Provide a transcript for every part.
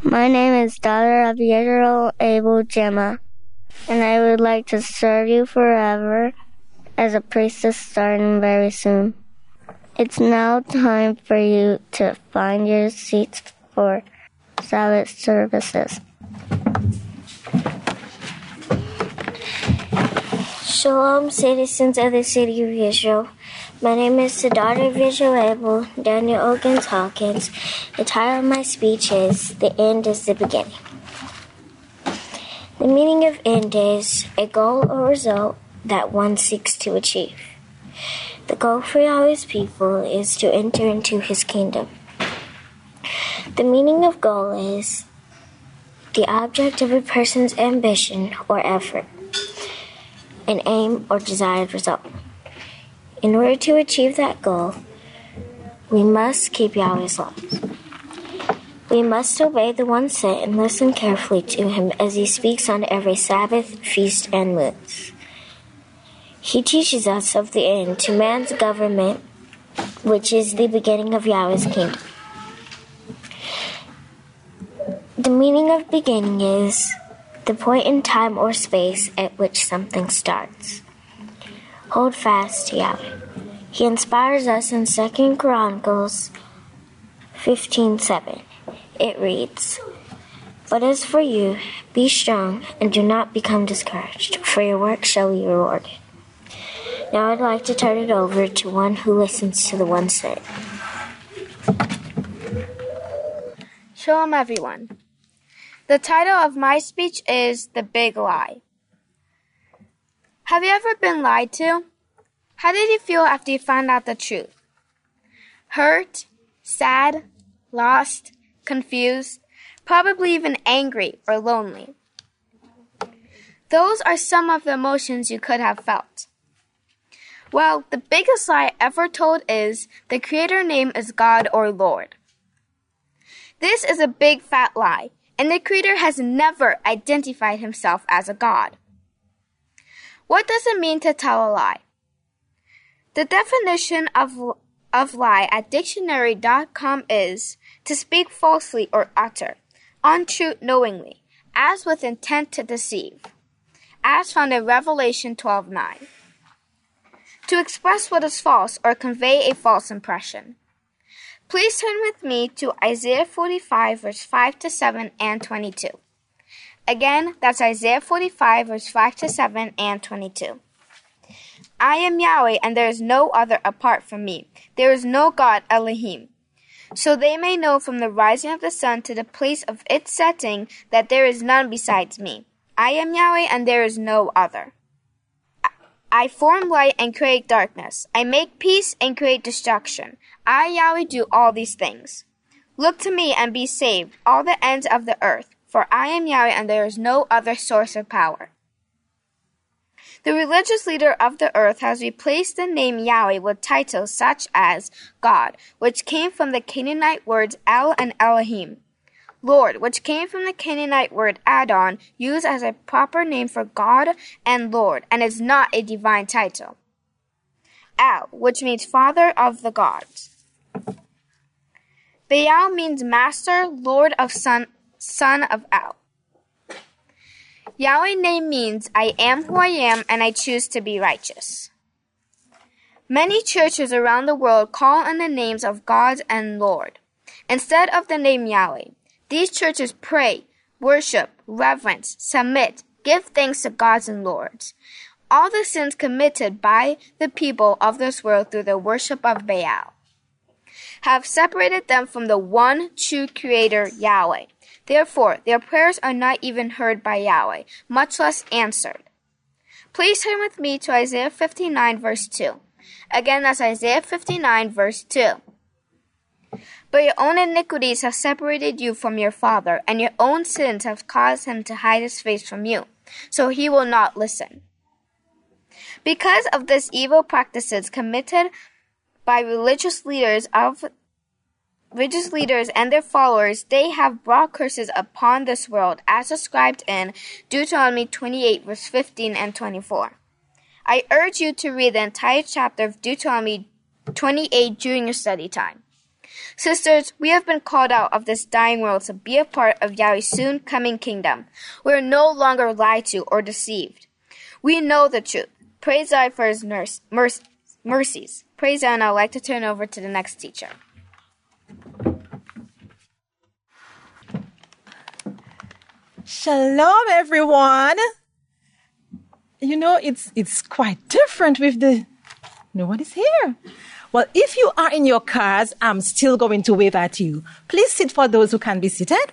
My name is daughter of Yisrael Abel Gemma, and I would like to serve you forever as a priestess starting very soon. It's now time for you to find your seats for Sabbath services. Shalom, citizens of the city of Israel. My name is the daughter of Israel Abel, Daniel Ogans Hawkins. The title of my speech is The End is the Beginning. The meaning of end is a goal or result that one seeks to achieve. The goal for Yahweh's people is to enter into His kingdom. The meaning of goal is the object of a person's ambition or effort, an aim or desired result. In order to achieve that goal, we must keep Yahweh's laws. We must obey the one sent and listen carefully to Him as He speaks on every Sabbath, feast, and moons. He teaches us of the end to man's government, which is the beginning of Yahweh's kingdom. The meaning of beginning is the point in time or space at which something starts. Hold fast to Yahweh. He inspires us in 2 Chronicles 15:7. It reads, "But as for you, be strong and do not become discouraged, for your work shall be rewarded." Now I'd like to turn it over to one who listens to the one sent. Shalom, everyone. The title of my speech is The Big Lie. Have you ever been lied to? How did you feel after you found out the truth? Hurt, sad, lost, confused, probably even angry or lonely. Those are some of the emotions you could have felt. Well, the biggest lie ever told is the Creator name is God or Lord. This is a big fat lie, and the Creator has never identified Himself as a God. What does it mean to tell a lie? The definition of lie at dictionary.com is to speak falsely or utter untruth knowingly, as with intent to deceive, as found in Revelation 12:9. To express what is false or convey a false impression. Please turn with me to Isaiah 45, verse 5-7 and 22. Again, that's Isaiah 45, verse 5-7 and 22. I am Yahweh, and there is no other apart from me. There is no God, Elohim. So they may know from the rising of the sun to the place of its setting that there is none besides me. I am Yahweh, and there is no other. I form light and create darkness. I make peace and create destruction. I, Yahweh, do all these things. Look to me and be saved, all the ends of the earth, for I am Yahweh, and there is no other source of power. The religious leader of the earth has replaced the name Yahweh with titles such as God, which came from the Canaanite words El and Elohim. Lord, which came from the Canaanite word Adon, used as a proper name for God and Lord, and is not a divine title. El, which means father of the gods. Baal means master, lord of son of El. Yahweh's name means I am who I am, and I choose to be righteous. Many churches around the world call on the names of God and Lord instead of the name Yahweh. These churches pray, worship, reverence, submit, give thanks to gods and lords. All the sins committed by the people of this world through the worship of Baal have separated them from the one true Creator, Yahweh. Therefore, their prayers are not even heard by Yahweh, much less answered. Please turn with me to Isaiah 59, verse 2. Again, that's Isaiah 59, verse 2. But your own iniquities have separated you from your Father, and your own sins have caused Him to hide His face from you, so He will not listen. Because of these evil practices committed by religious leaders and their followers, they have brought curses upon this world, as described in Deuteronomy 28, verse 15 and 24. I urge you to read the entire chapter of Deuteronomy 28 during your study time. Sisters, we have been called out of this dying world to be a part of Yahweh's soon coming kingdom. We are no longer lied to or deceived. We know the truth. Praise God for his mercies. Praise God, and I'd like to turn over to the next teacher. Shalom, everyone. You know, it's quite different with no one is here. Well, if you are in your cars, I'm still going to wave at you. Please sit for those who can be seated.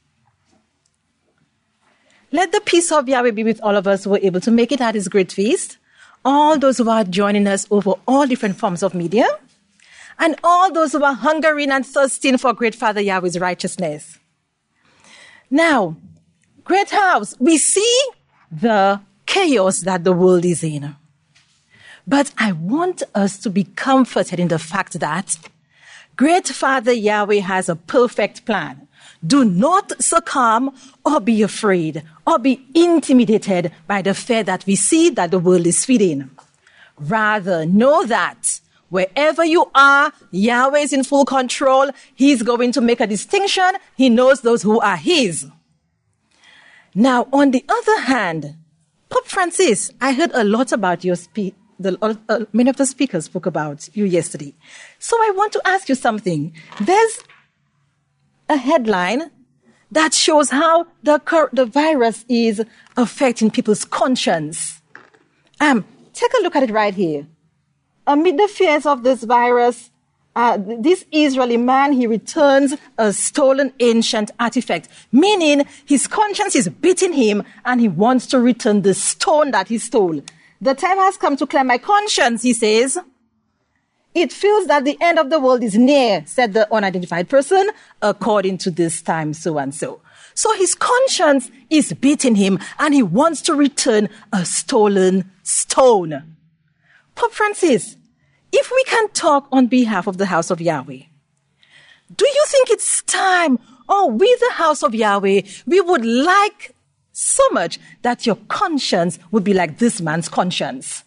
Let the peace of Yahweh be with all of us who are able to make it at his great feast, all those who are joining us over all different forms of media, and all those who are hungering and thirsting for great Father Yahweh's righteousness. Now, Great House, we see the chaos that the world is in. But I want us to be comforted in the fact that Great Father Yahweh has a perfect plan. Do not succumb or be afraid or be intimidated by the fear that we see that the world is feeding. Rather, know that wherever you are, Yahweh is in full control. He's going to make a distinction. He knows those who are his. Now, on the other hand, Pope Francis, I heard a lot about your speech. Many of the speakers spoke about you yesterday. So I want to ask you something. There's a headline that shows how the virus is affecting people's conscience. Take a look at it right here. Amid the fears of this virus, this Israeli man, he returns a stolen ancient artifact, meaning his conscience is beating him and he wants to return the stone that he stole. The time has come to clear my conscience, he says. It feels that the end of the world is near, said the unidentified person, according to this time, so and so. So his conscience is beating him and he wants to return a stolen stone. Pope Francis, if we can talk on behalf of the house of Yahweh, do you think it's time, or we, the house of Yahweh, we would like so much that your conscience would be like this man's conscience?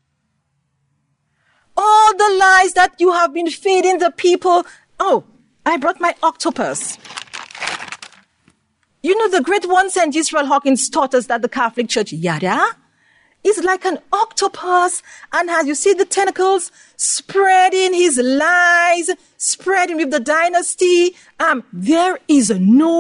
All the lies that you have been feeding the people. Oh, I brought my octopus. You know, the great one, St. Israel Hawkins, taught us that the Catholic Church, Yahweh, is like an octopus, and as you see the tentacles spreading his lies, spreading with the dynasty, there's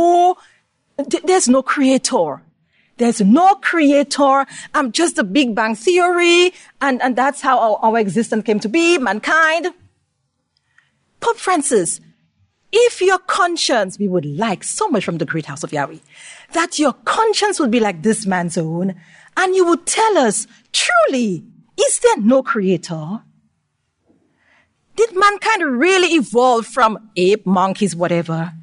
no creator. There's no creator. Just the Big Bang Theory, and that's how our existence came to be, mankind. Pope Francis, if your conscience, we would like so much from the great house of Yahweh, that your conscience would be like this man's own, and you would tell us, truly, is there no creator? Did mankind really evolve from ape, monkeys, whatever?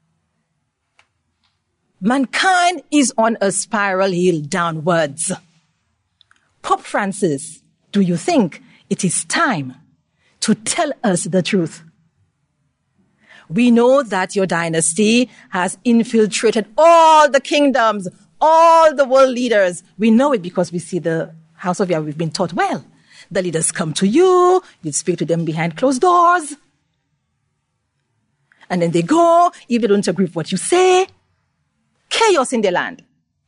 Mankind is on a spiral hill downwards. Pope Francis, do you think it is time to tell us the truth? We know that your dynasty has infiltrated all the kingdoms, all the world leaders. We know it because we see the house of Yahweh. We've been taught well. The leaders come to you, you speak to them behind closed doors, and then they go. If they don't agree with what you say, chaos in the land.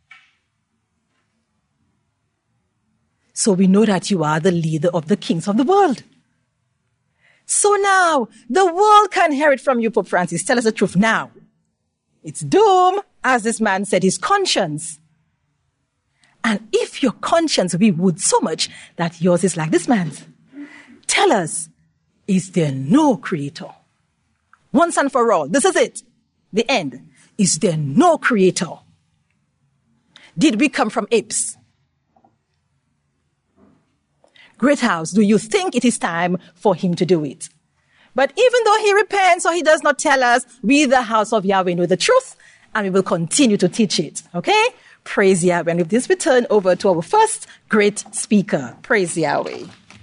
So we know that you are the leader of the kings of the world. So now, the world can hear it from you, Pope Francis. Tell us the truth now. It's doom, as this man said, his conscience. And if your conscience, we would so much that yours is like this man's. Tell us, is there no creator? Once and for all, this is it. The end. Is there no creator? Did we come from apes? Great house, do you think it is time for him to do it? But even though he repents or he does not tell us, we, the house of Yahweh, know the truth, and we will continue to teach it. Okay? Praise Yahweh. And with this, we turn over to our first great speaker. Praise Yahweh.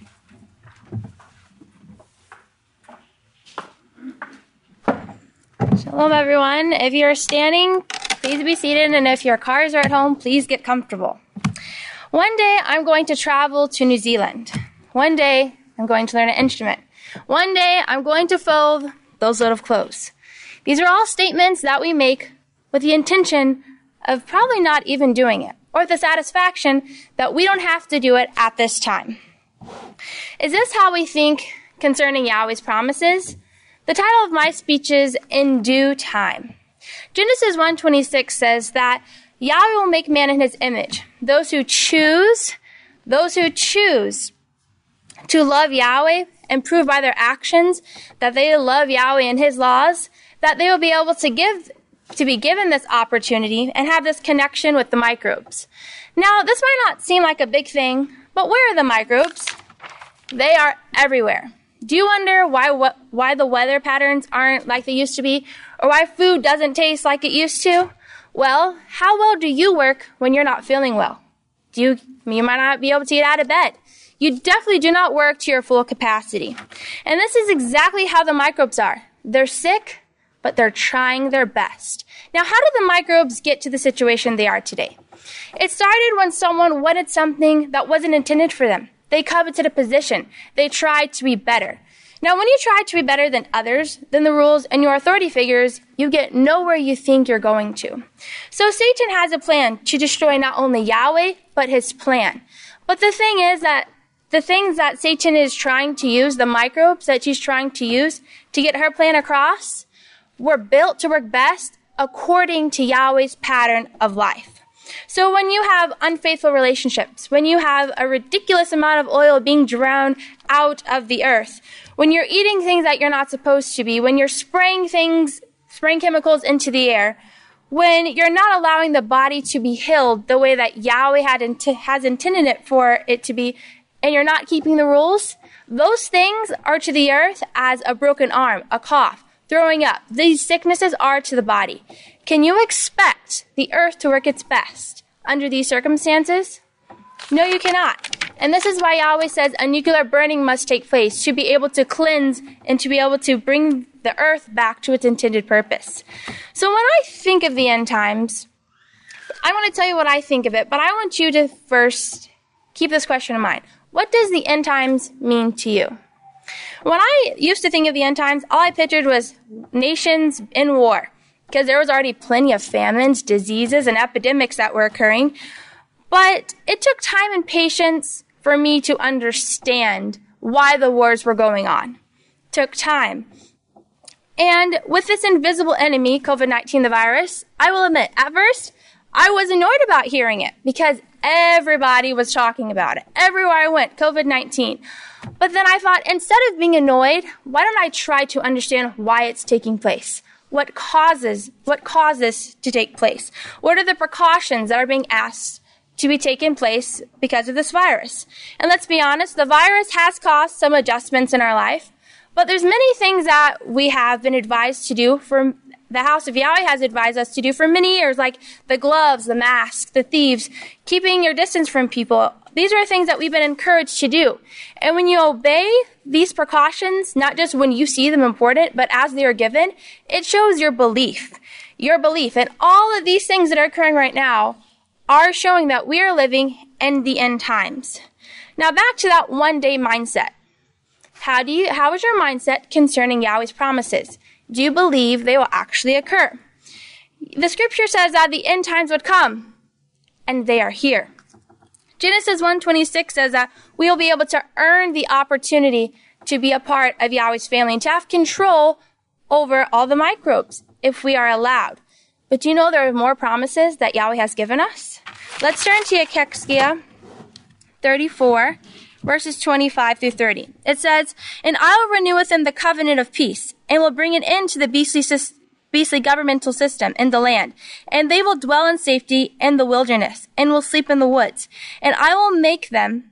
Shalom, everyone. If you're standing, please be seated, and if your cars are at home, please get comfortable. One day, I'm going to travel to New Zealand. One day, I'm going to learn an instrument. One day, I'm going to fill the those load of clothes. These are all statements that we make with the intention of probably not even doing it, or the satisfaction that we don't have to do it at this time. Is this how we think concerning Yahweh's promises? The title of my speech is In Due Time. Genesis 1:26 says that Yahweh will make man in his image. Those who choose to love Yahweh and prove by their actions that they love Yahweh and his laws, that they will be able to be given this opportunity and have this connection with the microbes. Now, this might not seem like a big thing, but where are the microbes? They are everywhere. Do you wonder why the weather patterns aren't like they used to be, or why food doesn't taste like it used to? Well, how well do you work when you're not feeling well? You might not be able to get out of bed. You definitely do not work to your full capacity. And this is exactly how the microbes are. They're sick, but they're trying their best. Now, how did the microbes get to the situation they are today? It started when someone wanted something that wasn't intended for them. They coveted a position. They tried to be better. Now, when you try to be better than others, than the rules and your authority figures, you get nowhere you think you're going to. So Satan has a plan to destroy not only Yahweh, but his plan. But the thing is that the things that Satan is trying to use, the microbes that she's trying to use to get her plan across, were built to work best according to Yahweh's pattern of life. So when you have unfaithful relationships, when you have a ridiculous amount of oil being drowned out of the earth, when you're eating things that you're not supposed to be, when you're spraying chemicals into the air, when you're not allowing the body to be healed the way that Yahweh has intended it for it to be, and you're not keeping the rules, those things are to the earth as a broken arm, a cough, throwing up. These sicknesses are to the body. Can you expect the earth to work its best under these circumstances? No, you cannot. And this is why Yahweh says a nuclear burning must take place to be able to cleanse and to be able to bring the earth back to its intended purpose. So when I think of the end times, I want to tell you what I think of it, but I want you to first keep this question in mind. What does the end times mean to you? When I used to think of the end times, all I pictured was nations in war, because there was already plenty of famines, diseases, and epidemics that were occurring. But it took time and patience for me to understand why the wars were going on. It took time. And with this invisible enemy, COVID-19, the virus, I will admit, at first, I was annoyed about hearing it because everybody was talking about it. Everywhere I went, COVID-19. But then I thought, instead of being annoyed, why don't I try to understand why it's taking place? What causes this to take place? What are the precautions that are being asked to be taken place because of this virus? And let's be honest, the virus has caused some adjustments in our life, but there's many things that we have been advised to do from the House of Yahweh has advised us to do for many years, like the gloves, the mask, the thieves, keeping your distance from people. These are things that we've been encouraged to do. And when you obey these precautions, not just when you see them important, but as they are given, it shows your belief. Your belief. And all of these things that are occurring right now are showing that we are living in the end times. Now back to that one-day mindset. How is your mindset concerning Yahweh's promises? Do you believe they will actually occur? The scripture says that the end times would come, and they are here. Genesis 1:26 says that we will be able to earn the opportunity to be a part of Yahweh's family and to have control over all the microbes if we are allowed. But do you know there are more promises that Yahweh has given us? Let's turn to Yechezkiah 34, verses 25 through 30. It says, "And I will renew with them the covenant of peace, and will bring an end to the beastly governmental system in the land. And they will dwell in safety in the wilderness, and will sleep in the woods. And I will make them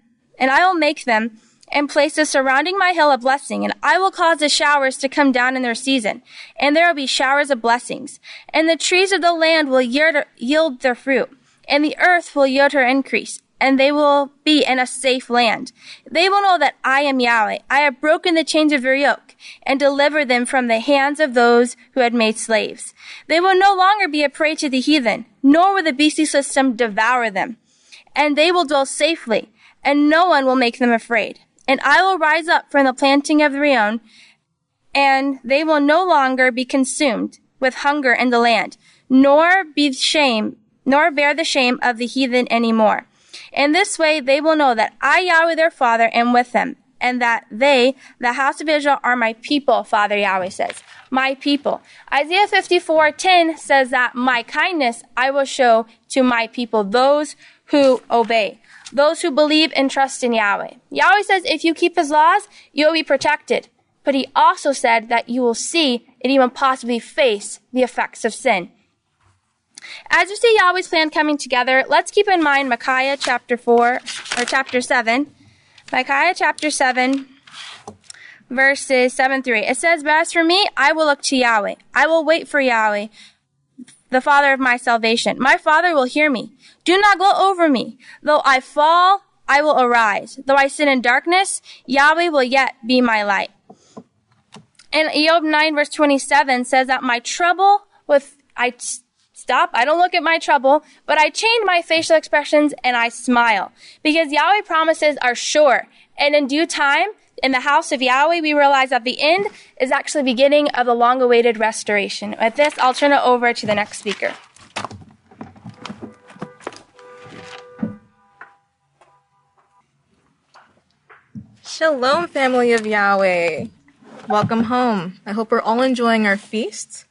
and places surrounding my hill a blessing, and I will cause the showers to come down in their season, and there will be showers of blessings. And the trees of the land will yield their fruit, and the earth will yield her increase, and they will be in a safe land. They will know that I am Yahweh. I have broken the chains of their yoke, and delivered them from the hands of those who had made slaves. They will no longer be a prey to the heathen, nor will the beastly system devour them. And they will dwell safely, and no one will make them afraid. And I will rise up from the planting of Rion, and they will no longer be consumed with hunger in the land, nor bear the shame of the heathen any more. In this way they will know that I, Yahweh their Father, am with them, and that they, the house of Israel, are my people, Father Yahweh says. My people. Isaiah 54:10 says that my kindness I will show to my people, those who obey, those who believe and trust in Yahweh. Yahweh says if you keep his laws, you will be protected. But he also said that you will see and even possibly face the effects of sin. As you see Yahweh's plan coming together, let's keep in mind Micaiah chapter 7. Micaiah chapter 7, verses 7 through 8. It says, but as for me, I will look to Yahweh. I will wait for Yahweh, the Father of my salvation. My Father will hear me. Do not go over me. Though I fall, I will arise. Though I sit in darkness, Yahweh will yet be my light. And Job 9, verse 27 says that my trouble I don't look at my trouble, but I change my facial expressions and I smile. Because Yahweh promises are sure. And in due time, in the house of Yahweh, we realize that the end is actually the beginning of the long-awaited restoration. With this, I'll turn it over to the next speaker. Shalom, family of Yahweh. Welcome home. I hope we're all enjoying our feast.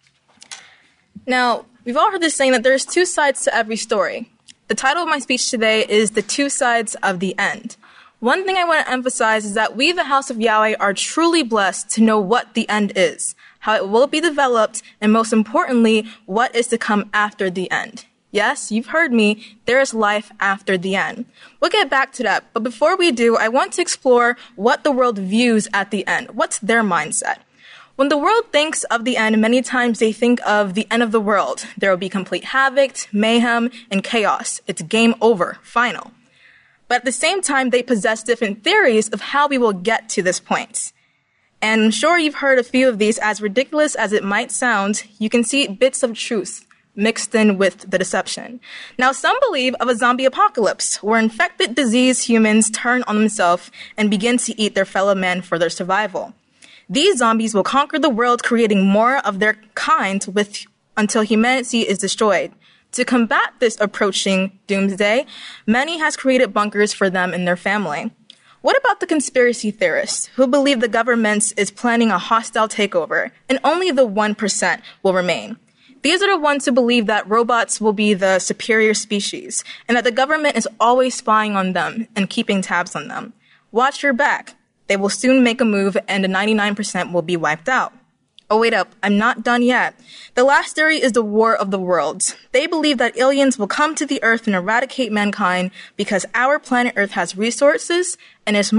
Now, we've all heard this saying that there's two sides to every story. The title of my speech today is The Two Sides of the End. One thing I want to emphasize is that we, the house of Yahweh, are truly blessed to know what the end is, how it will be developed, and most importantly, what is to come after the end. Yes, you've heard me, there is life after the end. We'll get back to that, but before we do, I want to explore what the world views at the end. What's their mindset? When the world thinks of the end, many times they think of the end of the world. There will be complete havoc, mayhem, and chaos. It's game over, final. But at the same time, they possess different theories of how we will get to this point. And I'm sure you've heard a few of these. As ridiculous as it might sound, you can see bits of truth mixed in with the deception. Now, some believe of a zombie apocalypse, where infected, diseased humans turn on themselves and begin to eat their fellow men for their survival. These zombies will conquer the world, creating more of their kind until humanity is destroyed. To combat this approaching doomsday, many has created bunkers for them and their family. What about the conspiracy theorists who believe the government is planning a hostile takeover and only the 1% will remain? These are the ones who believe that robots will be the superior species and that the government is always spying on them and keeping tabs on them. Watch your back. They will soon make a move and the 99% will be wiped out. Oh, wait up. I'm not done yet. The last theory is the War of the Worlds. They believe that aliens will come to the Earth and eradicate mankind because our planet Earth has resources and it's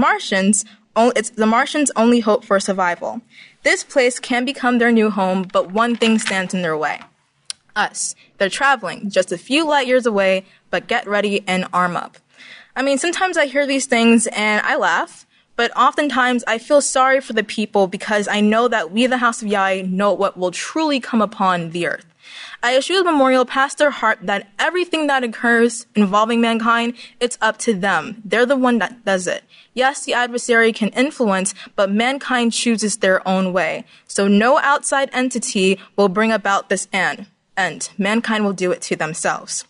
the Martians' only hope for survival. This place can become their new home, but one thing stands in their way. Us. They're traveling just a few light years away, but get ready and arm up. I mean, sometimes I hear these things and I laugh, but oftentimes I feel sorry for the people because I know that we, the house of Yahweh, know what will truly come upon the earth. At Yeshua's memorial, past their heart that everything that occurs involving mankind, it's up to them. They're the one that does it. Yes, the adversary can influence, but mankind chooses their own way. So no outside entity will bring about this end. Mankind will do it to themselves.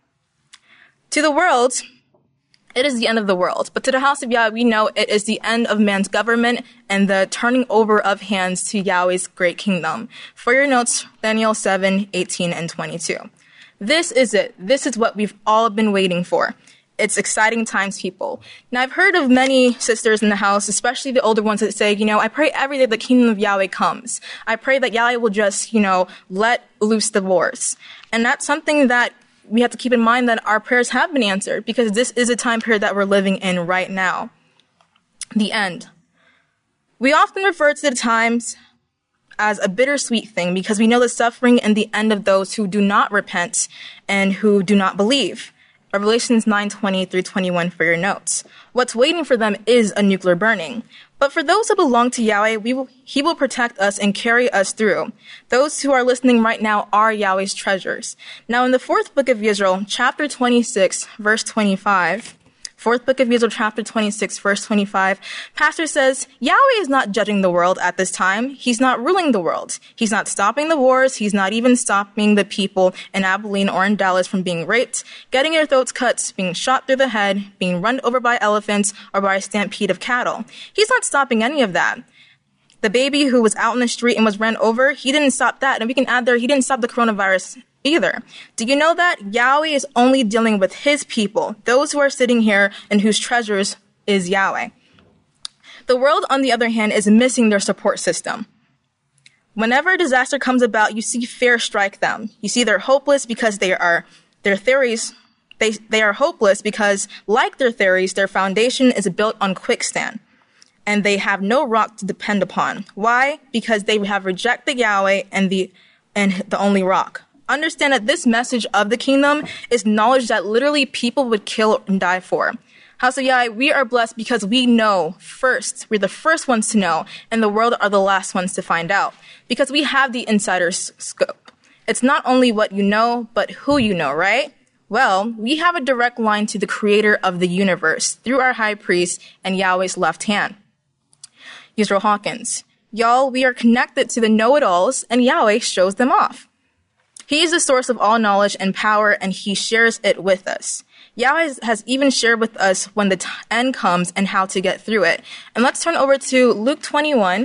To the world, it is the end of the world. But to the house of Yahweh, we know it is the end of man's government and the turning over of hands to Yahweh's great kingdom. For your notes, Daniel 7, 18, and 22. This is it. This is what we've all been waiting for. It's exciting times, people. Now, I've heard of many sisters in the house, especially the older ones, that say, I pray every day the kingdom of Yahweh comes. I pray that Yahweh will just, let loose the wars. And that's something that we have to keep in mind, that our prayers have been answered because this is a time period that we're living in right now. The end. We often refer to the times as a bittersweet thing because we know the suffering and the end of those who do not repent and who do not believe. Revelations 9:20 through 21 for your notes. What's waiting for them is a nuclear burning. But for those who belong to Yahweh, He will protect us and carry us through. Those who are listening right now are Yahweh's treasures. Now in the 4th book of Israel, chapter 26, verse 25, Fourth book of Ezra, chapter 26, verse 25, Pastor says, Yahweh is not judging the world at this time. He's not ruling the world. He's not stopping the wars. He's not even stopping the people in Abilene or in Dallas from being raped, getting their throats cut, being shot through the head, being run over by elephants or by a stampede of cattle. He's not stopping any of that. The baby who was out in the street and was run over, he didn't stop that. And we can add there, he didn't stop the coronavirus either. Do you know that Yahweh is only dealing with his people, those who are sitting here and whose treasures is Yahweh? The world, on the other hand, is missing their support system. Whenever a disaster comes about, you see fear strike them. You see they're hopeless because their theories, they are hopeless because, like their theories, their foundation is built on quicksand. And they have no rock to depend upon. Why? Because they have rejected Yahweh and the only rock. Understand that this message of the kingdom is knowledge that literally people would kill and die for. House of Yahweh, we are blessed because we know first. We're the first ones to know, and the world are the last ones to find out. Because we have the insider's scope. It's not only what you know, but who you know, right? Well, we have a direct line to the creator of the universe through our high priest and Yahweh's left hand, Yisrael Hawkins. Y'all, we are connected to the know-it-alls, and Yahweh shows them off. He is the source of all knowledge and power, and he shares it with us. Yahweh has even shared with us when the end comes and how to get through it. And let's turn over to Luke 21,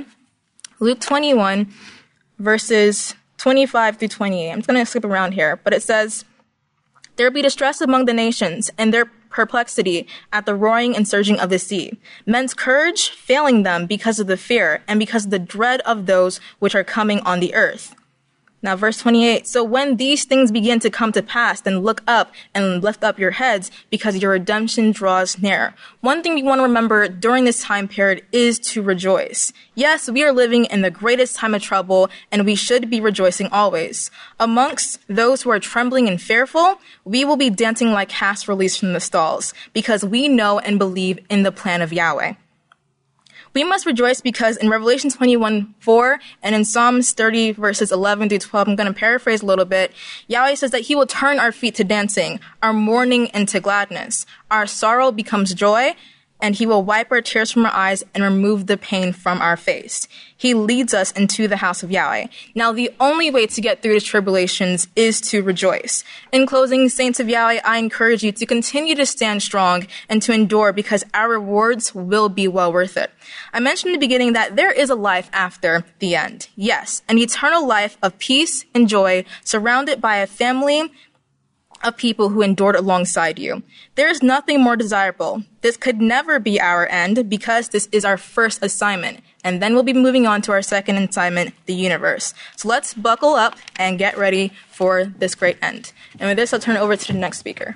verses 25 through 28. I'm just going to skip around here, but it says, There will be distress among the nations, and their perplexity at the roaring and surging of the sea. Men's courage failing them because of the fear, and because of the dread of those which are coming on the earth. Now, verse 28, so when these things begin to come to pass, then look up and lift up your heads, because your redemption draws near. One thing we want to remember during this time period is to rejoice. Yes, we are living in the greatest time of trouble, and we should be rejoicing always. Amongst those who are trembling and fearful, we will be dancing like calves released from the stalls, because we know and believe in the plan of Yahweh. We must rejoice because in Revelation 21:4 and in Psalms 30 verses 11 through 12, I'm going to paraphrase a little bit, Yahweh says that he will turn our feet to dancing, our mourning into gladness. Our sorrow becomes joy, and he will wipe our tears from our eyes and remove the pain from our face. He leads us into the house of Yahweh. Now, the only way to get through the tribulations is to rejoice. In closing, saints of Yahweh, I encourage you to continue to stand strong and to endure, because our rewards will be well worth it. I mentioned in the beginning that there is a life after the end. Yes, an eternal life of peace and joy, surrounded by a family of people who endured alongside you. There is nothing more desirable. This could never be our end, because this is our first assignment. And then we'll be moving on to our second assignment, the universe. So let's buckle up and get ready for this great end. And with this, I'll turn it over to the next speaker.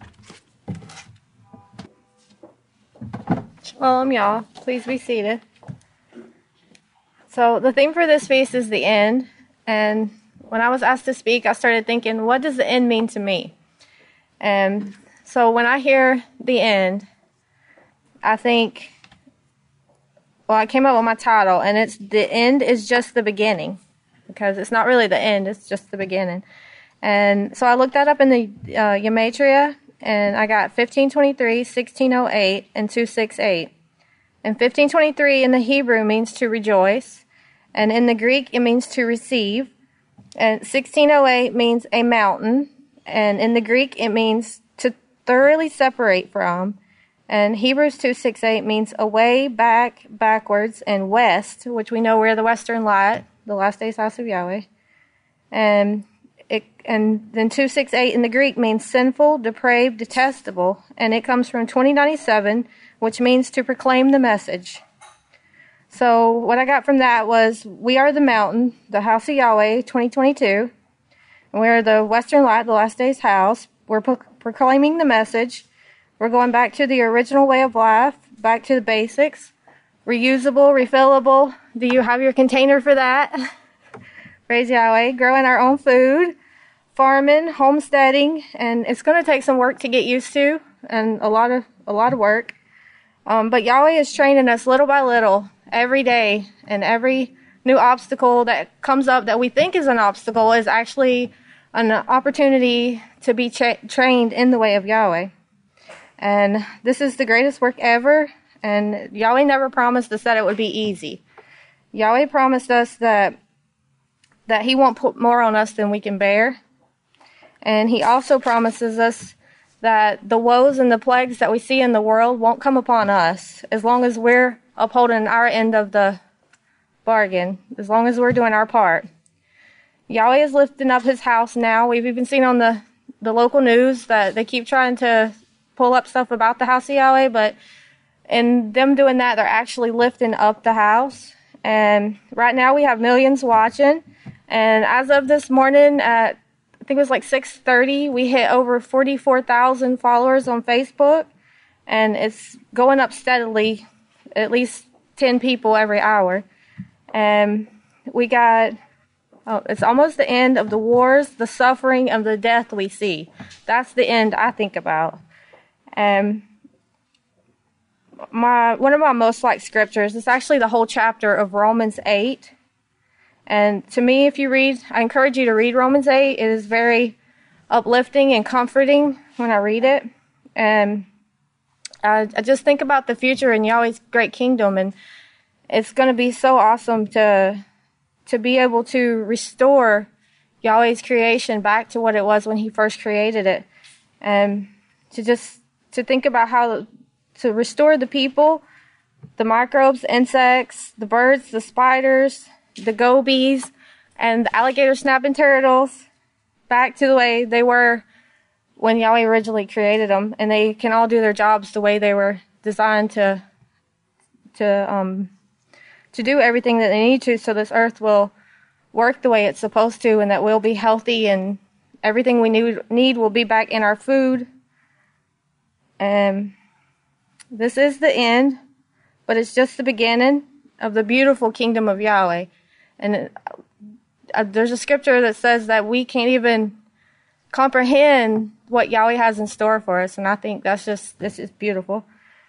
Shalom, y'all. Please be seated. So the theme for this feast is the end. And when I was asked to speak, I started thinking, what does the end mean to me? And so when I hear the end, I think, well, I came up with my title, and it's The End is Just the Beginning, because it's not really the end, it's just the beginning. And so I looked that up in the Gematria, and I got 1523, 1608, and 268. And 1523 in the Hebrew means to rejoice, and in the Greek it means to receive. And 1608 means a mountain, and in the Greek it means to thoroughly separate from. And Hebrews 2:6-8 means away, back, backwards, and west, which we know we're the western light, the last days house of Yahweh. And then 2:6-8 in the Greek means sinful, depraved, detestable, and it comes from 2097, which means to proclaim the message. So what I got from that was, we are the mountain, the house of Yahweh, 2022. And we are the western light, the last day's house. We're proclaiming the message. We're going back to the original way of life, back to the basics. Reusable, refillable. Do you have your container for that? Praise Yahweh. Growing our own food, farming, homesteading, and it's going to take some work to get used to, and a lot of work. But Yahweh is training us little by little, every day, and every new obstacle that comes up that we think is an obstacle is actually an opportunity to be trained in the way of Yahweh. And this is the greatest work ever. And Yahweh never promised us that it would be easy. Yahweh promised us that he won't put more on us than we can bear. And he also promises us that the woes and the plagues that we see in the world won't come upon us as long as we're upholding our end of the bargain, as long as we're doing our part. Yahweh is lifting up his house now. We've even seen on the local news that they keep trying to pull up stuff about the house of Yahweh, but in them doing that, they're actually lifting up the house. And right now we have millions watching. And as of this morning at, I think it was like 6:30, we hit over 44,000 followers on Facebook. And it's going up steadily, at least 10 people every hour. And we got, it's almost the end of the wars, the suffering, and the death we see. That's the end I think about. And one of my most liked scriptures is actually the whole chapter of Romans 8. And to me, I encourage you to read Romans 8. It is very uplifting and comforting when I read it. And I just think about the future in Yahweh's great kingdom, and it's going to be so awesome to be able to restore Yahweh's creation back to what it was when he first created it. And to think about how to restore the people, the microbes, insects, the birds, the spiders, the gobies, and the alligator snapping turtles back to the way they were when Yahweh originally created them, and they can all do their jobs the way they were designed to do everything that they need to, so this earth will work the way it's supposed to, and that we'll be healthy, and everything we need will be back in our food. And this is the end, but it's just the beginning of the beautiful kingdom of Yahweh. And there's a scripture that says that we can't even comprehend what Yahweh has in store for us, and I think this is beautiful.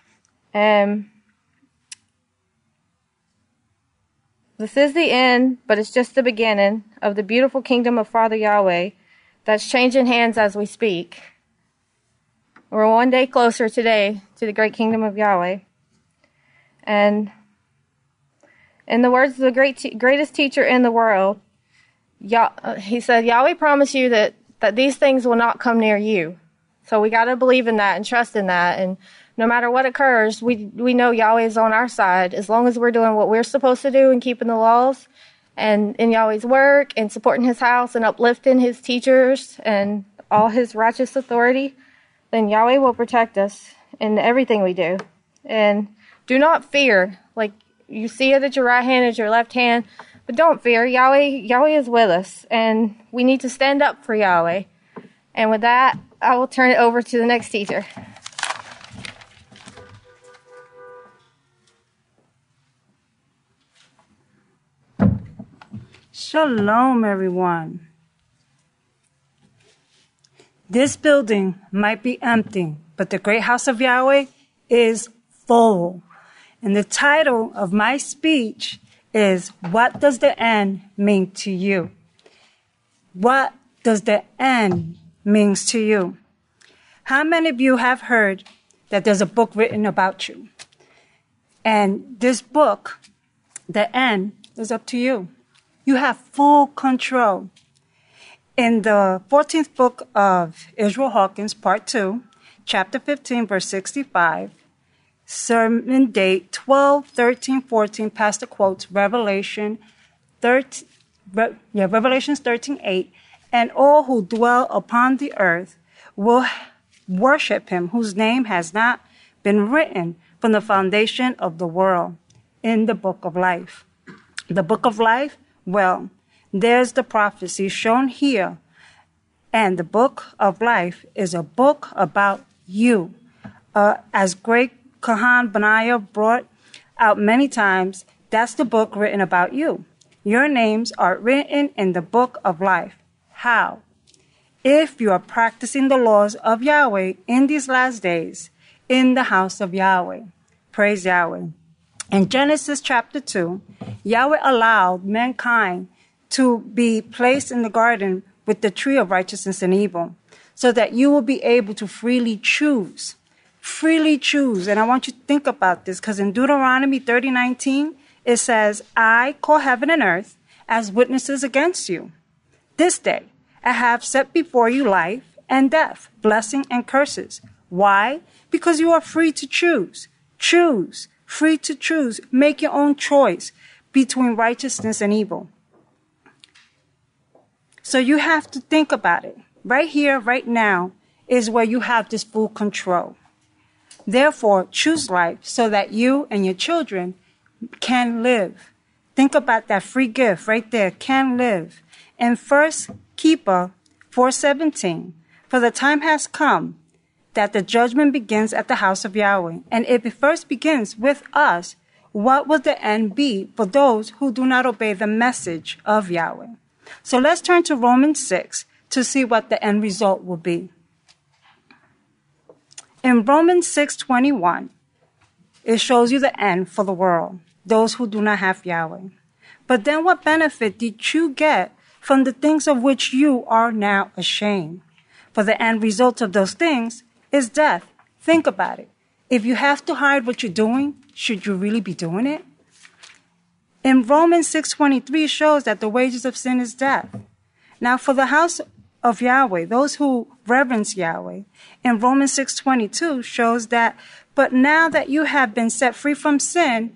This is the end, but it's just the beginning of the beautiful kingdom of Father Yahweh that's changing hands as we speak. We're one day closer today to the great kingdom of Yahweh. And in the words of the greatest teacher in the world, he said, Yahweh promised you that these things will not come near you. So we got to believe in that and trust in that. And no matter what occurs, we know Yahweh is on our side as long as we're doing what we're supposed to do and keeping the laws and in Yahweh's work and supporting his house and uplifting his teachers and all his righteous authority. Then Yahweh will protect us in everything we do. And do not fear. Like, you see it at your right hand, at your left hand, but don't fear. Yahweh is with us, and we need to stand up for Yahweh. And with that, I will turn it over to the next teacher. Shalom, everyone. This building might be empty, but the great house of Yahweh is full. And the title of my speech is, What Does the End Mean to You? What does the end mean to you? How many of you have heard that there's a book written about you? And this book, the end, is up to you. You have full control. In the 14th book of Israel Hawkins, Part 2, Chapter 15, verse 65, sermon date 12/13/14, pastor quotes Revelations 13:8, and all who dwell upon the earth will worship him whose name has not been written from the foundation of the world in the book of life. The book of life, well, there's the prophecy shown here. And the book of life is a book about you. As great Kahan Benaiah brought out many times, that's the book written about you. Your names are written in the book of life. How? If you are practicing the laws of Yahweh in these last days, in the house of Yahweh. Praise Yahweh. In Genesis chapter 2, Yahweh allowed mankind to be placed in the garden with the tree of righteousness and evil, so that you will be able to freely choose. Freely choose. And I want you to think about this, because in Deuteronomy 30:19, it says, I call heaven and earth as witnesses against you. This day I have set before you life and death, blessing and curses. Why? Because you are free to choose. Choose. Free to choose. Make your own choice between righteousness and evil. So you have to think about it. Right here, right now, is where you have this full control. Therefore, choose life so that you and your children can live. Think about that free gift right there, can live. In 1 Keeper 4:17, for the time has come that the judgment begins at the house of Yahweh. And if it first begins with us, what will the end be for those who do not obey the message of Yahweh? So let's turn to Romans 6 to see what the end result will be. In Romans 6:21, it shows you the end for the world, those who do not have Yahweh. But then what benefit did you get from the things of which you are now ashamed? For the end result of those things is death. Think about it. If you have to hide what you're doing, should you really be doing it? In Romans 6:23 shows that the wages of sin is death. Now for the house of Yahweh, those who reverence Yahweh, in Romans 6:22 shows that, but now that you have been set free from sin,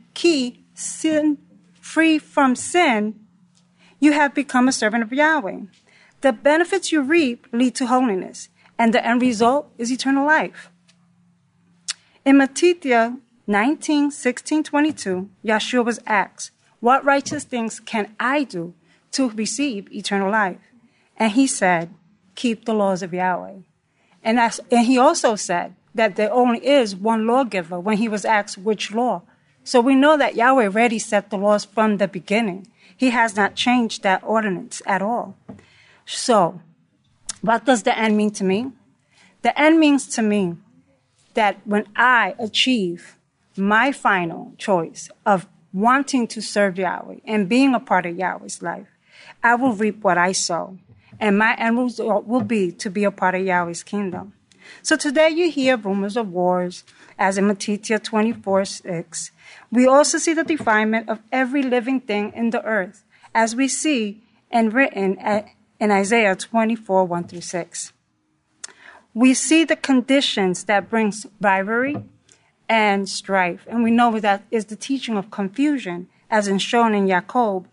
free from sin, you have become a servant of Yahweh. The benefits you reap lead to holiness, and the end result is eternal life. In Matthew 19:16-22, Yeshua was asked, what righteous things can I do to receive eternal life? And he said, keep the laws of Yahweh. And he also said that there only is one lawgiver when he was asked which law. So we know that Yahweh already set the laws from the beginning. He has not changed that ordinance at all. So what does the end mean to me? The end means to me that when I achieve my final choice of wanting to serve Yahweh and being a part of Yahweh's life, I will reap what I sow. And my end result will be to be a part of Yahweh's kingdom. So today you hear rumors of wars, as in Matthew 24:6. We also see the defilement of every living thing in the earth, as we see and written in Isaiah 24:1-6. We see the conditions that brings rivalry and strife, and we know that is the teaching of confusion, as in shown in Jacob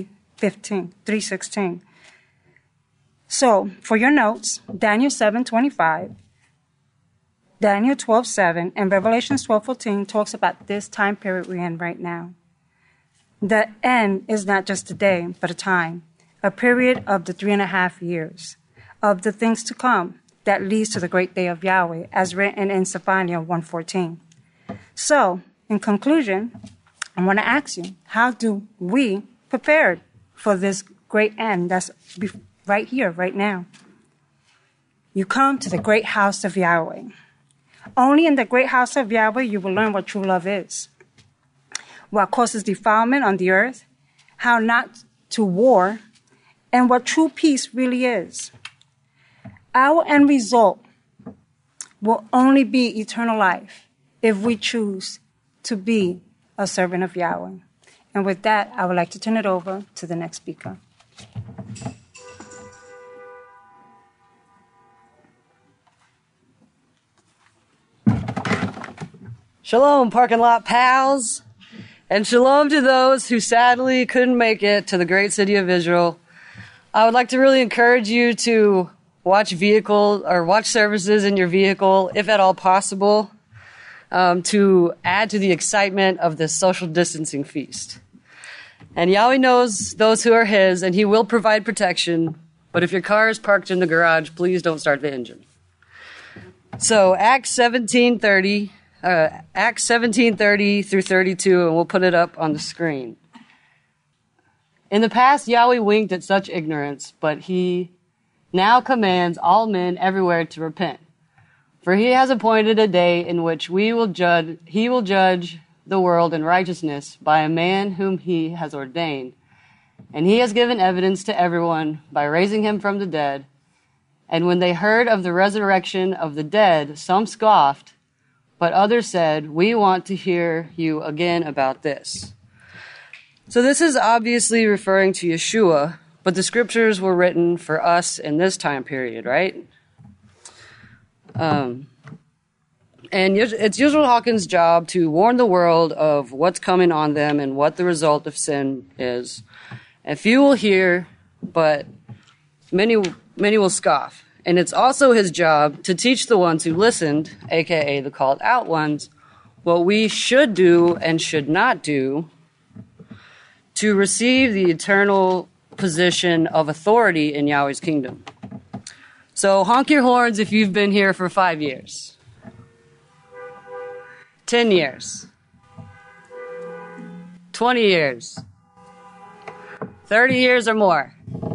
3:16. So, for your notes, Daniel 7:25, Daniel 12:7, and Revelation 12:14 talks about this time period we're in right now. The end is not just a day, but a time, a period of the 3.5 years, of the things to come that leads to the great day of Yahweh, as written in Zephaniah 1:14. So, in conclusion, I want to ask you, how do we prepare for this great end that's right here, right now? You come to the great house of Yahweh. Only in the great house of Yahweh you will learn what true love is, what causes defilement on the earth, how not to war, and what true peace really is. Our end result will only be eternal life if we choose to be a servant of Yahweh. And with that, I would like to turn it over to the next speaker. Shalom, parking lot pals, and shalom to those who sadly couldn't make it to the great city of Israel. I would like to really encourage you to watch services in your vehicle, if at all possible, to add to the excitement of this social distancing feast. And Yahweh knows those who are His, and He will provide protection. But if your car is parked in the garage, please don't start the engine. So Acts 17:30-32, and we'll put it up on the screen. In the past, Yahweh winked at such ignorance, but He now commands all men everywhere to repent. For He has appointed a day in which He will judge the world in righteousness by a man whom He has ordained. And He has given evidence to everyone by raising Him from the dead. And when they heard of the resurrection of the dead, some scoffed, But others said, "We want to hear you again about this." So this is obviously referring to Yeshua, but the scriptures were written for us in this time period, right? And it's Yisrael Hawkins' job to warn the world of what's coming on them and what the result of sin is. And few will hear, but many will scoff. And it's also his job to teach the ones who listened, aka the called out ones, what we should do and should not do to receive the eternal position of authority in Yahweh's kingdom. So honk your horns if you've been here for 5 years. 10 years. 20 years. 30 years or more.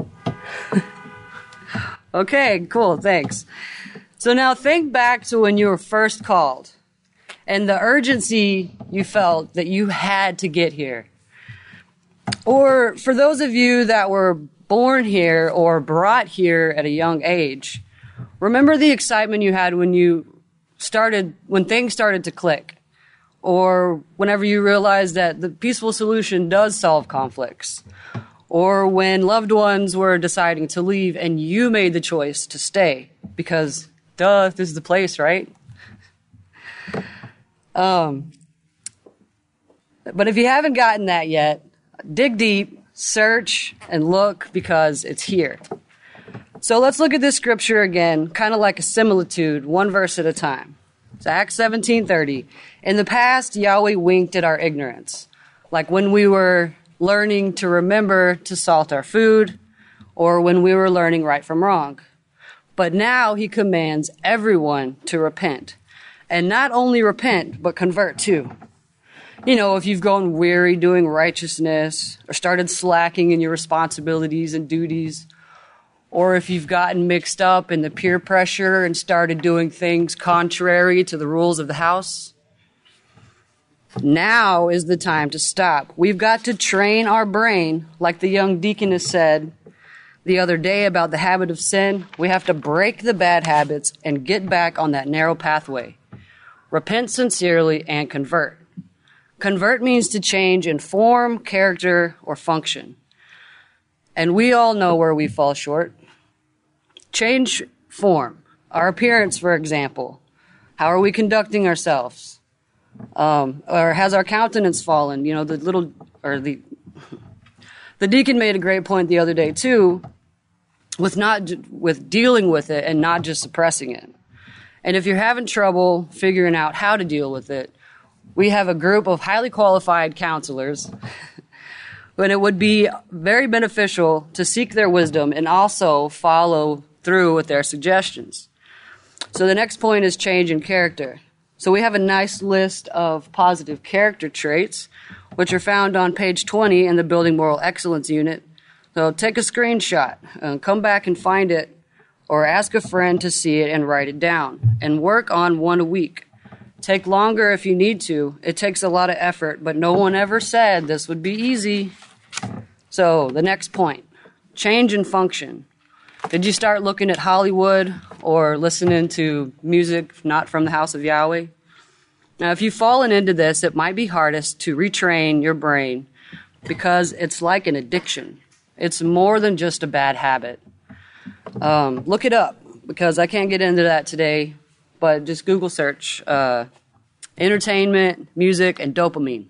Okay, cool, thanks. So now think back to when you were first called and the urgency you felt that you had to get here. Or for those of you that were born here or brought here at a young age, remember the excitement you had when things started to click, or whenever you realized that the peaceful solution does solve conflicts, or when loved ones were deciding to leave and you made the choice to stay because, duh, this is the place, right? But if you haven't gotten that yet, dig deep, search, and look because it's here. So let's look at this scripture again, kind of like a similitude, one verse at a time. It's Acts 17:30. In the past, Yahweh winked at our ignorance, like when we were learning to remember to salt our food, or when we were learning right from wrong. But now he commands everyone to repent. And not only repent, but convert too. You know, if you've grown weary doing righteousness, or started slacking in your responsibilities and duties, or if you've gotten mixed up in the peer pressure and started doing things contrary to the rules of the house, now is the time to stop. We've got to train our brain, like the young deaconess said the other day about the habit of sin. We have to break the bad habits and get back on that narrow pathway. Repent sincerely and convert. Convert means to change in form, character, or function. And we all know where we fall short. Change form. Our appearance, for example. How are we conducting ourselves? Or has our countenance fallen? You know, the deacon made a great point the other day too, with dealing with it and not just suppressing it. And if you're having trouble figuring out how to deal with it, we have a group of highly qualified counselors, but it would be very beneficial to seek their wisdom and also follow through with their suggestions. So the next point is change in character. So we have a nice list of positive character traits, which are found on page 20 in the Building Moral Excellence unit. So take a screenshot, come back and find it, or ask a friend to see it and write it down, and work on one a week. Take longer if you need to. It takes a lot of effort, but no one ever said this would be easy. So the next point, change in function. Did you start looking at Hollywood or listening to music not from the house of Yahweh? Now, if you've fallen into this, it might be hardest to retrain your brain because it's like an addiction. It's more than just a bad habit. Look it up because I can't get into that today, but just Google search entertainment, music, and dopamine.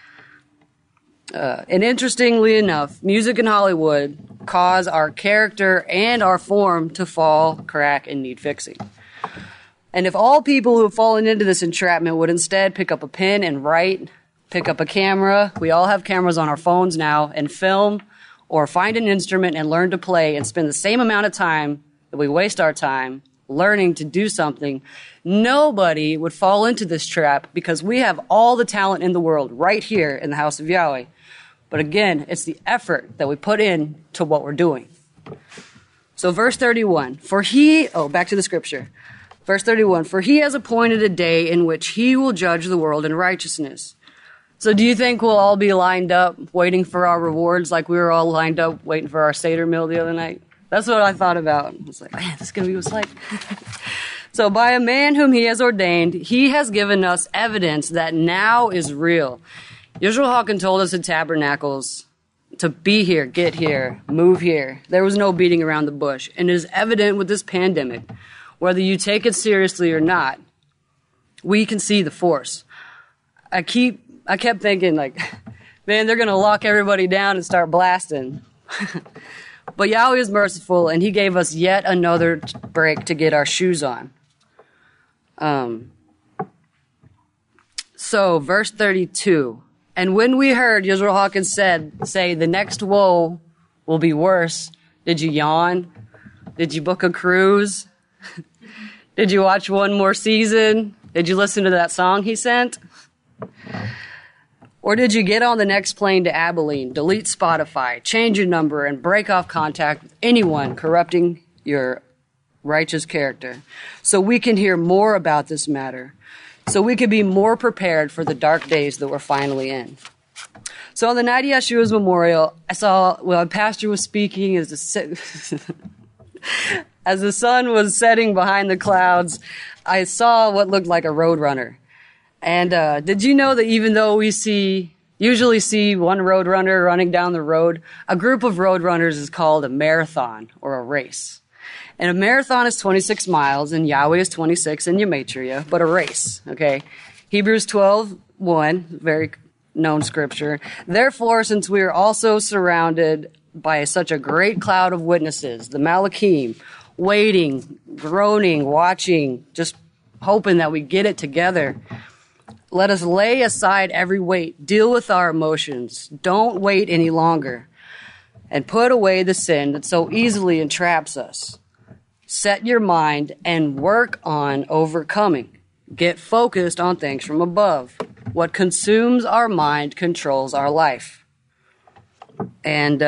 And interestingly enough, music in Hollywood cause our character and our form to fall, crack, and need fixing. And if all people who have fallen into this entrapment would instead pick up a pen and write, pick up a camera, we all have cameras on our phones now, and film, or find an instrument and learn to play and spend the same amount of time that we waste our time learning to do something, nobody would fall into this trap because we have all the talent in the world right here in the house of Yahweh. But again, it's the effort that we put in to what we're doing. So verse 31, back to the scripture. Verse 31, for he has appointed a day in which he will judge the world in righteousness. So do you think we'll all be lined up waiting for our rewards like we were all lined up waiting for our Seder meal the other night? That's what I thought about. I was like, man, this is going to be what's like. So by a man whom he has ordained, he has given us evidence that now is real. Yisrael Hawkins told us at Tabernacles to be here, get here, move here. There was no beating around the bush. And it is evident with this pandemic, whether you take it seriously or not, we can see the force. I kept thinking, like, man, they're going to lock everybody down and start blasting. But Yahweh is merciful, and he gave us yet another break to get our shoes on. So, verse 32. And when we heard Yisrael Hawkins say, the next woe will be worse, did you yawn? Did you book a cruise? Did you watch one more season? Did you listen to that song he sent? Or did you get on the next plane to Abilene, delete Spotify, change your number, and break off contact with anyone corrupting your righteous character, so we can hear more about this matter, so we can be more prepared for the dark days that we're finally in? So on the night of Yeshua's memorial, I saw, well, a pastor was speaking as the sun was setting behind the clouds, I saw what looked like a roadrunner. And did you know that even though we usually see one roadrunner running down the road, a group of roadrunners is called a marathon or a race. And a marathon is 26 miles, and Yahweh is 26 in Gematria, but a race, okay? Hebrews 12:1, very known scripture. Therefore, since we are also surrounded by such a great cloud of witnesses, the Malachim, waiting, groaning, watching, just hoping that we get it together, let us lay aside every weight, deal with our emotions, don't wait any longer, and put away the sin that so easily entraps us. Set your mind and work on overcoming. Get focused on things from above. What consumes our mind controls our life. And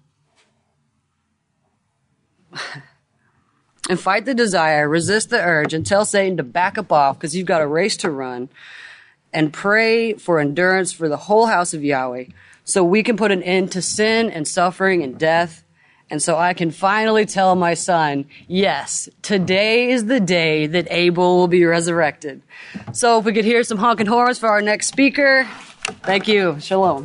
fight the desire, resist the urge, and tell Satan to back up off because you've got a race to run. And pray for endurance for the whole house of Yahweh so we can put an end to sin and suffering and death. And so I can finally tell my son, yes, today is the day that Abel will be resurrected. So if we could hear some honking horns for our next speaker. Thank you. Shalom.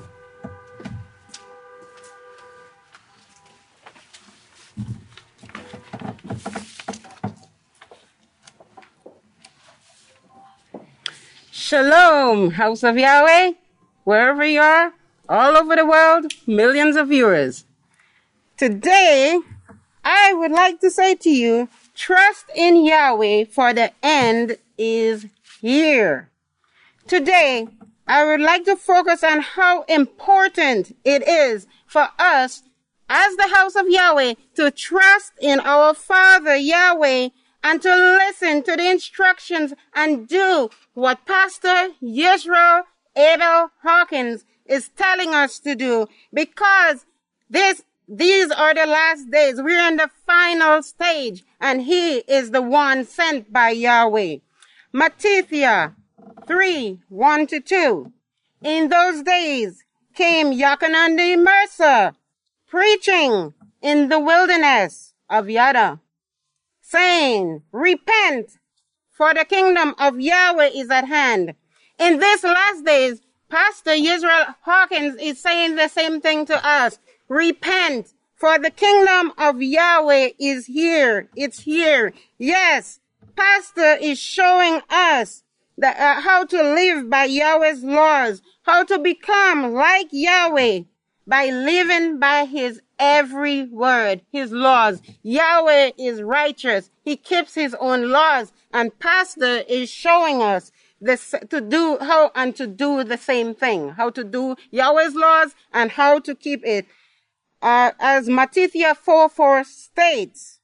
Shalom, House of Yahweh, wherever you are, all over the world, millions of viewers. Today, I would like to say to you, trust in Yahweh, for the end is here. Today, I would like to focus on how important it is for us, as the House of Yahweh, to trust in our Father Yahweh and to listen to the instructions and do what Pastor Yisrael Abel Hawkins is telling us to do, because these are the last days. We're in the final stage, and he is the one sent by Yahweh. Matthew 3:1-2. In those days came Yochanan the Immerser, preaching in the wilderness of Yada, saying, repent, for the kingdom of Yahweh is at hand. In these last days, Pastor Yisrael Hawkins is saying the same thing to us. Repent, for the kingdom of Yahweh is here. It's here. Yes, Pastor is showing us that, how to live by Yahweh's laws, how to become like Yahweh by living by his every word, his laws. Yahweh is righteous. He keeps his own laws, and Pastor is showing us this, to do the same thing, how to do Yahweh's laws and how to keep it. As Matthew 4:4 states,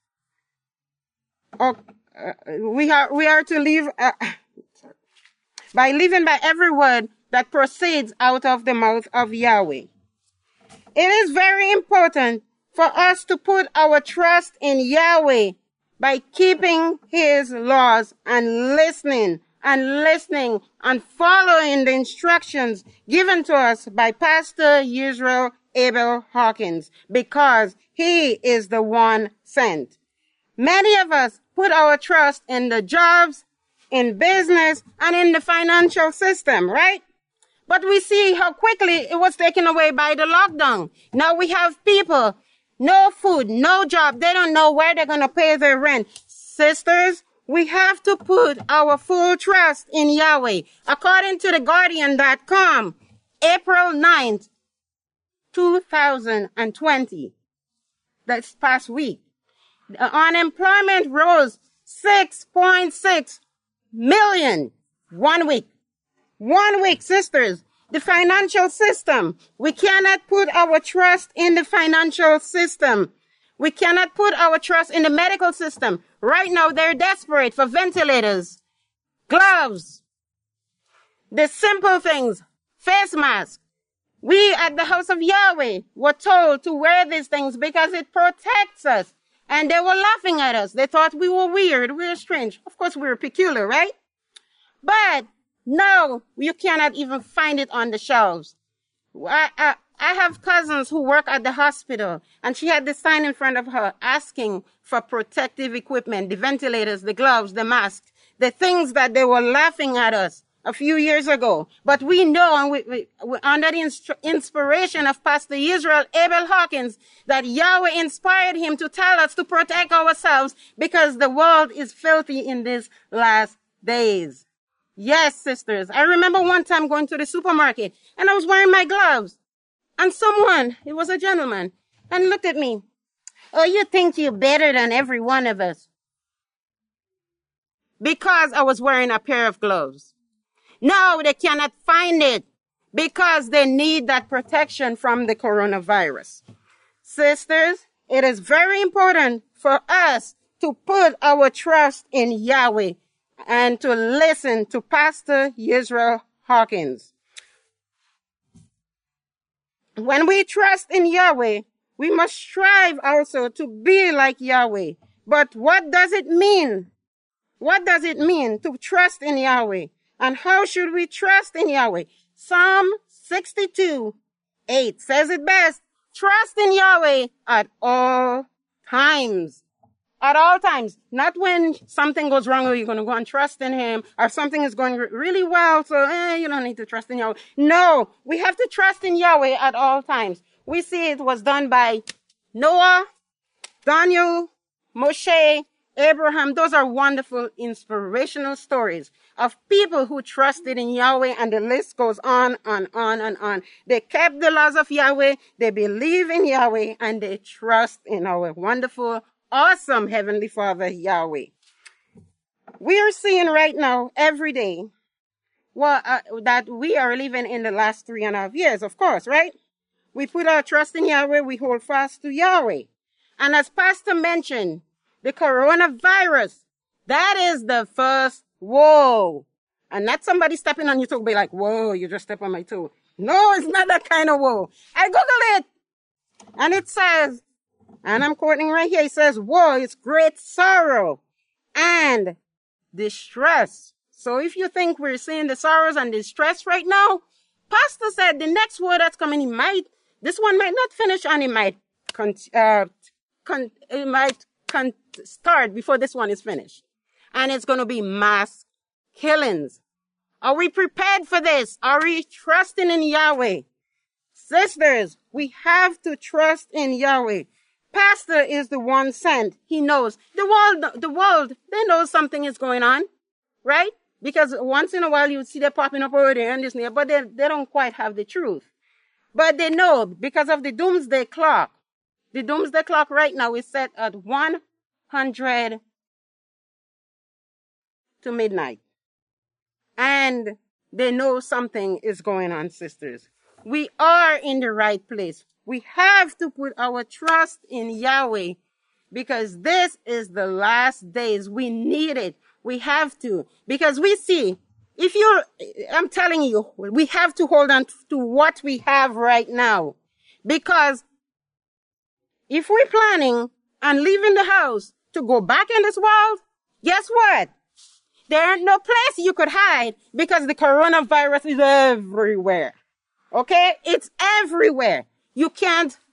we are to live by living by every word that proceeds out of the mouth of Yahweh. It is very important for us to put our trust in Yahweh by keeping his laws and listening and following the instructions given to us by Pastor Yisrael Abel Hawkins, because he is the one sent. Many of us put our trust in the jobs, in business, and in the financial system, right? But we see how quickly it was taken away by the lockdown. Now we have people, no food, no job. They don't know where they're going to pay their rent. Sisters, we have to put our full trust in Yahweh. According to TheGuardian.com, April 9th, 2020, this past week, the unemployment rose 6.6 million 1 week. 1 week, sisters. The financial system. We cannot put our trust in the financial system. We cannot put our trust in the medical system. Right now, they're desperate for ventilators, gloves, the simple things, face masks. We at the house of Yahweh were told to wear these things because it protects us. And they were laughing at us. They thought we were weird, we were strange. Of course, we were peculiar, right? But no, you cannot even find it on the shelves. I have cousins who work at the hospital, and she had the sign in front of her asking for protective equipment, the ventilators, the gloves, the masks, the things that they were laughing at us a few years ago. But we know, and we under the inspiration of Pastor Israel Abel Hawkins, that Yahweh inspired him to tell us to protect ourselves because the world is filthy in these last days. Yes, sisters. I remember one time going to the supermarket and I was wearing my gloves. And someone, it was a gentleman, and looked at me. Oh, you think you're better than every one of us? Because I was wearing a pair of gloves. No, they cannot find it because they need that protection from the coronavirus. Sisters, it is very important for us to put our trust in Yahweh and to listen to Pastor Israel Hawkins. When we trust in Yahweh, we must strive also to be like Yahweh. But what does it mean? What does it mean to trust in Yahweh? And how should we trust in Yahweh? Psalm 62:8 says it best. Trust in Yahweh at all times. At all times. Not when something goes wrong or you're going to go and trust in him, or something is going really well, so you don't need to trust in Yahweh. No, we have to trust in Yahweh at all times. We see it was done by Noah, Daniel, Moshe, Abraham. Those are wonderful, inspirational stories of people who trusted in Yahweh, and the list goes on and on and on. They kept the laws of Yahweh, they believe in Yahweh, and they trust in our wonderful, awesome Heavenly Father, Yahweh. We are seeing right now, every day, that we are living in the last 3.5 years, of course, right? We put our trust in Yahweh, we hold fast to Yahweh. And as Pastor mentioned, the coronavirus, that is the first woe. And not somebody stepping on your toe, be like, whoa, you just stepped on my toe. No, it's not that kind of woe. I Googled it, and it says, and I'm quoting right here, it says, woe is great sorrow and distress. So if you think we're seeing the sorrows and distress right now, Pastor said the next word that's coming, this one might not finish, and it might start before this one is finished. And it's going to be mass killings. Are we prepared for this? Are we trusting in Yahweh? Sisters, we have to trust in Yahweh. Pastor is the one sent. He knows. The world, they know something is going on, right? Because once in a while you see them popping up over there and this and that, but they don't quite have the truth. But they know because of the doomsday clock. The doomsday clock right now is set at 100 to midnight. And they know something is going on, sisters. We are in the right place. We have to put our trust in Yahweh because this is the last days. We need it. We have to. Because we see, I'm telling you, we have to hold on to what we have right now. Because if we're planning on leaving the house to go back in this world, guess what? There ain't no place you could hide because the coronavirus is everywhere. Okay? It's everywhere. You can't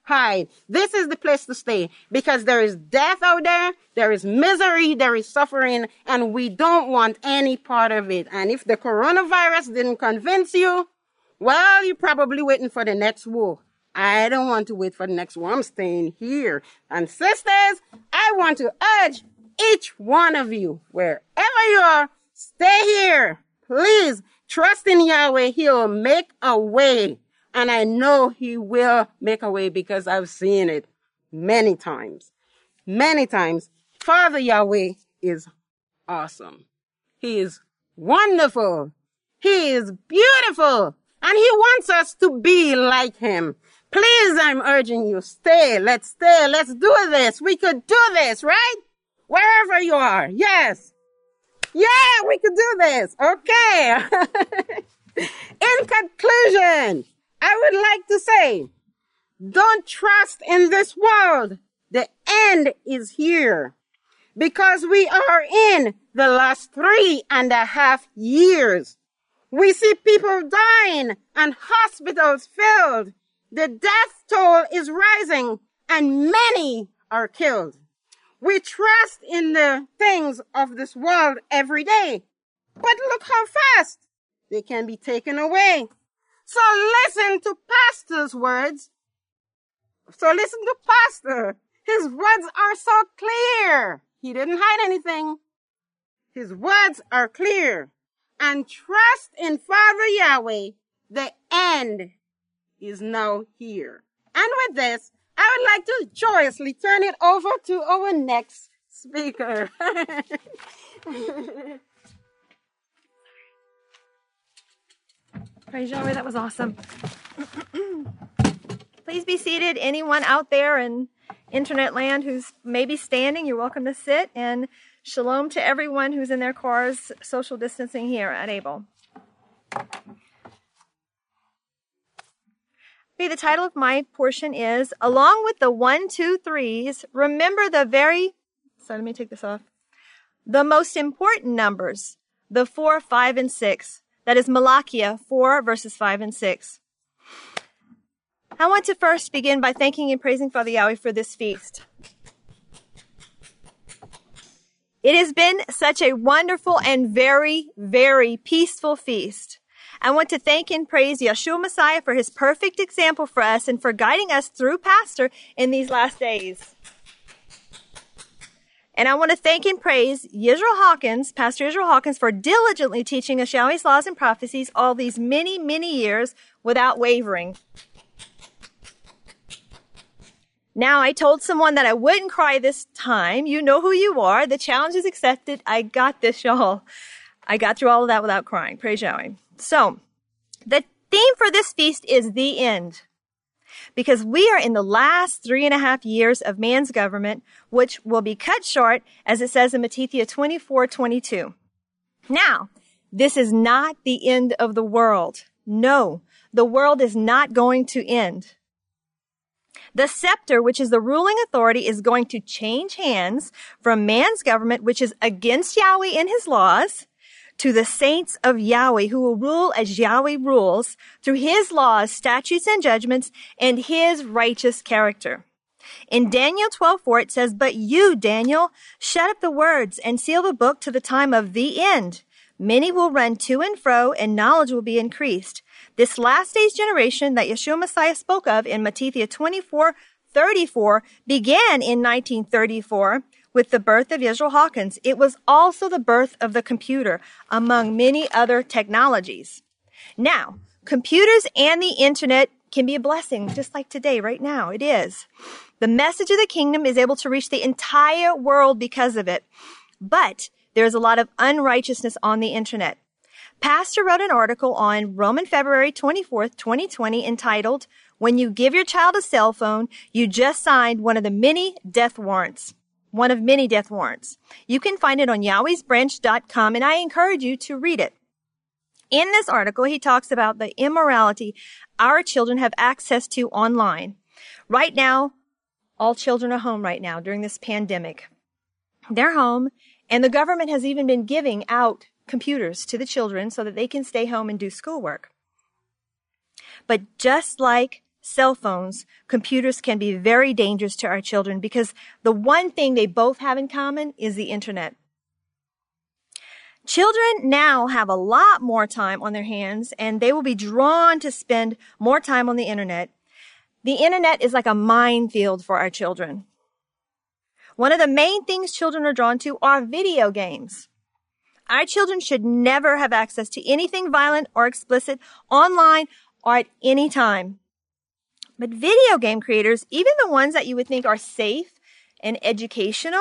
hide. This is the place to stay because there is death out there, there is misery, there is suffering, and we don't want any part of it. And if the coronavirus didn't convince you, well, you're probably waiting for the next war. I don't want to wait for the next war. I'm staying here. And sisters, I want to urge each one of you, wherever you are, stay here. Please trust in Yahweh. He'll make a way. And I know he will make a way because I've seen it many times. Many times. Father Yahweh is awesome. He is wonderful. He is beautiful. And he wants us to be like him. Please, I'm urging you, stay. Let's do this. We could do this, right? Wherever you are. Yes. Yeah, we could do this. Okay. In conclusion, I would like to say, don't trust in this world. The end is here. Because we are in the last 3.5 years. We see people dying and hospitals filled. The death toll is rising and many are killed. We trust in the things of this world every day. But look how fast they can be taken away. So listen to Pastor's words. So listen to Pastor. His words are so clear. He didn't hide anything. His words are clear. And trust in Father Yahweh. The end is now here. And with this, I would like to joyously turn it over to our next speaker. Praise Yahweh, that was awesome. Please be seated. Anyone out there in internet land who's maybe standing, you're welcome to sit. And shalom to everyone who's in their cars, social distancing here at Able. Okay, the title of my portion is, along with the 1, 2, 3s, remember the most important numbers, the 4, 5, and 6. That is Malachi 4, verses 5 and 6. I want to first begin by thanking and praising Father Yahweh for this feast. It has been such a wonderful and very, very peaceful feast. I want to thank and praise Yeshua Messiah for his perfect example for us and for guiding us through Pastor in these last days. And I want to thank and praise Pastor Israel Hawkins, for diligently teaching us Yahweh's laws and prophecies all these many, many years without wavering. Now, I told someone that I wouldn't cry this time. You know who you are. The challenge is accepted. I got this, y'all. I got through all of that without crying. Praise Yahweh. So, the theme for this feast is the end. Because we are in the last 3.5 years of man's government, which will be cut short, as it says in Matthew 24:22. Now, this is not the end of the world. No, the world is not going to end. The scepter, which is the ruling authority, is going to change hands from man's government, which is against Yahweh and his laws, to the saints of Yahweh, who will rule as Yahweh rules through his laws, statutes, and judgments, and his righteous character. In Daniel 12:4, it says, "But you, Daniel, shut up the words and seal the book to the time of the end. Many will run to and fro, and knowledge will be increased." This last days generation that Yeshua Messiah spoke of in Matthew 24:34 began in 1934 with the birth of Israel Hawkins. It was also the birth of the computer, among many other technologies. Now, computers and the internet can be a blessing, just like today, right now. It is. The message of the kingdom is able to reach the entire world because of it. But there's a lot of unrighteousness on the internet. Pastor wrote an article on February 24th, 2020, entitled, "When you give your child a cell phone, you just signed one of many death warrants." You can find it on yahwehsbranch.com, and I encourage you to read it. In this article, he talks about the immorality our children have access to online. Right now, all children are home right now during this pandemic. They're home, and the government has even been giving out computers to the children so that they can stay home and do schoolwork. But just like cell phones, computers can be very dangerous to our children because the one thing they both have in common is the internet. Children now have a lot more time on their hands, and they will be drawn to spend more time on the internet. The internet is like a minefield for our children. One of the main things children are drawn to are video games. Our children should never have access to anything violent or explicit online or at any time. But video game creators, even the ones that you would think are safe and educational,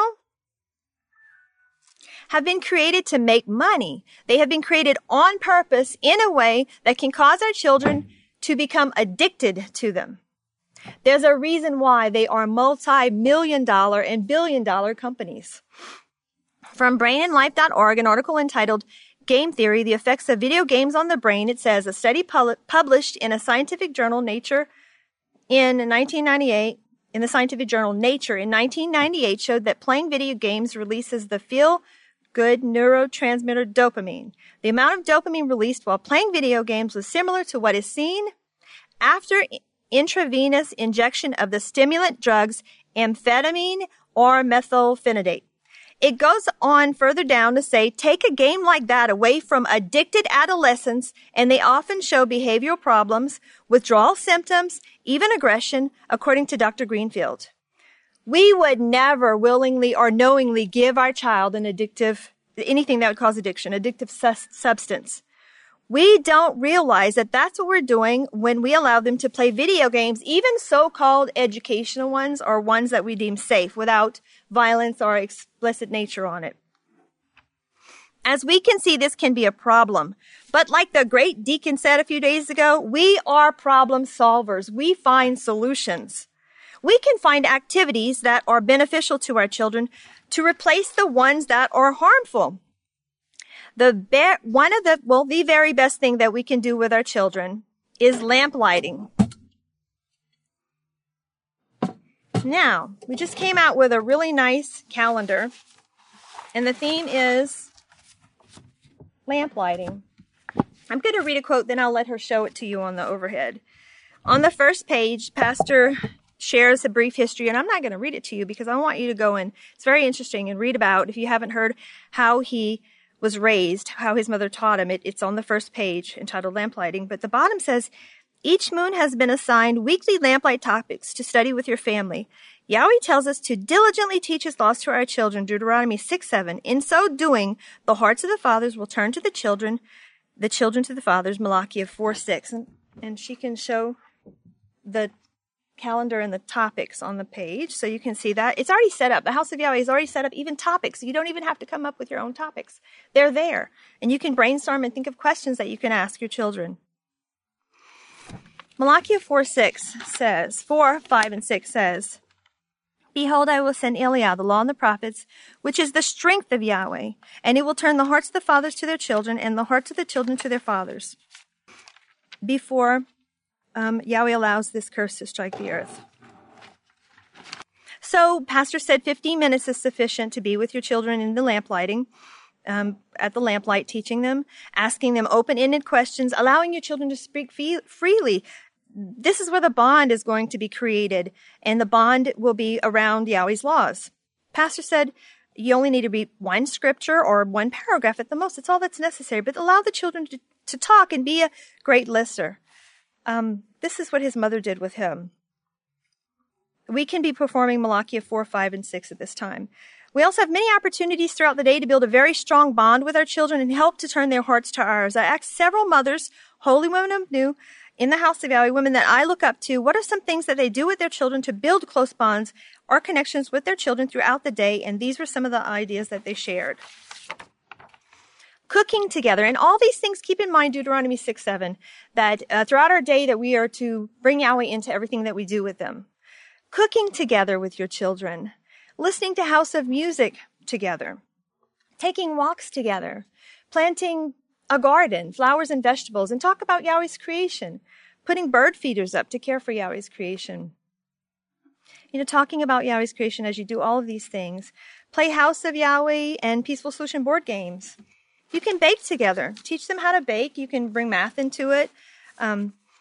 have been created to make money. They have been created on purpose in a way that can cause our children to become addicted to them. There's a reason why they are multi-million-dollar and billion-dollar companies. From brainandlife.org, an article entitled Game Theory, The Effects of Video Games on the Brain, it says, a study published in a scientific journal, Nature, in 1998, in the scientific journal Nature in 1998 showed that playing video games releases the feel-good neurotransmitter dopamine. The amount of dopamine released while playing video games was similar to what is seen after intravenous injection of the stimulant drugs amphetamine or methylphenidate. It goes on further down to say, take a game like that away from addicted adolescents, and they often show behavioral problems, withdrawal symptoms, even aggression, according to Dr. Greenfield. We would never willingly or knowingly give our child anything that would cause addiction, addictive substance. We don't realize that that's what we're doing when we allow them to play video games, even so-called educational ones or ones that we deem safe without violence or explicit nature on it. As we can see, this can be a problem. But like the great deacon said a few days ago, we are problem solvers. We find solutions. We can find activities that are beneficial to our children to replace the ones that are harmful. The very best thing that we can do with our children is lamp lighting. Now, we just came out with a really nice calendar, and the theme is lamp lighting. I'm going to read a quote, then I'll let her show it to you on the overhead. On the first page, Pastor shares a brief history, and I'm not going to read it to you because I want you to go in. It's very interesting and read about, if you haven't heard, how he was raised, how his mother taught him. It's on the first page entitled Lamplighting. But the bottom says, each moon has been assigned weekly lamplight topics to study with your family. Yahweh tells us to diligently teach his laws to our children, Deuteronomy 6:7. In so doing, the hearts of the fathers will turn to the children to the fathers, Malachi 4:6. And she can show the calendar and the topics on the page so you can see that. It's already set up. The House of Yahweh has already set up even topics. You don't even have to come up with your own topics. They're there. And you can brainstorm and think of questions that you can ask your children. Malachi 4, 5, and 6 says, Behold, I will send Eliah, the law and the prophets, which is the strength of Yahweh, and it will turn the hearts of the fathers to their children and the hearts of the children to their fathers. Before Yahweh allows this curse to strike the earth. So, Pastor said 15 minutes is sufficient to be with your children in the lamplighting, at the lamplight, teaching them, asking them open-ended questions, allowing your children to speak freely. This is where the bond is going to be created, and the bond will be around Yahweh's laws. Pastor said you only need to read one scripture or one paragraph at the most. It's all that's necessary, but allow the children to talk and be a great listener. This is what his mother did with him. We can be performing Malachi 4, 5, and 6 at this time. We also have many opportunities throughout the day to build a very strong bond with our children and help to turn their hearts to ours. I asked several mothers, holy women of Nu, in the House of Yahweh, women that I look up to, what are some things that they do with their children to build close bonds or connections with their children throughout the day? And these were some of the ideas that they shared. Cooking together. And all these things, keep in mind Deuteronomy 6:7, that throughout our day that we are to bring Yahweh into everything that we do with them. Cooking together with your children. Listening to House of Music together. Taking walks together. Planting a garden, flowers and vegetables, and talk about Yahweh's creation. Putting bird feeders up to care for Yahweh's creation. Talking about Yahweh's creation as you do all of these things. Play House of Yahweh and Peaceful Solution board games. You can bake together. Teach them how to bake. You can bring math into it.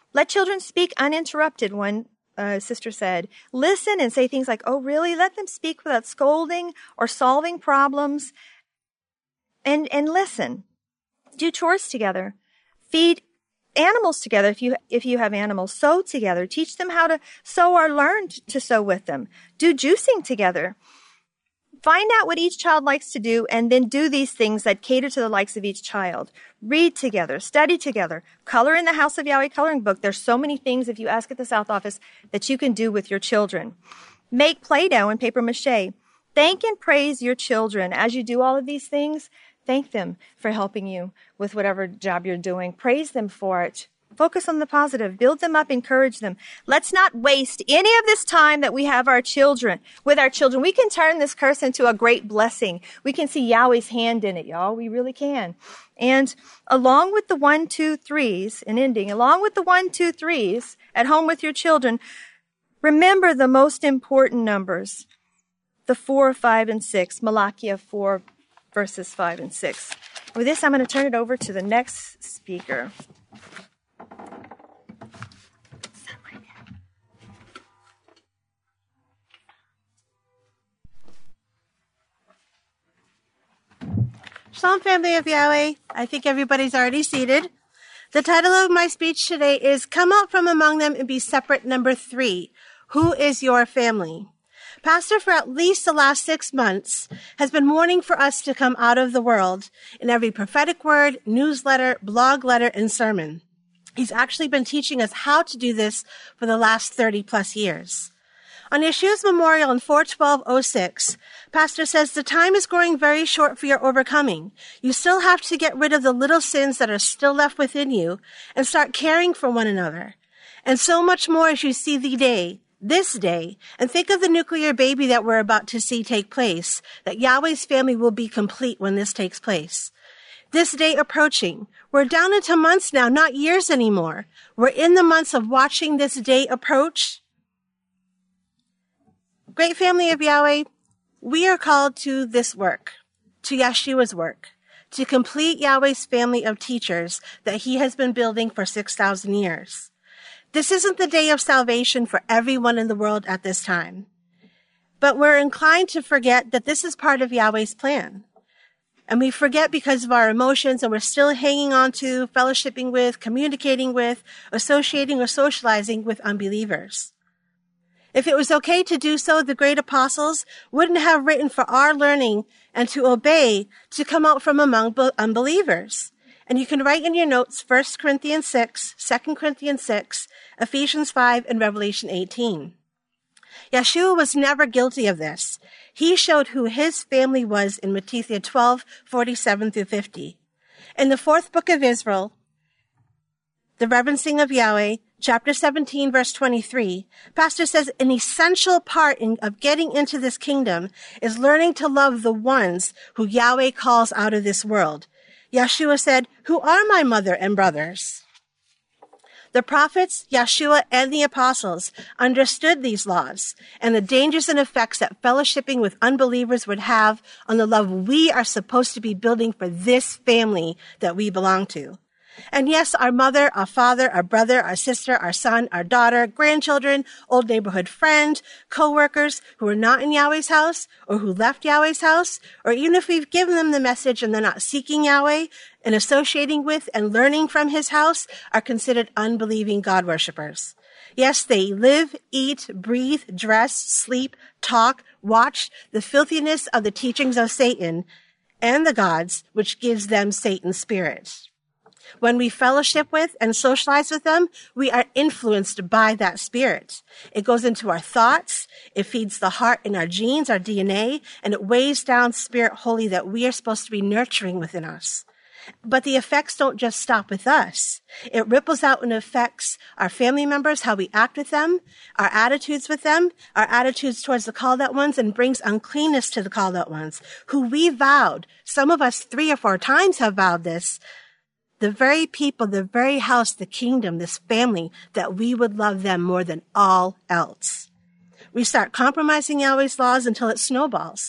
Let children speak uninterrupted, one sister said. Listen and say things like, oh, really? Let them speak without scolding or solving problems. And listen. Do chores together. Feed animals together if you have animals. Sew together. Teach them how to sew or learn to sew with them. Do juicing together. Find out what each child likes to do and then do these things that cater to the likes of each child. Read together, study together, color in the House of Yahweh coloring book. There's so many things, if you ask at the South Office, that you can do with your children. Make Play-Doh and paper mache. Thank and praise your children. As you do all of these things, thank them for helping you with whatever job you're doing. Praise them for it. Focus on the positive. Build them up. Encourage them. Let's not waste any of this time that we have with our children. We can turn this curse into a great blessing. We can see Yahweh's hand in it, y'all. We really can. And along with the 1, 2, 3s, and ending, along with the 1, 2, 3s at home with your children, remember the most important numbers, the 4, 5, and 6, Malachi 4, verses 5 and 6. With this, I'm going to turn it over to the next speaker. Shalom, family of Yahweh. I think everybody's already seated. The title of my speech today is Come Out From Among Them and Be Separate, number 3. Who is your family? Pastor, for at least the last 6 months, has been warning for us to come out of the world in every prophetic word, newsletter, blog letter, and sermon. He's actually been teaching us how to do this for the last 30 plus years. On Yeshua's memorial in 4/12/06, Pastor says the time is growing very short for your overcoming. You still have to get rid of the little sins that are still left within you and start caring for one another. And so much more as you see this day, and think of the nuclear baby that we're about to see take place, that Yahweh's family will be complete when this takes place. This day approaching. We're down into months now, not years anymore. We're in the months of watching this day approach. Great family of Yahweh, we are called to this work, to Yeshua's work, to complete Yahweh's family of teachers that he has been building for 6,000 years. This isn't the day of salvation for everyone in the world at this time, but we're inclined to forget that this is part of Yahweh's plan. And we forget because of our emotions, and we're still hanging on to, fellowshipping with, communicating with, associating or socializing with unbelievers. If it was okay to do so, the great apostles wouldn't have written for our learning and to obey to come out from among unbelievers. And you can write in your notes 1 Corinthians 6, 2 Corinthians 6, Ephesians 5, and Revelation 18. Yeshua was never guilty of this. He showed who his family was in Matthew 12, 47 through 50. In the 4th book of Israel, the reverencing of Yahweh, chapter 17, verse 23, Pastor says an essential part of getting into this kingdom is learning to love the ones who Yahweh calls out of this world. Yeshua said, "Who are my mother and brothers?" The prophets, Yeshua, and the apostles understood these laws and the dangers and effects that fellowshipping with unbelievers would have on the love we are supposed to be building for this family that we belong to. And yes, our mother, our father, our brother, our sister, our son, our daughter, grandchildren, old neighborhood friend, co-workers who are not in Yahweh's house or who left Yahweh's house, or even if we've given them the message and they're not seeking Yahweh and associating with and learning from his house, are considered unbelieving God worshippers. Yes, they live, eat, breathe, dress, sleep, talk, watch the filthiness of the teachings of Satan and the gods, which gives them Satan's spirit. When we fellowship with and socialize with them, we are influenced by that spirit. It goes into our thoughts, it feeds the heart and our genes, our DNA, and it weighs down spirit holy that we are supposed to be nurturing within us. But the effects don't just stop with us. It ripples out and affects our family members, how we act with them, our attitudes with them, our attitudes towards the called out ones, and brings uncleanness to the called out ones, who we vowed, some of us 3 or 4 times have vowed this, the very people, the very house, the kingdom, this family, that we would love them more than all else. We start compromising Yahweh's laws until it snowballs.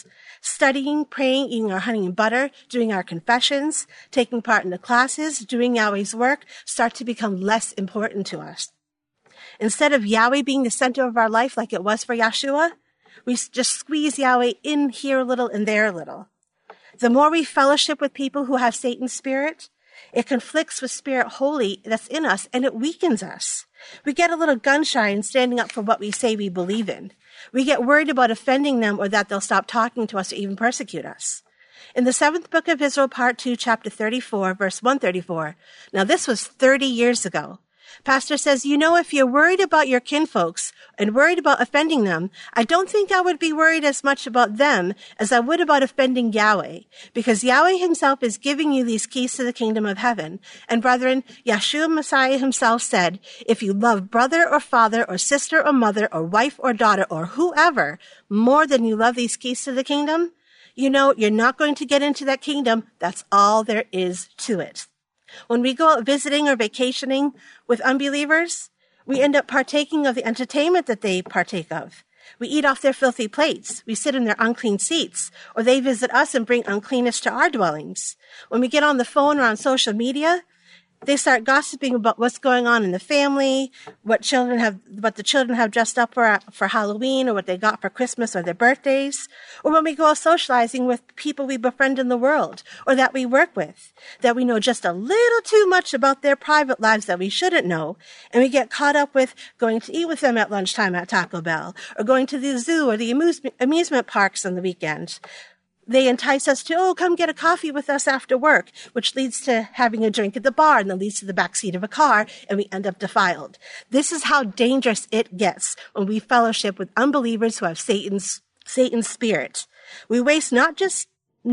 Studying, praying, eating our honey and butter, doing our confessions, taking part in the classes, doing Yahweh's work start to become less important to us. Instead of Yahweh being the center of our life like it was for Yeshua, we just squeeze Yahweh in here a little and there a little. The more we fellowship with people who have Satan's spirit, it conflicts with Spirit Holy that's in us, and it weakens us. We get a little gun-shy in standing up for what we say we believe in. We get worried about offending them or that they'll stop talking to us or even persecute us. In the 7th book of Israel, part 2, chapter 34, verse 134, now this was 30 years ago, Pastor says, if you're worried about your kinfolks and worried about offending them, I don't think I would be worried as much about them as I would about offending Yahweh, because Yahweh himself is giving you these keys to the kingdom of heaven. And brethren, Yeshua Messiah himself said, if you love brother or father or sister or mother or wife or daughter or whoever more than you love these keys to the kingdom, you're not going to get into that kingdom. That's all there is to it. When we go out visiting or vacationing with unbelievers, we end up partaking of the entertainment that they partake of. We eat off their filthy plates. We sit in their unclean seats, or they visit us and bring uncleanness to our dwellings. When we get on the phone or on social media, they start gossiping about what's going on in the family, what the children have dressed up for Halloween, or what they got for Christmas or their birthdays. Or when we go socializing with people we befriend in the world, or that we work with, that we know just a little too much about their private lives that we shouldn't know, and we get caught up with going to eat with them at lunchtime at Taco Bell, or going to the zoo or the amusement parks on the weekend. They entice us to, come get a coffee with us after work, which leads to having a drink at the bar and then leads to the backseat of a car, and we end up defiled. This is how dangerous it gets when we fellowship with unbelievers who have Satan's spirit. We waste not just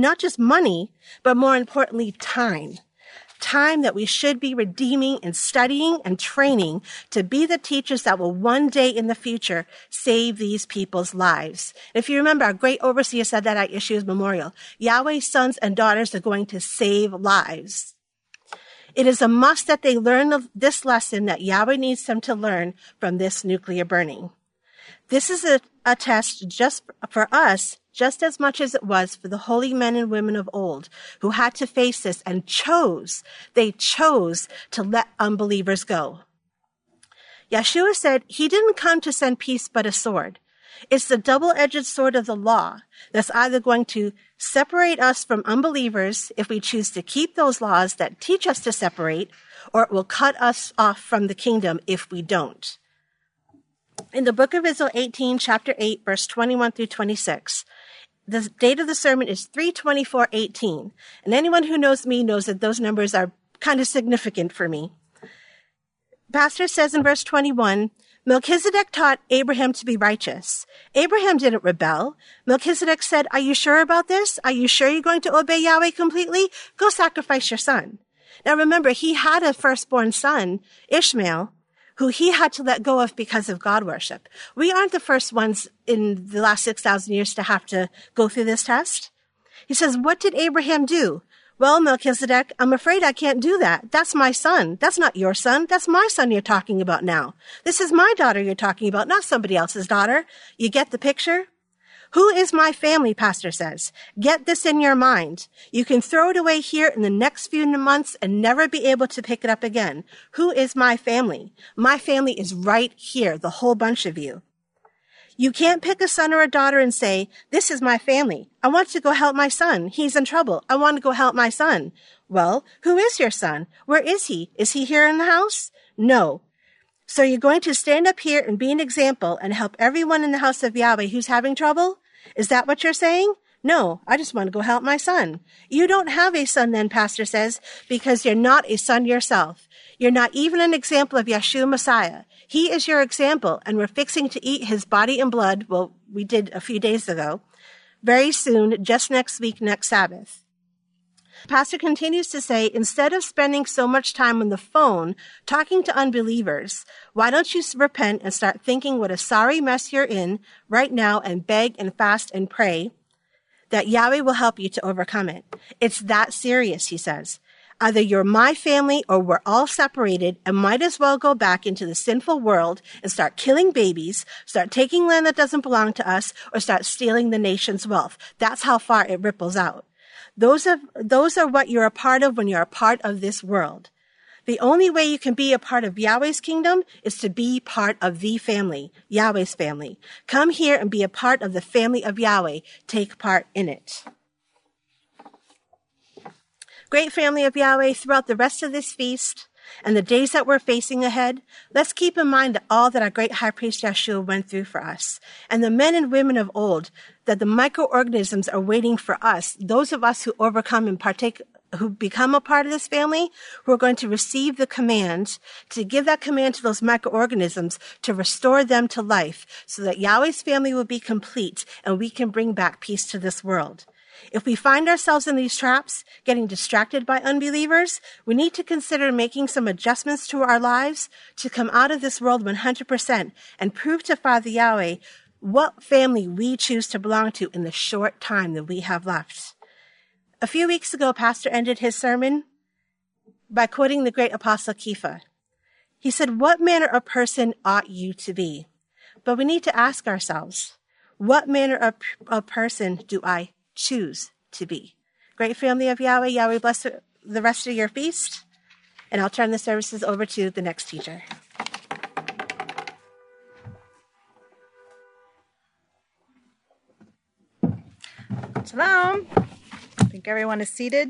money, but more importantly, time. Time that we should be redeeming and studying and training to be the teachers that will one day in the future save these people's lives. If you remember, our great overseer said that at Yeshua's memorial. Yahweh's sons and daughters are going to save lives. It is a must that they learn this lesson that Yahweh needs them to learn from this nuclear burning. This is a test just for us, just as much as it was for the holy men and women of old who had to face this and they chose to let unbelievers go. Yeshua said he didn't come to send peace but a sword. It's the double-edged sword of the law that's either going to separate us from unbelievers if we choose to keep those laws that teach us to separate, or it will cut us off from the kingdom if we don't. In the book of Israel 18, chapter 8, verse 21 through 26, the date of the sermon is 3/24/18. And anyone who knows me knows that those numbers are kind of significant for me. Pastor says in verse 21, Melchizedek taught Abraham to be righteous. Abraham didn't rebel. Melchizedek said, are you sure about this? Are you sure you're going to obey Yahweh completely? Go sacrifice your son. Now remember, he had a firstborn son, Ishmael, who he had to let go of because of God worship. We aren't the first ones in the last 6,000 years to have to go through this test. He says, what did Abraham do? Well, Melchizedek, I'm afraid I can't do that. That's my son. That's not your son. That's my son you're talking about now. This is my daughter you're talking about, not somebody else's daughter. You get the picture? Who is my family, Pastor says. Get this in your mind. You can throw it away here in the next few months and never be able to pick it up again. Who is my family? My family is right here, the whole bunch of you. You can't pick a son or a daughter and say, this is my family. I want to go help my son. He's in trouble. I want to go help my son. Well, who is your son? Where is he? Is he here in the house? No. So you're going to stand up here and be an example and help everyone in the house of Yahweh who's having trouble? Is that what you're saying? No, I just want to go help my son. You don't have a son then, Pastor says, because you're not a son yourself. You're not even an example of Yeshua Messiah. He is your example, and we're fixing to eat his body and blood. Well, we did a few days ago. Very soon, just next week, next Sabbath. Pastor continues to say, instead of spending so much time on the phone talking to unbelievers, why don't you repent and start thinking what a sorry mess you're in right now and beg and fast and pray that Yahweh will help you to overcome it. It's that serious, he says. Either you're my family or we're all separated and might as well go back into the sinful world and start killing babies, start taking land that doesn't belong to us, or start stealing the nation's wealth. That's how far it ripples out. Those are what you're a part of when you're a part of this world. The only way you can be a part of Yahweh's kingdom is to be part of the family, Yahweh's family. Come here and be a part of the family of Yahweh. Take part in it. Great family of Yahweh, throughout the rest of this feast and the days that we're facing ahead, let's keep in mind all that our great high priest Yeshua went through for us, and the men and women of old, that the microorganisms are waiting for us, those of us who overcome and partake, who become a part of this family, who are going to receive the command, to give that command to those microorganisms to restore them to life so that Yahweh's family will be complete and we can bring back peace to this world. If we find ourselves in these traps, getting distracted by unbelievers, we need to consider making some adjustments to our lives to come out of this world 100% and prove to Father Yahweh what family we choose to belong to in the short time that we have left. A few weeks ago, Pastor ended his sermon by quoting the great apostle Kepha. He said, "What manner of person ought you to be?" But we need to ask ourselves, what manner of person do I choose to be? Great family of Yahweh, Yahweh bless the rest of your feast. And I'll turn the services over to the next teacher. Shalom. I think everyone is seated.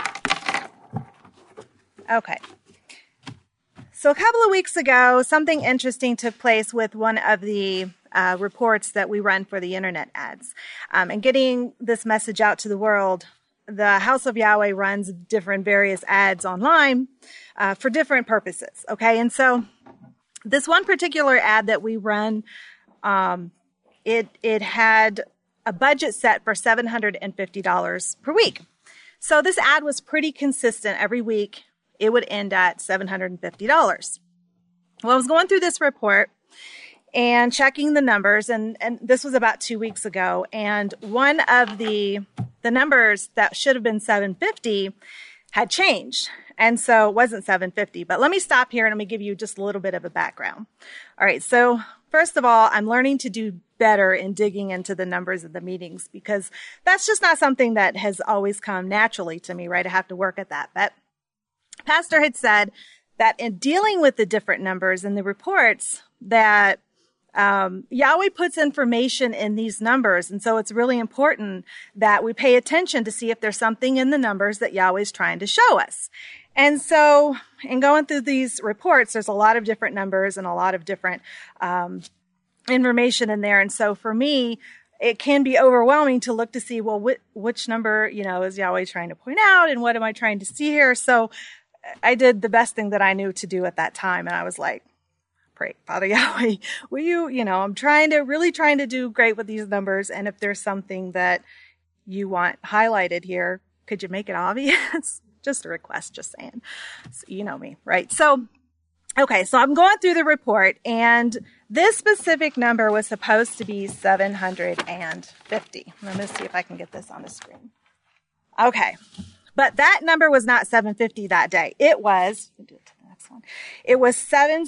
Okay. So a couple of weeks ago, something interesting took place with one of the reports that we run for the internet ads. And getting this message out to the world, the House of Yahweh runs different various ads online for different purposes. Okay. And so this one particular ad that we run, it had a budget set for $750 per week. So this ad was pretty consistent. Every week it would end at $750. Well, I was going through this report and checking the numbers, and this was about 2 weeks ago, and one of the numbers that should have been $750 had changed, and so it wasn't $750. But let me stop here and let me give you just a little bit of a background. All right, so first of all, I'm learning to do better in digging into the numbers of the meetings, because that's just not something that has always come naturally to me, right? I have to work at that. But Pastor had said that in dealing with the different numbers in the reports, that Yahweh puts information in these numbers. And so it's really important that we pay attention to see if there's something in the numbers that Yahweh's trying to show us. And so in going through these reports, there's a lot of different numbers and a lot of different information in there. And so for me, it can be overwhelming to look to see, well, which number, is Yahweh trying to point out, and what am I trying to see here? So I did the best thing that I knew to do at that time. And I was like, pray, Father Yahweh, will you, I'm really trying to do great with these numbers. And if there's something that you want highlighted here, could you make it obvious? Just a request, just saying. So you know me, right? So, okay, so I'm going through the report, and this specific number was supposed to be 750. Let me see if I can get this on the screen. Okay, but that number was not 750 that day. It was, do it to the next one. It was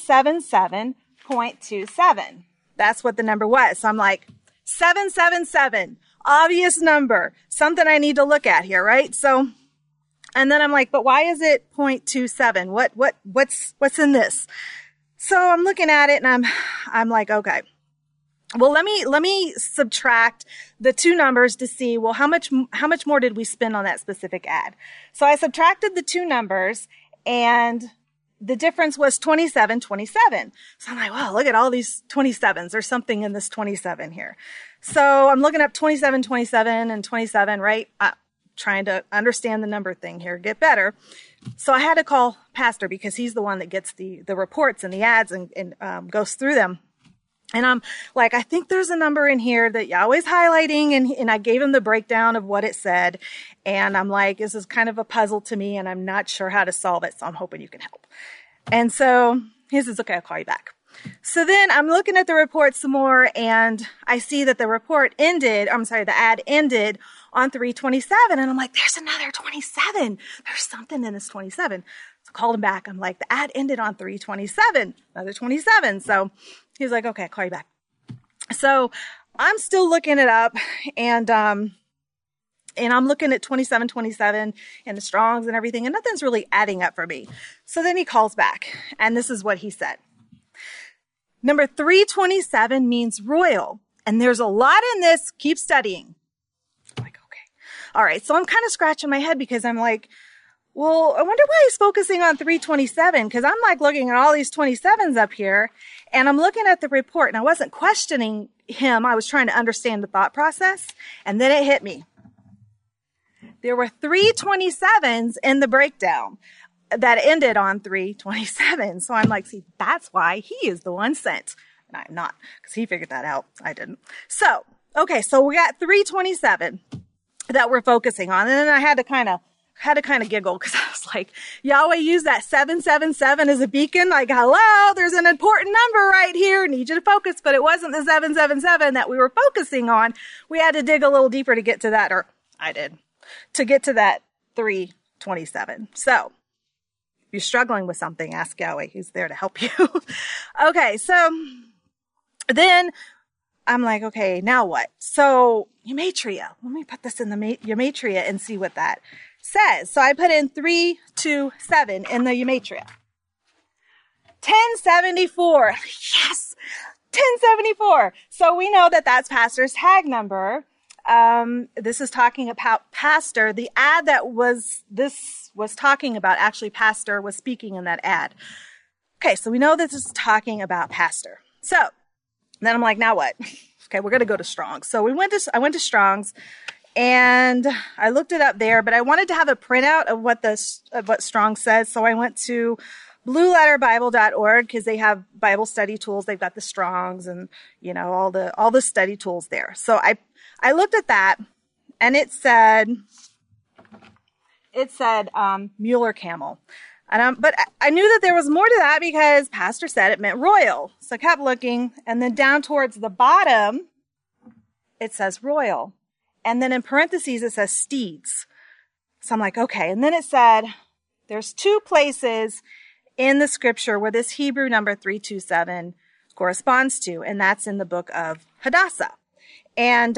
777.27. That's what the number was. So I'm like, 777, obvious number, something I need to look at here, right? So, and then I'm like, but why is it 0.27? What's in this? So I'm looking at it and I'm like, okay, well, let me subtract the two numbers to see, well, how much more did we spend on that specific ad? So I subtracted the two numbers, and the difference was 27. So I'm like, wow, look at all these 27s. There's something in this 27 here. So I'm looking up 27, and 27, right? Trying to understand the number thing here, get better. So I had to call Pastor, because he's the one that gets the reports and the ads and goes through them. And I'm like, I think there's a number in here that Yahweh's highlighting. And I gave him the breakdown of what it said. And I'm like, this is kind of a puzzle to me, and I'm not sure how to solve it. So I'm hoping you can help. And so he says, okay, I'll call you back. So then I'm looking at the report some more, and I see that the ad ended on 327. And I'm like, there's another 27. There's something in this 27. So I called him back. I'm like, the ad ended on 327, another 27. So he's like, okay, I'll call you back. So I'm still looking it up, and I'm looking at 2727 and the Strongs and everything, and nothing's really adding up for me. So then he calls back, and this is what he said. Number 327 means royal, and there's a lot in this. Keep studying. I'm like, okay. All right. So I'm kind of scratching my head because I'm like, well, I wonder why he's focusing on 327, because I'm like looking at all these 27s up here, and I'm looking at the report, and I wasn't questioning him. I was trying to understand the thought process, and then it hit me. There were 327s in the breakdown that ended on 327. So I'm like, see, that's why he is the one sent. And I'm not, because he figured that out. I didn't. So, okay, so we got 327 that we're focusing on. And then I had to kind of giggle, because I was like, Yahweh used that 777 as a beacon. Like, hello, there's an important number right here. Need you to focus. But it wasn't the 777 that we were focusing on. We had to dig a little deeper to get to that, or I did, to get to that 327. So, if you're struggling with something, ask Yahweh. He's there to help you. Okay, so then I'm like, okay, now what? So, Gematria. Let me put this in the Gematria and see what that says. So I put in 327 in the Gematria. 1074. Yes! 1074. So we know that that's Pastor's tag number. This is talking about Pastor. The ad that this was talking about, actually Pastor was speaking in that ad. Okay, so we know this is talking about Pastor. So then I'm like, now what? Okay, we're going to go to Strong's. So I went to Strong's, and I looked it up there, but I wanted to have a printout of what Strong says. So I went to blueletterbible.org, because they have Bible study tools. They've got the Strong's and, all the study tools there. So I looked at that, and it said Mueller camel. But I knew that there was more to that because Pastor said it meant royal. So I kept looking, and then down towards the bottom, it says royal. And then in parentheses, it says steeds. So I'm like, okay. And then it said, there's 2 places in the scripture where this Hebrew number 327 corresponds to, and that's in the book of Hadassah. And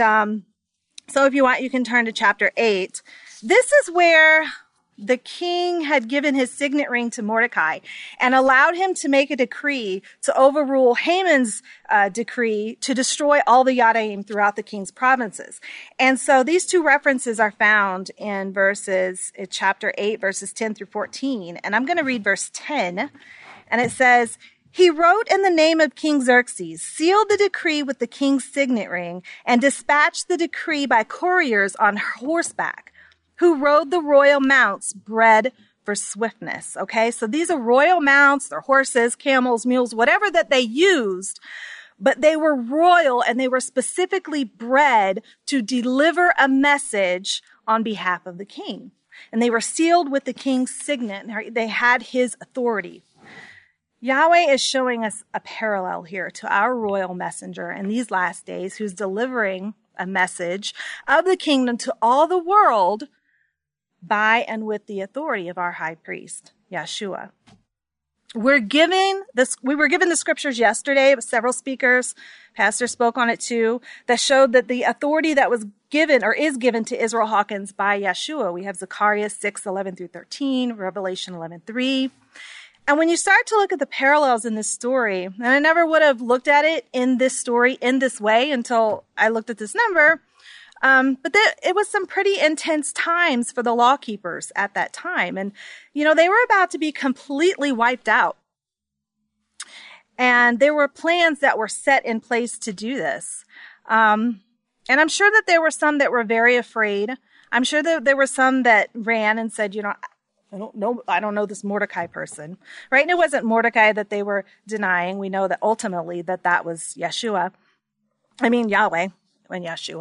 so if you want, you can turn to chapter 8. This is where the king had given his signet ring to Mordecai and allowed him to make a decree to overrule Haman's decree to destroy all the Yadaim throughout the king's provinces. And so these 2 references are found in chapter 8, verses 10 through 14. And I'm going to read verse 10. And it says, "He wrote in the name of King Xerxes, sealed the decree with the king's signet ring, and dispatched the decree by couriers on horseback, who rode the royal mounts bred for swiftness." Okay, so these are royal mounts, they're horses, camels, mules, whatever that they used, but they were royal, and they were specifically bred to deliver a message on behalf of the king. And they were sealed with the king's signet. They had his authority. Yahweh is showing us a parallel here to our royal messenger in these last days, who's delivering a message of the kingdom to all the world by and with the authority of our high priest, Yeshua. We were given the scriptures yesterday with several speakers. Pastor spoke on it too, that showed that the authority that was given or is given to Israel Hawkins by Yeshua. We have Zechariah 6:11 through 13, Revelation 11:3. And when you start to look at the parallels in this story, and I never would have looked at it in this story in this way until I looked at this number, but it was some pretty intense times for the law keepers at that time. And, they were about to be completely wiped out. And there were plans that were set in place to do this. And I'm sure that there were some that were very afraid. I'm sure that there were some that ran and said, I don't know this Mordecai person, right? And it wasn't Mordecai that they were denying. We know that ultimately that was Yahweh and Yeshua,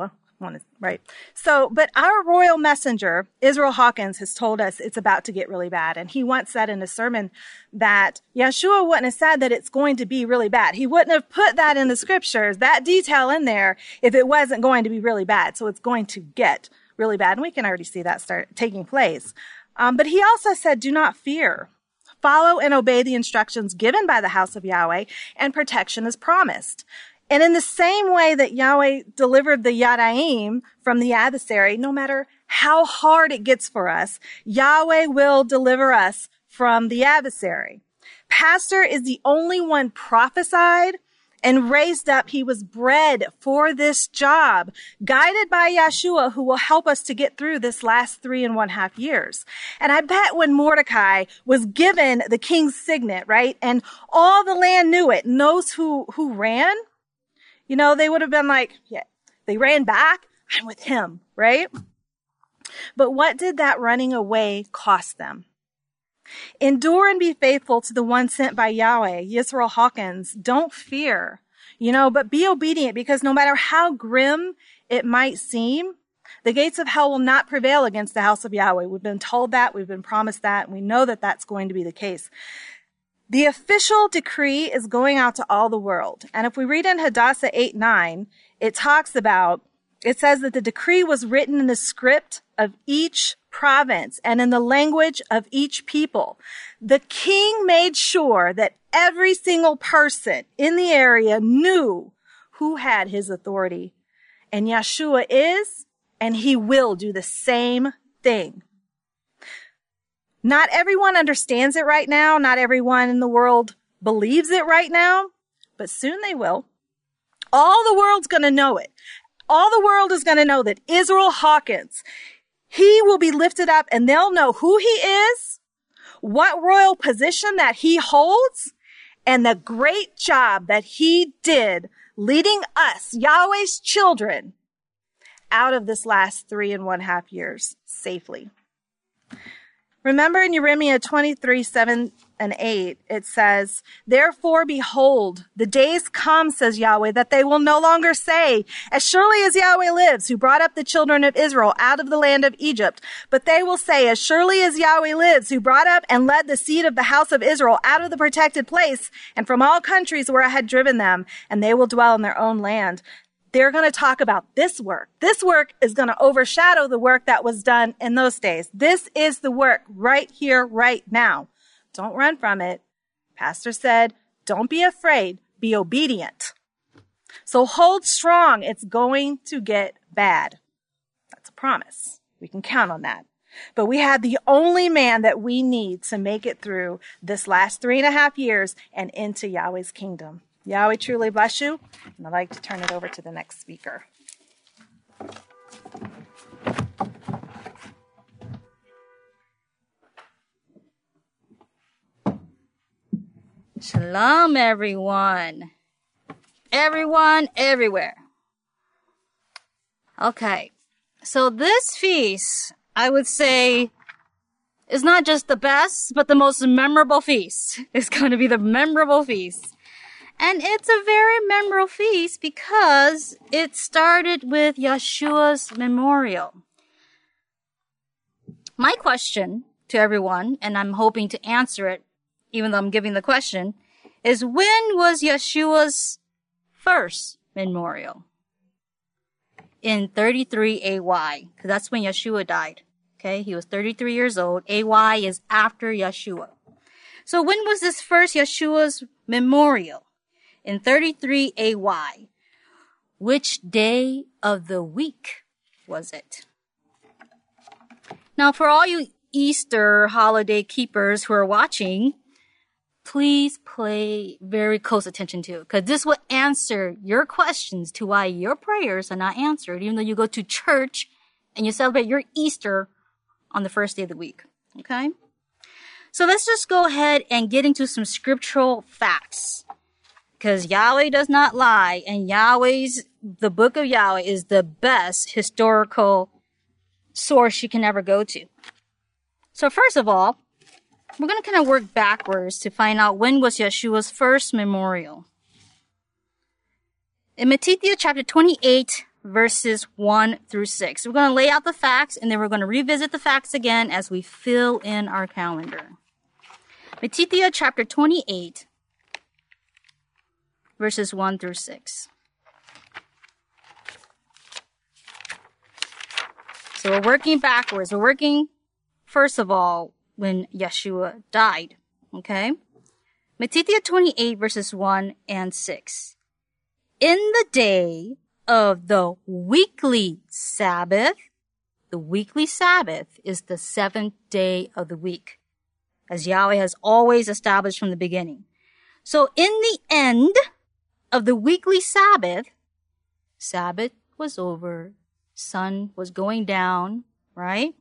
Right. So, but our royal messenger, Israel Hawkins, has told us it's about to get really bad. And he once said in a sermon that Yeshua wouldn't have said that it's going to be really bad. He wouldn't have put that in the scriptures, that detail in there, if it wasn't going to be really bad. So it's going to get really bad. And we can already see that start taking place. But he also said, do not fear. Follow and obey the instructions given by the house of Yahweh, and protection is promised. And in the same way that Yahweh delivered the Yadaim from the adversary, no matter how hard it gets for us, Yahweh will deliver us from the adversary. Pastor is the only one prophesied and raised up. He was bred for this job, guided by Yeshua, who will help us to get through this last 3.5 years. And I bet when Mordecai was given the king's signet, right, and all the land knew it, and those who ran, you know, they would have been like, yeah, they ran back. I'm with him, right? But what did that running away cost them? Endure and be faithful to the one sent by Yahweh, Yisrael Hawkins. Don't fear, but be obedient, because no matter how grim it might seem, the gates of hell will not prevail against the house of Yahweh. We've been told that, we've been promised that, and we know that that's going to be the case. The official decree is going out to all the world. And if we read in Hadassah 8:9, it says that the decree was written in the script of each province and in the language of each people. The king made sure that every single person in the area knew who had his authority. And Yeshua is, and he will do the same thing. Not everyone understands it right now. Not everyone in the world believes it right now, but soon they will. All the world's going to know it. All the world is going to know that Israel Hawkins, he will be lifted up, and they'll know who he is, what royal position that he holds, and the great job that he did leading us, Yahweh's children, out of this last 3.5 years safely. Remember in Jeremiah 23:7 and 8, it says, therefore, behold, the days come, says Yahweh, that they will no longer say, as surely as Yahweh lives, who brought up the children of Israel out of the land of Egypt. But they will say, as surely as Yahweh lives, who brought up and led the seed of the house of Israel out of the protected place and from all countries where I had driven them, and they will dwell in their own land. They're going to talk about this work. This work is going to overshadow the work that was done in those days. This is the work right here, right now. Don't run from it. Pastor said, don't be afraid. Be obedient. So hold strong. It's going to get bad. That's a promise. We can count on that. But we have the only man that we need to make it through this last 3.5 years and into Yahweh's kingdom. Yahweh truly bless you, and I'd like to turn it over to the next speaker. Shalom, everyone. Everyone, everywhere. Okay, so this feast, I would say, is not just the best, but the most memorable feast. It's going to be the memorable feast. And it's a very memorable feast because it started with Yeshua's memorial. My question to everyone, and I'm hoping to answer it, even though I'm giving the question, is when was Yeshua's first memorial? In 33 AY, because that's when Yeshua died. Okay, he was 33 years old. AY is after Yeshua. So when was this first Yeshua's memorial? In 33 AY. Which day of the week was it? Now, for all you Easter holiday keepers who are watching, please pay very close attention to it, because this will answer your questions to why your prayers are not answered, even though you go to church and you celebrate your Easter on the first day of the week. Okay? So let's just go ahead and get into some scriptural facts. Because Yahweh does not lie, and the book of Yahweh is the best historical source you can ever go to. So first of all, we're going to kind of work backwards to find out when was Yeshua's first memorial. In Matthew chapter 28, verses 1 through 6. We're going to lay out the facts, and then we're going to revisit the facts again as we fill in our calendar. Matithia chapter 28, verses 1 through 6. So we're working backwards. We're working, first of all, when Yeshua died. Okay? Matithia 28, verses 1 and 6. In the day of the weekly Sabbath, the weekly Sabbath is the 7th day of the week, as Yahweh has always established from the beginning. So in the end of the weekly Sabbath, Sabbath was over, sun was going down, right?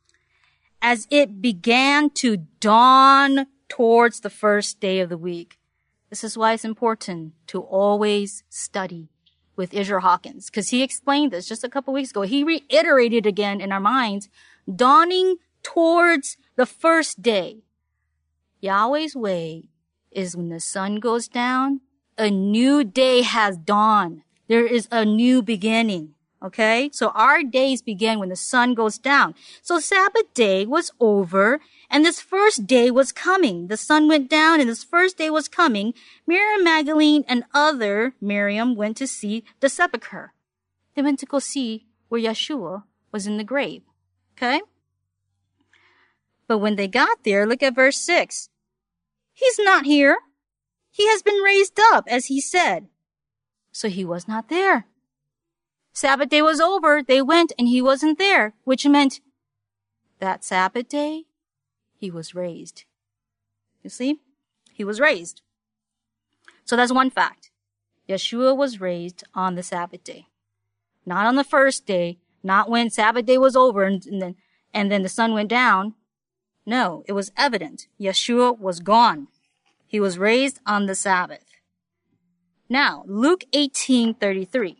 As it began to dawn towards the first day of the week. This is why it's important to always study with Israel Hawkins, because he explained this just a couple weeks ago. He reiterated again in our minds, dawning towards the first day. Yahweh's way is when the sun goes down, a new day has dawned. There is a new beginning. Okay? So our days begin when the sun goes down. So Sabbath day was over, and this first day was coming. The sun went down, and this first day was coming. Miriam Magdalene and other Miriam went to see the sepulchre. They went to go see where Yeshua was in the grave. Okay? But when they got there, look at verse 6. He's not here. He has been raised up, as he said. So he was not there. Sabbath day was over. They went and he wasn't there, which meant that Sabbath day, he was raised. You see? He was raised. So that's one fact. Yeshua was raised on the Sabbath day. Not on the first day, not when Sabbath day was over and then the sun went down. No, it was evident. Yeshua was gone. He was raised on the Sabbath. Now, Luke 18:33.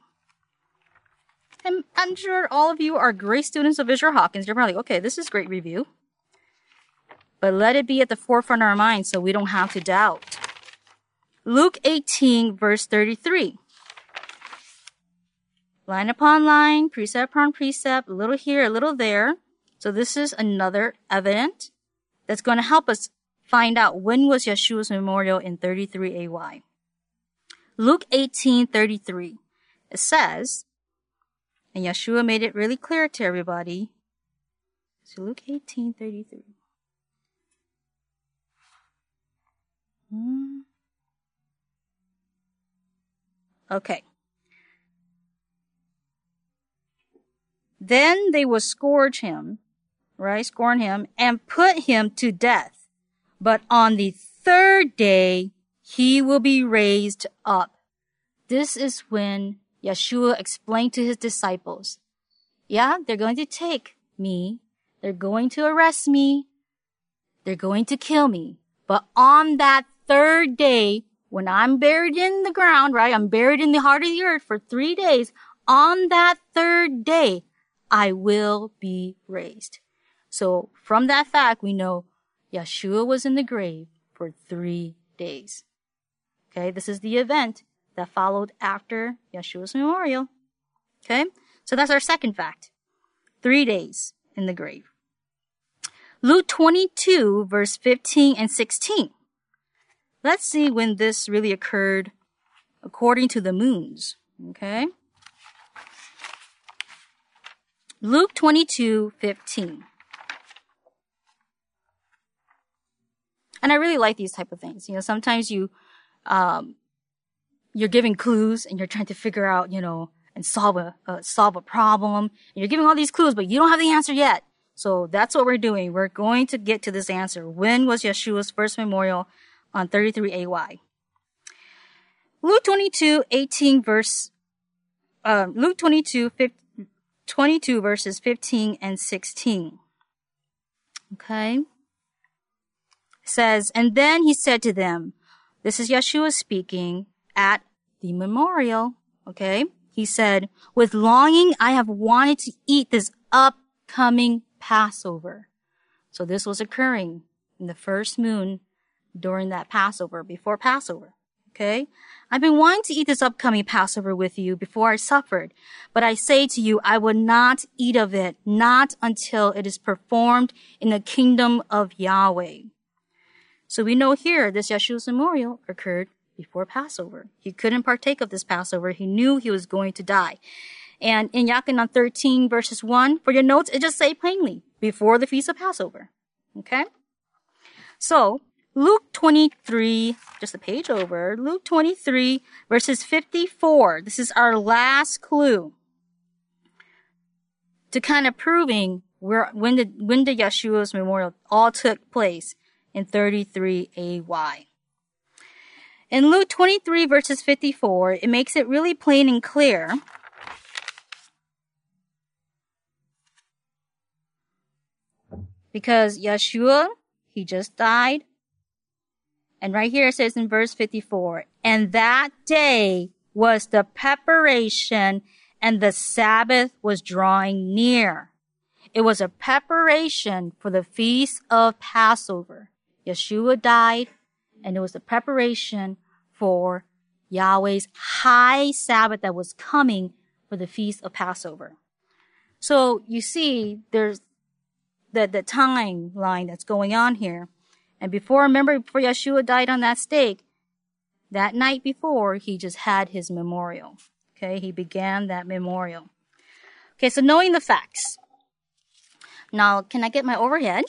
And I'm sure all of you are great students of Israel Hawkins. You're probably, okay, this is great review. But let it be at the forefront of our minds so we don't have to doubt. Luke 18, verse 33. Line upon line, precept upon precept, a little here, a little there. So this is another evidence that's going to help us find out when was Yeshua's memorial in 33 AY. Luke 18:33. It says, and Yeshua made it really clear to everybody. So Luke 18:33. Okay. Then they will scourge him, right? Scorn him and put him to death. But on the third day, he will be raised up. This is when Yeshua explained to his disciples, yeah, they're going to take me. They're going to arrest me. They're going to kill me. But on that third day, when I'm buried in the ground, right? I'm buried in the heart of the earth for 3 days. On that third day, I will be raised. So from that fact, we know Yeshua was in the grave for 3 days. Okay, this is the event that followed after Yeshua's memorial. Okay, so that's our second fact. 3 days in the grave. Luke 22, verse 15 and 16. Let's see when this really occurred according to the moons. Okay. Luke 22:15. And I really like these type of things. You know, sometimes you're giving clues and you're trying to figure out, you know, and solve a problem. And you're giving all these clues, but you don't have the answer yet. So that's what we're doing. We're going to get to this answer. When was Yeshua's first memorial on 33 AY? Luke 22:18 verse, Luke 22 verses 15 and 16. Okay. It says, and then he said to them, this is Yeshua speaking at the memorial. Okay. He said, with longing, I have wanted to eat this upcoming Passover. So this was occurring in the first moon during that Passover, before Passover. Okay? I've been wanting to eat this upcoming Passover with you before I suffered, but I say to you, I will not eat of it, not until it is performed in the kingdom of Yahweh. So we know here this Yeshua's memorial occurred before Passover. He couldn't partake of this Passover. He knew he was going to die. And in Yachanan 13 verses 1, for your notes, it just say plainly, before the Feast of Passover. Okay? So, Luke 23, just a page over, Luke 23 verses 54. This is our last clue to kind of proving when the Yeshua's memorial all took place in 33 AY. In Luke 23 verses 54, it makes it really plain and clear because Yeshua, he just died. And right here it says in verse 54, and that day was the preparation and the Sabbath was drawing near. It was a preparation for the feast of Passover. Yeshua died, and it was a preparation for Yahweh's high Sabbath that was coming for the feast of Passover. So you see, there's the timeline that's going on here. And before Yeshua died on that stake, that night before, he just had his memorial. Okay, he began that memorial. Okay, so knowing the facts. Now, can I get my overhead?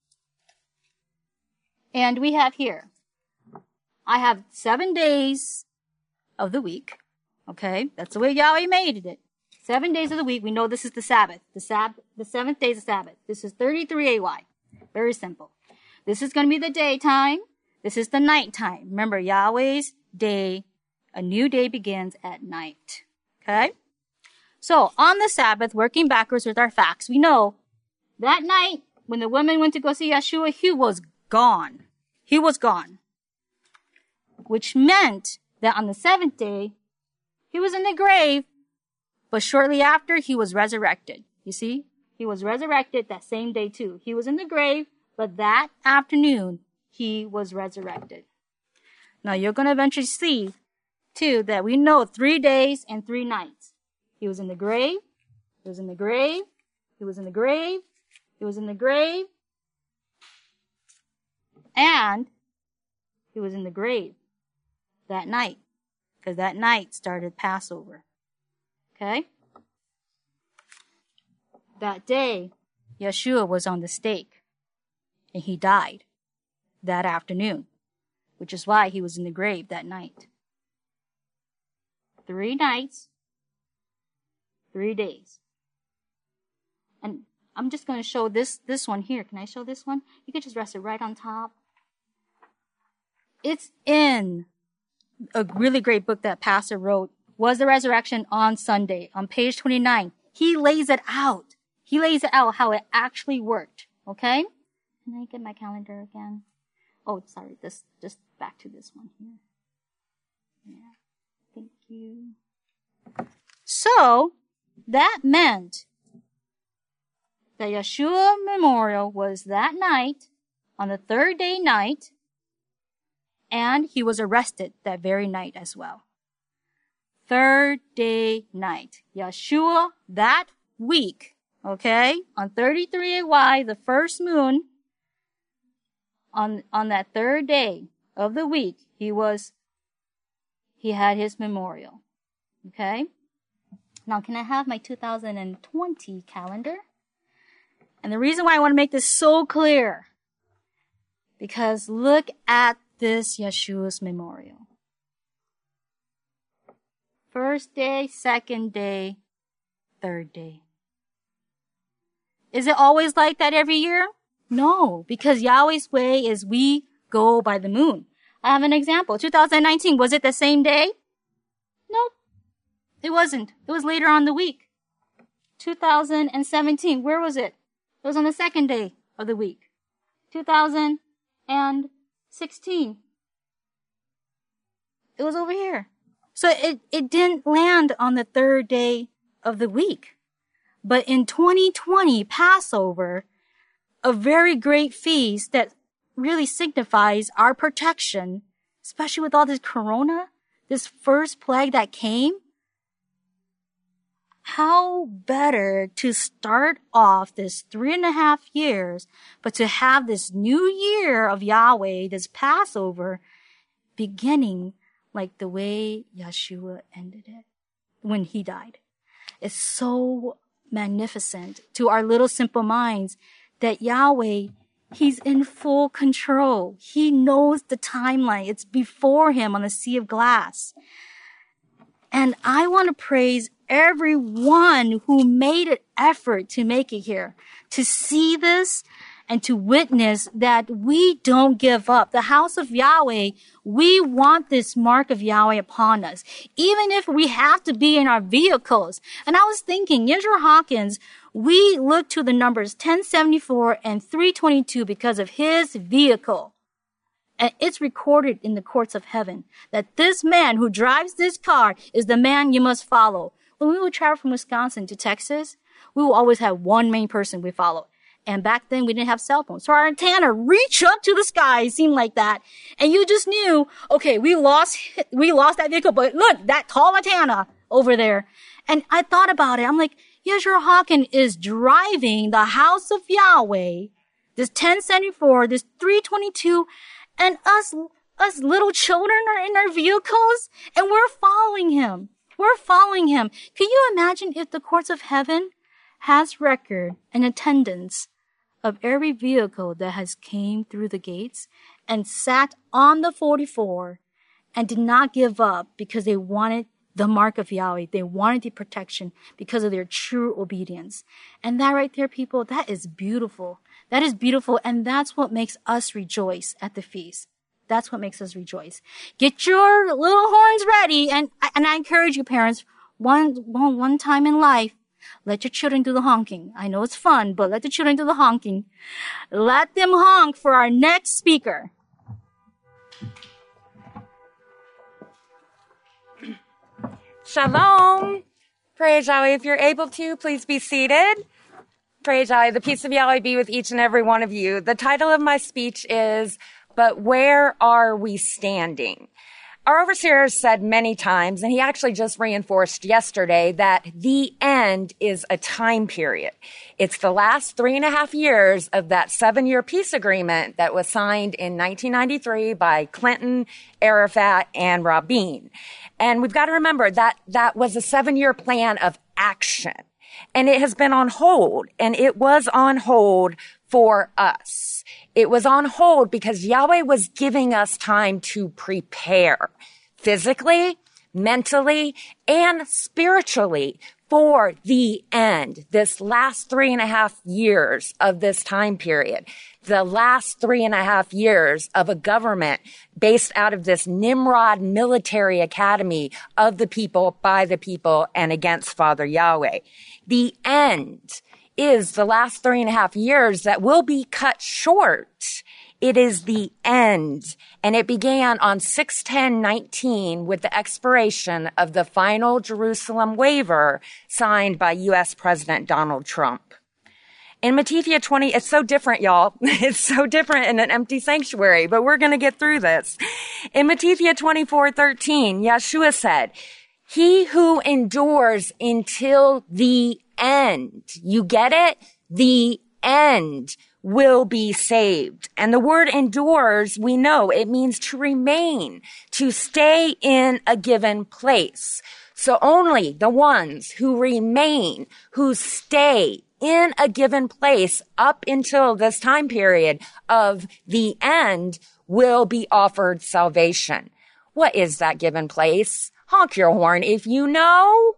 And we have here, I have 7 days of the week. Okay, that's the way Yahweh made it. 7 days of the week, we know this is the Sabbath. The seventh day is the Sabbath. This is 33 AY. Very simple. This is going to be the daytime. This is the nighttime. Remember, Yahweh's day, a new day begins at night. Okay? So, on the Sabbath, working backwards with our facts, we know that night, when the women went to go see Yeshua, he was gone. He was gone. Which meant that on the seventh day, he was in the grave, but shortly after, he was resurrected. You see? He was resurrected that same day too. He was in the grave, but that afternoon, he was resurrected. Now, you're going to eventually see, too, that we know 3 days and 3 nights. He was in the grave, he was in the grave, he was in the grave, he was in the grave, and he was in the grave that night, because that night started Passover. Okay? That day, Yeshua was on the stake. And he died that afternoon, which is why he was in the grave that night. 3 nights, 3 days. And I'm just going to show this one here. Can I show this one? You could just rest it right on top. It's in a really great book that Pastor wrote, Was the Resurrection on Sunday, on page 29. He lays it out. He lays it out how it actually worked. Okay? Can I get my calendar again? Oh, sorry, just back to this one here. Yeah, thank you. So, that meant that Yeshua Memorial was that night, on the 3rd day night, and he was arrested that very night as well. 3rd day night. Yeshua, that week, okay, on 33 AY, the first moon, on that 3rd day of the week, he had his memorial. Okay? Now, can I have my 2020 calendar? And the reason why I want to make this so clear, because look at this Yeshua's memorial. 1st day, 2nd day, 3rd day. Is it always like that every year? No, because Yahweh's way is we go by the moon. I have an example. 2019, was it the same day? Nope. It wasn't. It was later on the week. 2017, where was it? It was on the 2nd day of the week. 2016. It was over here. So it didn't land on the 3rd day of the week. But in 2020, Passover, a very great feast that really signifies our protection, especially with all this corona, this first plague that came. How better to start off this 3.5 years, but to have this new year of Yahweh, this Passover, beginning like the way Yeshua ended it when he died. It's so magnificent to our little simple minds that Yahweh, he's in full control. He knows the timeline. It's before him on the sea of glass. And I want to praise everyone who made an effort to make it here, to see this and to witness that we don't give up. The house of Yahweh, we want this mark of Yahweh upon us, even if we have to be in our vehicles. And I was thinking, Yeshua Hawkins, we look to the numbers 1074 and 322 because of his vehicle. And it's recorded in the courts of heaven that this man who drives this car is the man you must follow. When we would travel from Wisconsin to Texas, we will always have one main person we follow. And back then we didn't have cell phones. So our antenna reached up to the sky, it seemed like that. And you just knew, okay, we lost that vehicle, but look, that tall antenna over there. And I thought about it. I'm like, Yeshua Hawkins is driving the house of Yahweh, this 1074, this 322, and us little children are in our vehicles and we're following him. We're following him. Can you imagine if the courts of heaven has record and attendance of every vehicle that has came through the gates and sat on the 44 and did not give up because they wanted the mark of Yahweh. They wanted the protection because of their true obedience. And that right there, people, that is beautiful. That is beautiful. And that's what makes us rejoice at the feast. That's what makes us rejoice. Get your little horns ready. And I encourage you, parents, one time in life, let your children do the honking. I know it's fun, but let the children do the honking. Let them honk for our next speaker. Shalom. Praise Yahweh. If you're able to, please be seated. Praise Yahweh. The peace of Yahweh be with each and every one of you. The title of my speech is, But Where Are We Standing? Our overseer has said many times, and he actually just reinforced yesterday, that the end is a time period. It's the last 3.5 years of that 7-year peace agreement that was signed in 1993 by Clinton, Arafat, and Rabin. And we've got to remember that that was a 7-year plan of action. And it has been on hold, and it was on hold for us. It was on hold because Yahweh was giving us time to prepare physically, mentally, and spiritually for the end, this last 3.5 years of this time period, the last 3.5 years of a government based out of this Nimrod military academy of the people, by the people, and against Father Yahweh. The end is the last 3.5 years that will be cut short. It is the end. And it began on 6/10/19 with the expiration of the final Jerusalem waiver signed by U.S. President Donald Trump. In Matthew 20, it's so different, y'all. It's so different in an empty sanctuary, but we're going to get through this. In Matthew 24:13, Yeshua said, "He who endures until the end," you get it? The end will be saved. And the word endures, we know it means to remain, to stay in a given place. So only the ones who remain, who stay in a given place up until this time period of the end will be offered salvation. What is that given place? Honk your horn if you know.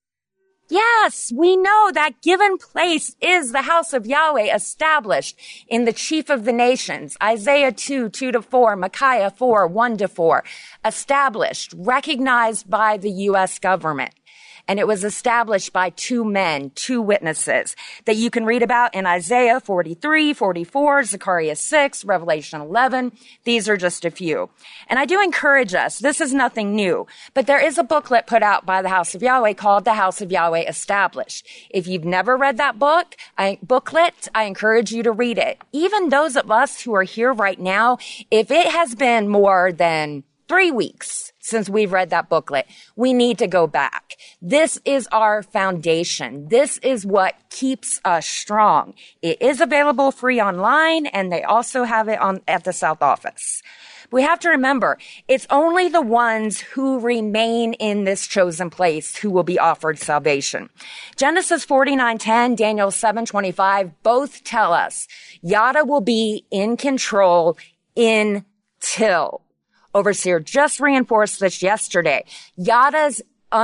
Yes, we know that given place is the house of Yahweh established in the chief of the nations. Isaiah 2:2-4, Micaiah 4:1-4, established, recognized by the U.S. government. And it was established by 2 men, 2 witnesses that you can read about in Isaiah 43, 44, Zechariah 6, Revelation 11. These are just a few. And I do encourage us, this is nothing new, but there is a booklet put out by the House of Yahweh called The House of Yahweh Established. If you've never read that booklet, I encourage you to read it. Even those of us who are here right now, if it has been more than 3 weeks since we've read that booklet. We need to go back. This is our foundation. This is what keeps us strong. It is available free online, and they also have it at the South office. We have to remember, it's only the ones who remain in this chosen place who will be offered salvation. Genesis 49:10, Daniel 7:25 both tell us Yada will be in control until. Overseer just reinforced this yesterday. Yada's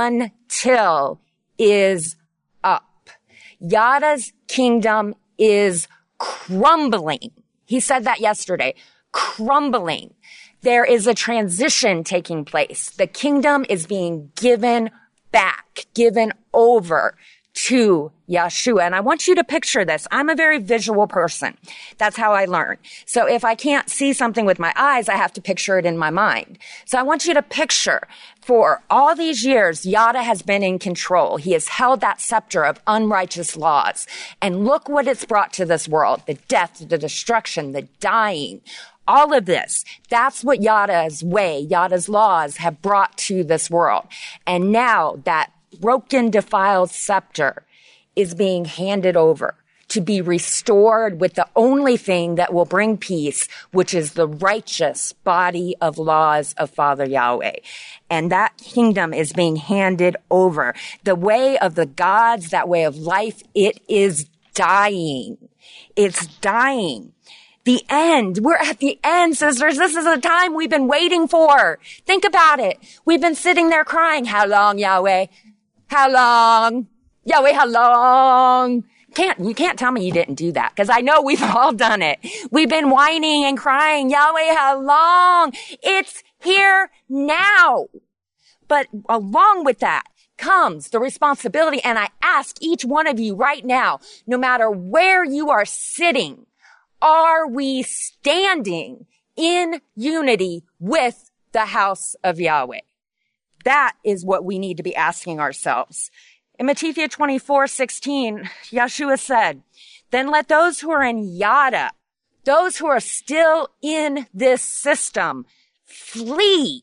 until is up. Yada's kingdom is crumbling. He said that yesterday. Crumbling. There is a transition taking place. The kingdom is being given back, given over to Yeshua. And I want you to picture this. I'm a very visual person. That's how I learn. So if I can't see something with my eyes, I have to picture it in my mind. So I want you to picture for all these years, Yada has been in control. He has held that scepter of unrighteous laws. And look what it's brought to this world. The death, the destruction, the dying. All of this, that's what Yada's way, Yada's laws have brought to this world. And now that broken, defiled scepter is being handed over to be restored with the only thing that will bring peace, which is the righteous body of laws of Father Yahweh. And that kingdom is being handed over. The way of the gods, that way of life, it is dying. It's dying. The end. We're at the end, sisters. This is the time we've been waiting for. Think about it. We've been sitting there crying. How long, Yahweh? How long? Yahweh, how long? You can't tell me you didn't do that, because I know we've all done it. We've been whining and crying. Yahweh, how long? It's here now. But along with that comes the responsibility. And I ask each one of you right now, no matter where you are sitting, are we standing in unity with the house of Yahweh? That is what we need to be asking ourselves. In Matthew 24:16, Yeshua said, then let those who are in Yada, those who are still in this system, flee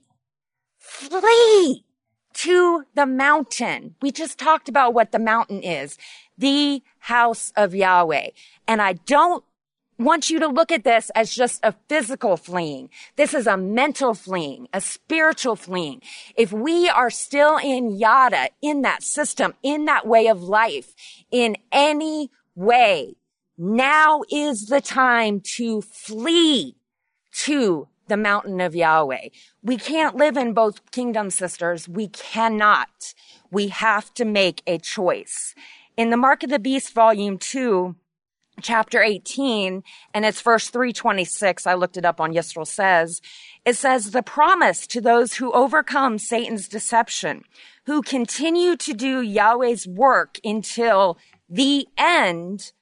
to the mountain. We just talked about what the mountain is, the house of Yahweh. And I don't want you to look at this as just a physical fleeing. This is a mental fleeing, a spiritual fleeing. If we are still in Yada, in that system, in that way of life, in any way, now is the time to flee to the mountain of Yahweh. We can't live in both kingdoms, sisters. We cannot. We have to make a choice. In the Mark of the Beast, Volume 2, Chapter 18, and it's verse 326, I looked it up on Yisrael it says, the promise to those who overcome Satan's deception, who continue to do Yahweh's work until the end,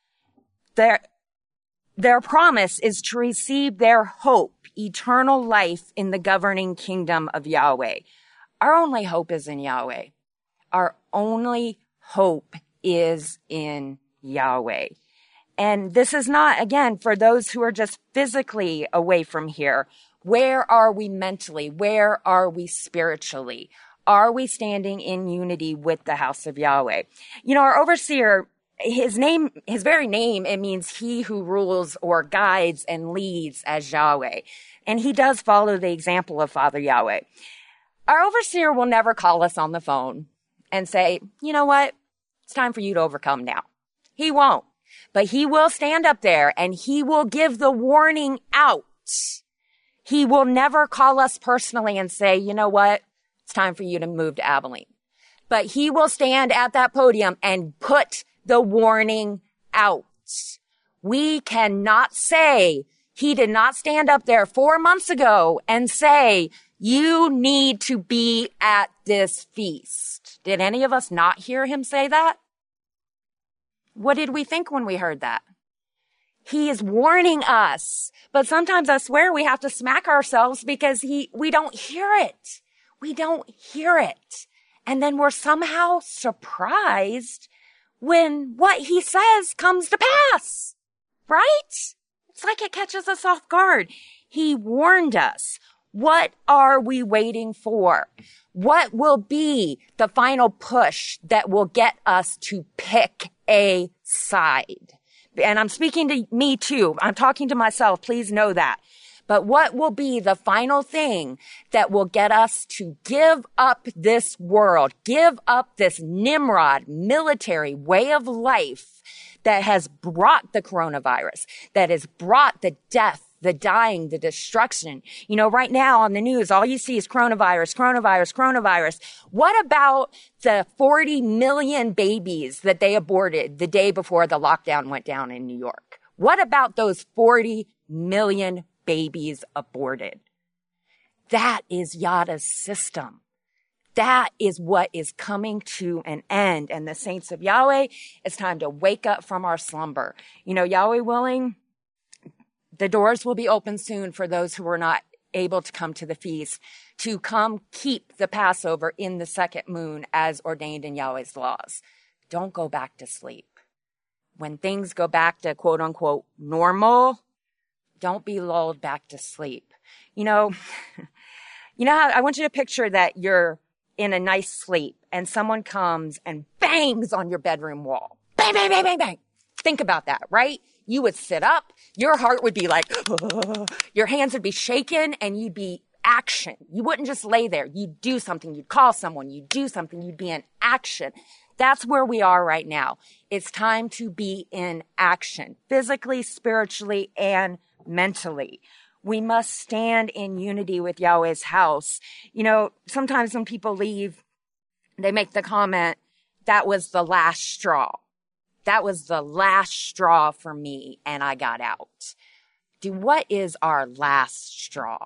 their promise is to receive their hope, eternal life in the governing kingdom of Yahweh. Our only hope is in Yahweh. Our only hope is in Yahweh. And this is not, again, for those who are just physically away from here. Where are we mentally? Where are we spiritually? Are we standing in unity with the house of Yahweh? You know, our overseer, his very name, it means he who rules or guides and leads as Yahweh. And he does follow the example of Father Yahweh. Our overseer will never call us on the phone and say, you know what? It's time for you to overcome now. He won't. But he will stand up there and he will give the warning out. He will never call us personally and say, you know what? It's time for you to move to Abilene. But he will stand at that podium and put the warning out. We cannot say he did not stand up there 4 months ago and say, you need to be at this feast. Did any of us not hear him say that? What did we think when we heard that? He is warning us, but sometimes I swear we have to smack ourselves because we don't hear it. We don't hear it. And then we're somehow surprised when what he says comes to pass, right? It's like it catches us off guard. He warned us. What are we waiting for? What will be the final push that will get us to pick a side? And I'm speaking to me too. I'm talking to myself. Please know that. But what will be the final thing that will get us to give up this world, give up this Nimrod military way of life that has brought the coronavirus, that has brought the death, the dying, the destruction? You know, right now on the news, all you see is coronavirus, coronavirus, coronavirus. What about the 40 million babies that they aborted the day before the lockdown went down in New York? What about those 40 million babies aborted? That is Yada's system. That is what is coming to an end. And the saints of Yahweh, it's time to wake up from our slumber. You know, Yahweh willing, the doors will be open soon for those who were not able to come to the feast, to come keep the Passover in the second moon as ordained in Yahweh's laws. Don't go back to sleep. When things go back to quote unquote normal, don't be lulled back to sleep. You know how I want you to picture that you're in a nice sleep and someone comes and bangs on your bedroom wall. Bang, bang, bang, bang, bang. Think about that, right? You would sit up, your heart would be like, your hands would be shaking, and you'd be action. You wouldn't just lay there. You'd do something. You'd call someone. You'd do something. You'd be in action. That's where we are right now. It's time to be in action, physically, spiritually, and mentally. We must stand in unity with Yahweh's house. You know, sometimes when people leave, they make the comment, that was the last straw. That was the last straw for me, and I got out. What is our last straw?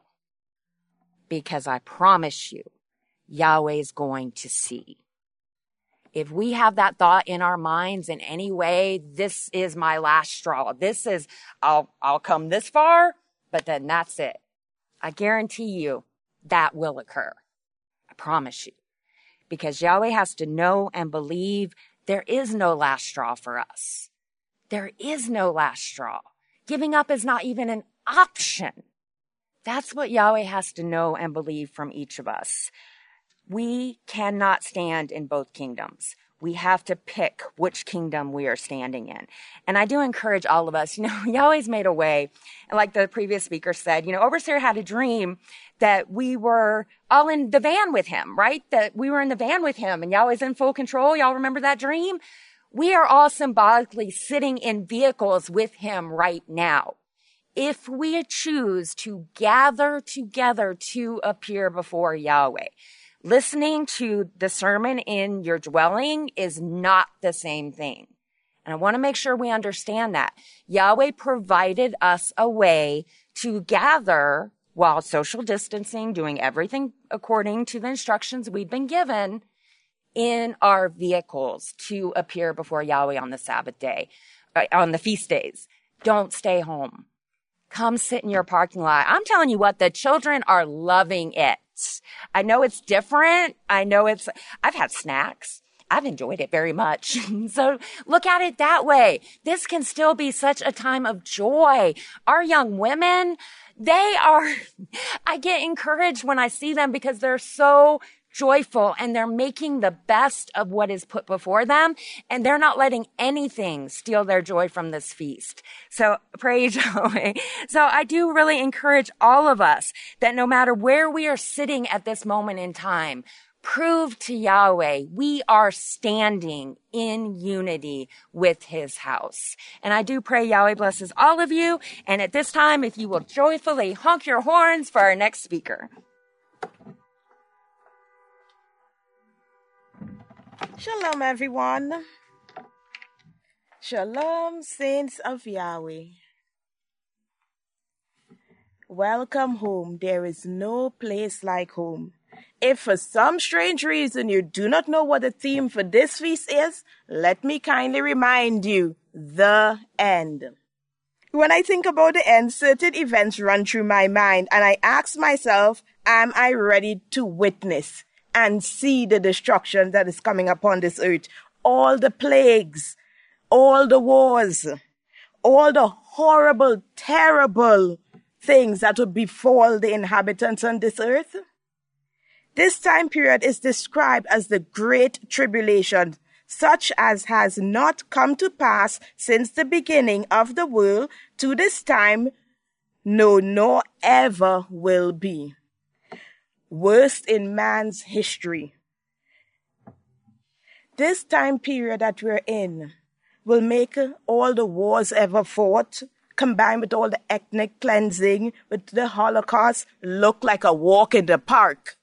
Because I promise you, Yahweh's going to see. If we have that thought in our minds in any way, this is my last straw. This is, I'll come this far, but then that's it. I guarantee you that will occur. I promise you. Because Yahweh has to know and believe there is no last straw for us. There is no last straw. Giving up is not even an option. That's what Yahweh has to know and believe from each of us. We cannot stand in both kingdoms. We have to pick which kingdom we are standing in. And I do encourage all of us, Yahweh's made a way. And like the previous speaker said, Overseer had a dream that we were all in the van with him, right? That we were in the van with him and Yahweh's in full control. Y'all remember that dream? We are all symbolically sitting in vehicles with him right now. If we choose to gather together to appear before Yahweh, listening to the sermon in your dwelling is not the same thing. And I want to make sure we understand that. Yahweh provided us a way to gather while social distancing, doing everything according to the instructions we've been given in our vehicles to appear before Yahweh on the Sabbath day, on the feast days. Don't stay home. Come sit in your parking lot. I'm telling you what, the children are loving it. I know it's different. I've had snacks. I've enjoyed it very much. So look at it that way. This can still be such a time of joy. Our young women, I get encouraged when I see them because they're so joyful and they're making the best of what is put before them, and they're not letting anything steal their joy from this feast. So praise Yahweh. So I do really encourage all of us that no matter where we are sitting at this moment in time, prove to Yahweh we are standing in unity with his house. And I do pray Yahweh blesses all of you. And at this time, if you will joyfully honk your horns for our next speaker. Shalom, everyone. Shalom, saints of Yahweh. Welcome home. There is no place like home. If for some strange reason you do not know what the theme for this feast is, let me kindly remind you, the end. When I think about the end, certain events run through my mind, and I ask myself, am I ready to witness and see the destruction that is coming upon this earth? All the plagues, all the wars, all the horrible, terrible things that would befall the inhabitants on this earth. This time period is described as the Great Tribulation, such as has not come to pass since the beginning of the world to this time, no, nor ever will be. Worst in man's history. This time period that we're in will make all the wars ever fought, combined with all the ethnic cleansing, with the Holocaust, look like a walk in the park.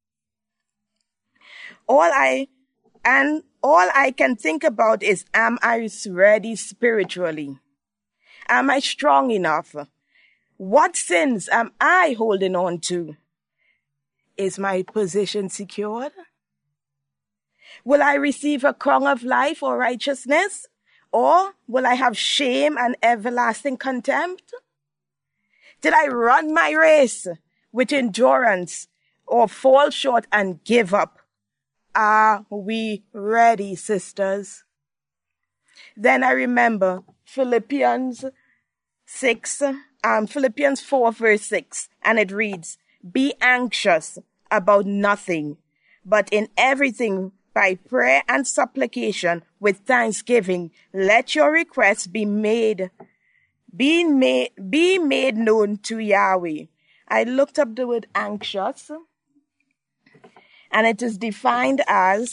All I can think about is, am I ready spiritually? Am I strong enough? What sins am I holding on to? Is my position secured? Will I receive a crown of life or righteousness? Or will I have shame and everlasting contempt? Did I run my race with endurance or fall short and give up? Are we ready, sisters? Then I remember Philippians 4 verse 6, and it reads, "Be anxious about nothing, but in everything by prayer and supplication with thanksgiving, let your requests be made known to Yahweh." I looked up the word anxious, and it is defined as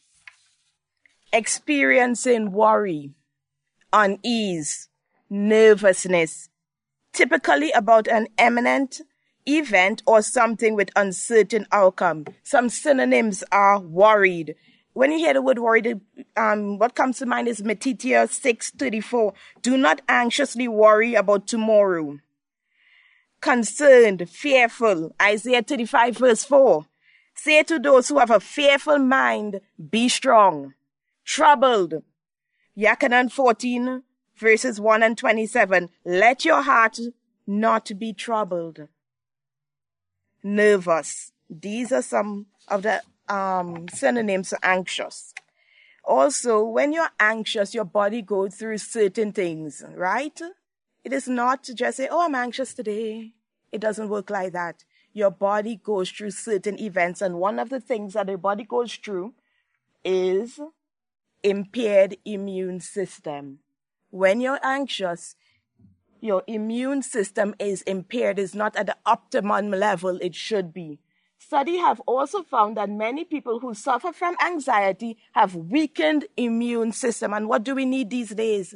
experiencing worry, unease, nervousness, typically about an imminent event or something with uncertain outcome. Some synonyms are worried. When you hear the word worried, what comes to mind is Matthew 6:34. Do not anxiously worry about tomorrow. Concerned, fearful, Isaiah 35 verse 4. Say to those who have a fearful mind, be strong. Troubled, Yachanan 14 verses 1 and 27. Let your heart not be troubled. Nervous. These are some of the synonyms for anxious. Also, when you're anxious, your body goes through certain things, right? It is not to just say, oh, I'm anxious today. It doesn't work like that. Your body goes through certain events, and one of the things that your body goes through is impaired immune system. When you're anxious, your immune system is impaired, is not at the optimum level it should be. Studies have also found that many people who suffer from anxiety have weakened immune system. And what do we need these days?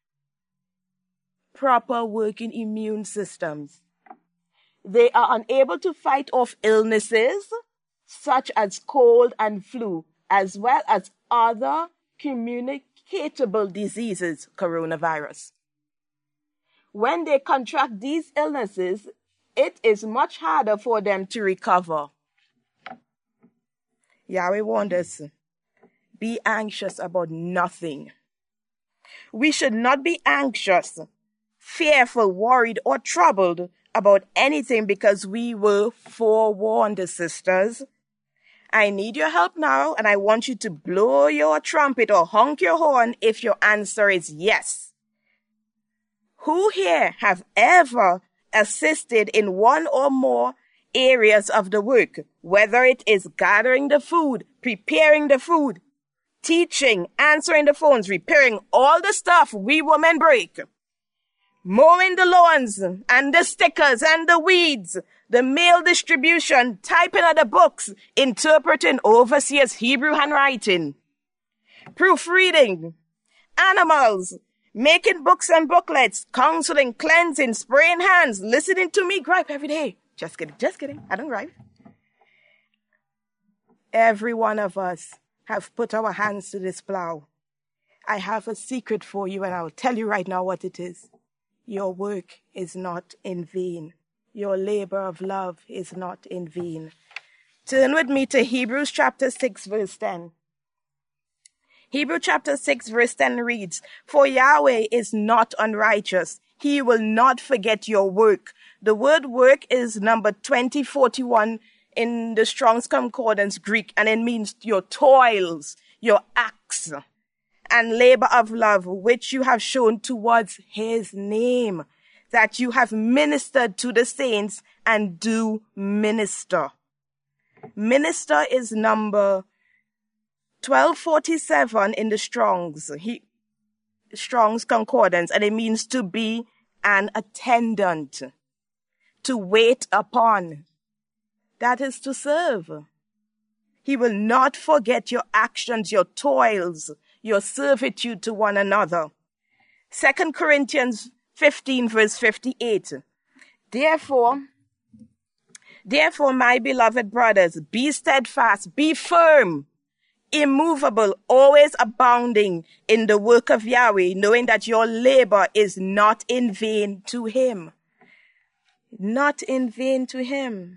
Proper working immune systems. They are unable to fight off illnesses such as cold and flu, as well as other communicable diseases, coronavirus. When they contract these illnesses, it is much harder for them to recover. Yahweh warned us, be anxious about nothing. We should not be anxious, fearful, worried, or troubled about anything because we were forewarned, sisters. I need your help now, and I want you to blow your trumpet or honk your horn if your answer is yes. Who here have ever assisted in one or more areas of the work, whether it is gathering the food, preparing the food, teaching, answering the phones, repairing all the stuff we women break, mowing the lawns and the stickers and the weeds, the mail distribution, typing of the books, interpreting overseers' Hebrew handwriting, proofreading, animals, making books and booklets, counseling, cleansing, spraying hands, listening to me gripe every day. Just kidding. I don't gripe. Every one of us have put our hands to this plow. I have a secret for you, and I'll tell you right now what it is. Your work is not in vain. Your labor of love is not in vain. Turn with me to Hebrews chapter 6, verse 10. Hebrews chapter 6, verse 10 reads, For Yahweh is not unrighteous. He will not forget your work. The word work is number 2041 in the Strong's Concordance Greek, and it means your toils, your acts, and labor of love, which you have shown towards his name. that you have ministered to the saints and do minister. Minister is number 1247 in the Strong's Concordance, and it means to be an attendant, to wait upon. That is to serve. He will not forget your actions, your toils, your servitude to one another. 2 Corinthians 15 verse 58. Therefore, my beloved brothers, be steadfast, be firm, immovable, always abounding in the work of Yahweh, knowing that your labor is not in vain to him. Not in vain to him.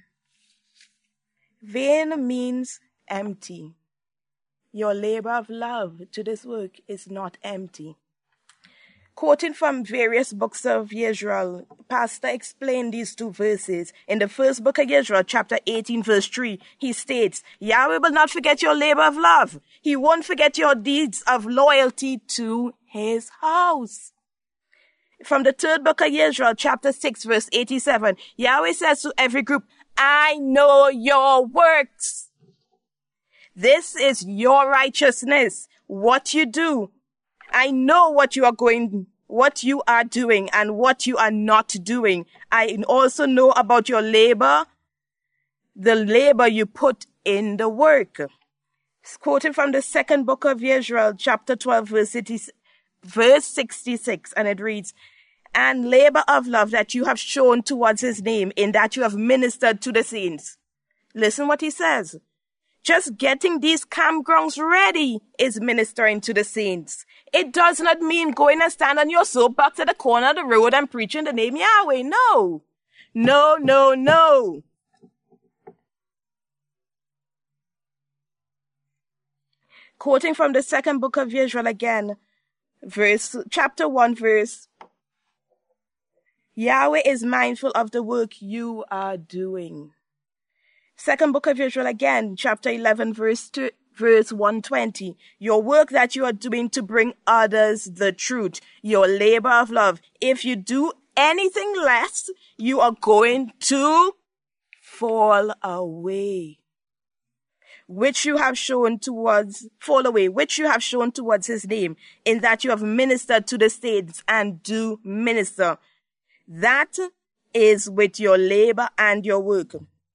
Vain means empty. Your labor of love to this work is not empty. Quoting from various books of Israel, Pastor explained these two verses. In the first book of Israel, chapter 18, verse 3, he states, Yahweh will not forget your labor of love. He won't forget your deeds of loyalty to his house. From the third book of Israel, chapter 6, verse 87, Yahweh says to every group, I know your works. This is your righteousness, what you do. I know what you are doing and what you are not doing. I also know about your labor, the labor you put in the work. It's quoted from the second book of Israel, chapter 12, verse 66, and it reads, and labor of love that you have shown towards his name, in that you have ministered to the saints. Listen what he says. Just getting these campgrounds ready is ministering to the saints. It does not mean going and stand on your soapbox at the corner of the road and preaching the name Yahweh. No. No, no, no. Quoting from the second book of Israel again, chapter 1, verse, Yahweh is mindful of the work you are doing. Second book of Israel again, chapter 11, verse 120. Your work that you are doing to bring others the truth, your labor of love. If you do anything less, you are going to fall away. Which you have shown towards his name, in that you have ministered to the saints and do minister. That is with your labor and your work.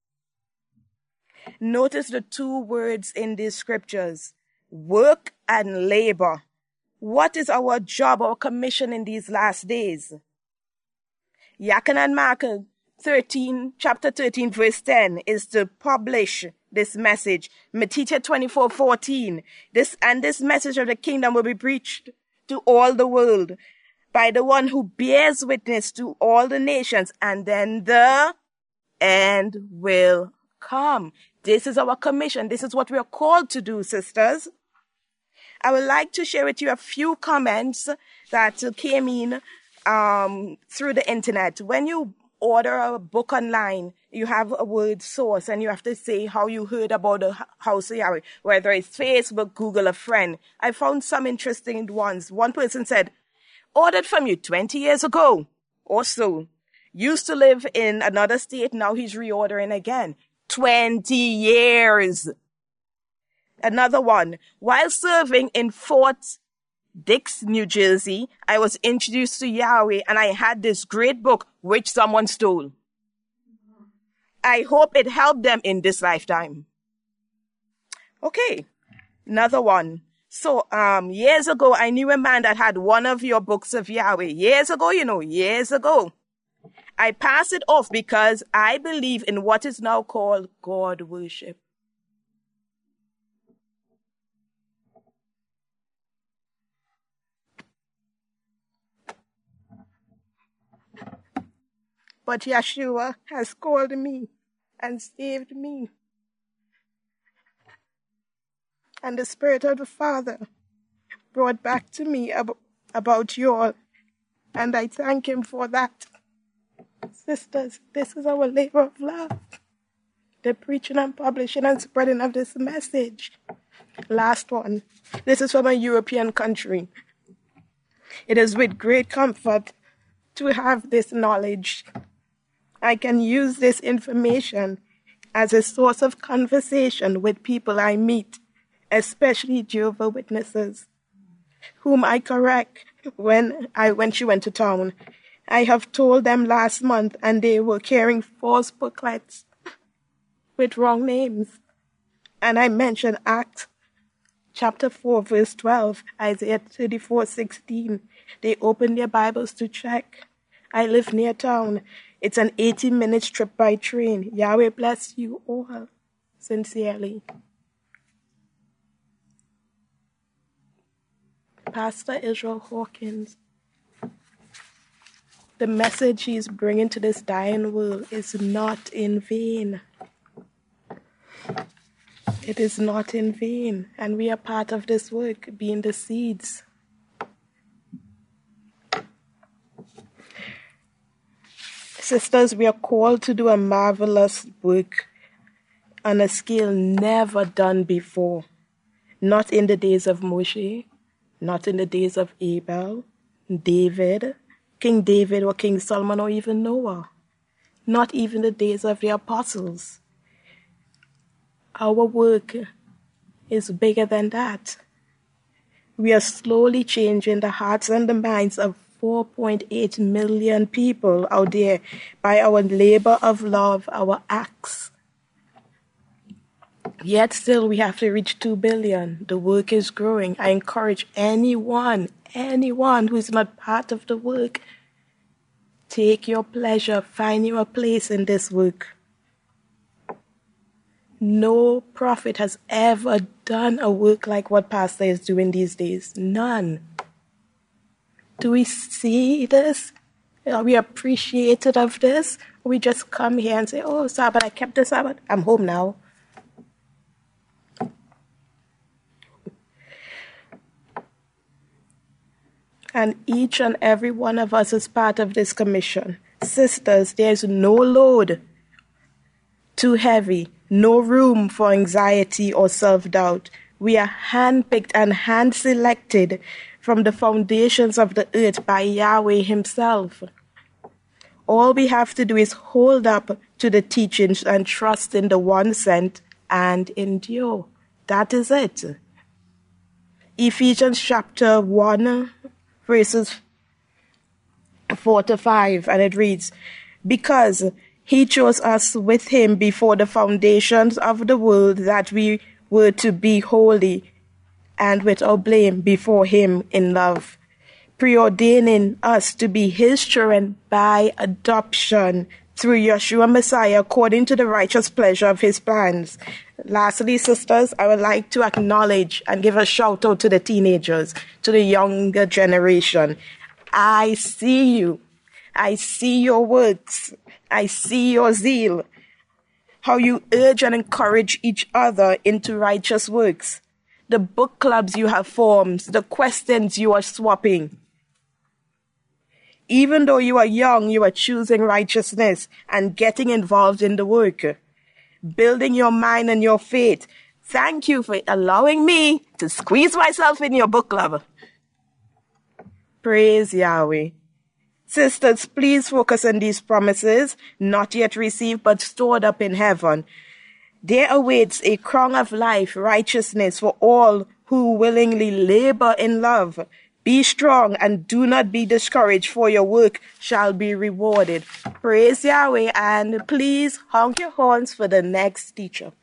Notice the two words in these scriptures, work and labor. What is our job or commission in these last days? Yachanan Mark chapter 13, verse 10 is to publish this message. Matthew 24:14. This message of the kingdom will be preached to all the world by the one who bears witness to all the nations, and then the end will come. This is our commission. This is what we are called to do, sisters. I would like to share with you a few comments that came in through the internet. When you order a book online, you have a word source and you have to say how you heard about the House of Yahweh, whether it's Facebook, Google, a friend. I found some interesting ones. One person said, ordered from you 20 years ago or so. Used to live in another state, now he's reordering again. 20 years. Another one. While serving in Fort Dix, New Jersey, I was introduced to Yahweh and I had this great book which someone stole. I hope it helped them in this lifetime. Okay. Another one. So, years ago, I knew a man that had one of your books of Yahweh. Years ago. I pass it off because I believe in what is now called God worship. But Yeshua has called me and saved me. And the Spirit of the Father brought back to me about you all. And I thank him for that. Sisters, this is our labor of love. The preaching and publishing and spreading of this message. Last one. This is from a European country. It is with great comfort to have this knowledge. I can use this information as a source of conversation with people I meet, especially Jehovah's Witnesses, whom I correct when she went to town. I have told them last month, and they were carrying false booklets with wrong names. And I mentioned Acts chapter 4, verse 12, Isaiah 34:16. They opened their Bibles to check. I live near town. It's an 18-minute trip by train. Yahweh bless you all. Sincerely. Pastor Israel Hawkins. The message he's bringing to this dying world is not in vain. It is not in vain. And we are part of this work, being the seeds. Sisters, we are called to do a marvelous work on a scale never done before. Not in the days of Moshe, not in the days of Abel, David, King David or King Solomon or even Noah. Not even the days of the apostles. Our work is bigger than that. We are slowly changing the hearts and the minds of 4.8 million people out there by our labor of love, our acts. Yet still we have to reach 2 billion. The work is growing. I encourage anyone who is not part of the work, take your pleasure, find your place in this work. No prophet has ever done a work like what Pastor is doing these days. None. Do we see this? Are we appreciated of this? Or we just come here and say, oh, Sabbath, I kept the Sabbath. I'm home now. And each and every one of us is part of this commission. Sisters, there's no load too heavy, no room for anxiety or self-doubt. We are handpicked and hand-selected from the foundations of the earth by Yahweh himself. All we have to do is hold up to the teachings and trust in the one sent and endure. That is it. Ephesians chapter 1, verses 4-5, and it reads, because he chose us with him before the foundations of the world, that we were to be holy and without blame before him in love, preordaining us to be his children by adoption through Yeshua Messiah according to the righteous pleasure of his plans. Lastly, sisters, I would like to acknowledge and give a shout out to the teenagers, to the younger generation. I see you. I see your works. I see your zeal. How you urge and encourage each other into righteous works. The book clubs you have formed, the questions you are swapping. Even though you are young, you are choosing righteousness and getting involved in the work, building your mind and your faith. Thank you for allowing me to squeeze myself in your book club. Praise Yahweh. Sisters, please focus on these promises, not yet received but stored up in heaven. There awaits a crown of life, righteousness for all who willingly labor in love. Be strong and do not be discouraged, for your work shall be rewarded. Praise Yahweh, and please honk your horns for the next teacher.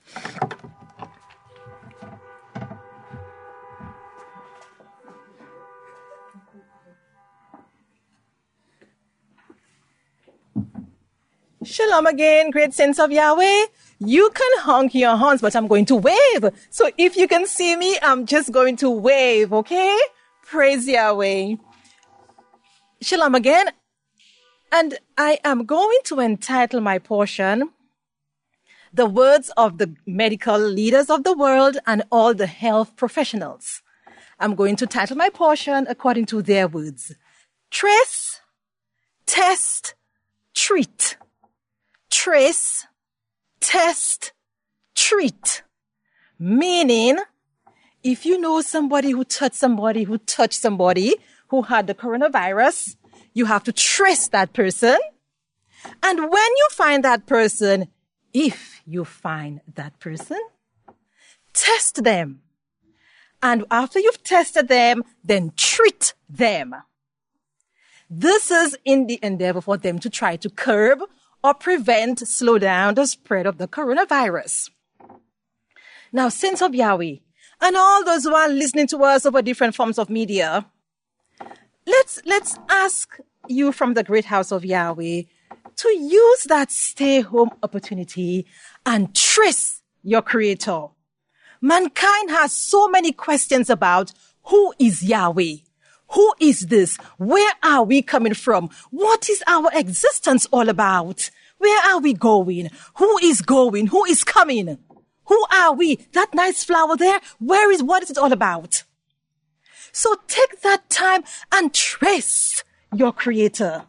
Shalom again, great saints of Yahweh. You can honk your horns, but I'm going to wave. So if you can see me, I'm just going to wave, okay? Praise Yahweh. Shalom again. And I am going to entitle my portion, The Words of the Medical Leaders of the World and All the Health Professionals. I'm going to title my portion according to their words. Trace, test, treat. Trace, test, treat. Meaning, if you know somebody who touched somebody who had the coronavirus, you have to trace that person. And when you find that person, if you find that person, test them. And after you've tested them, then treat them. This is in the endeavor for them to try to curb or prevent, slow down the spread of the coronavirus. Now, saints of Yahweh, and all those who are listening to us over different forms of media, let's ask you from the great house of Yahweh to use that stay-home opportunity and trace your Creator. Mankind has so many questions about who is Yahweh? Who is this? Where are we coming from? What is our existence all about? Where are we going? Who is going? Who is coming? Who are we? That nice flower there, what is it all about? So take that time and trace your Creator.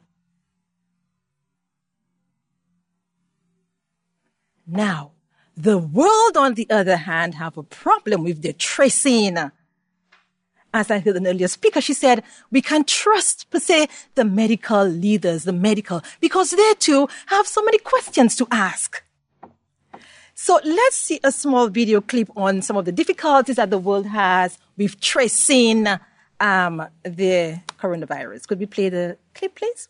Now, the world, on the other hand, have a problem with the tracing. As I heard an earlier speaker, she said, we can trust, per se, the medical leaders, because they too have so many questions to ask. So let's see a small video clip on some of the difficulties that the world has with tracing the coronavirus. Could we play the clip, please?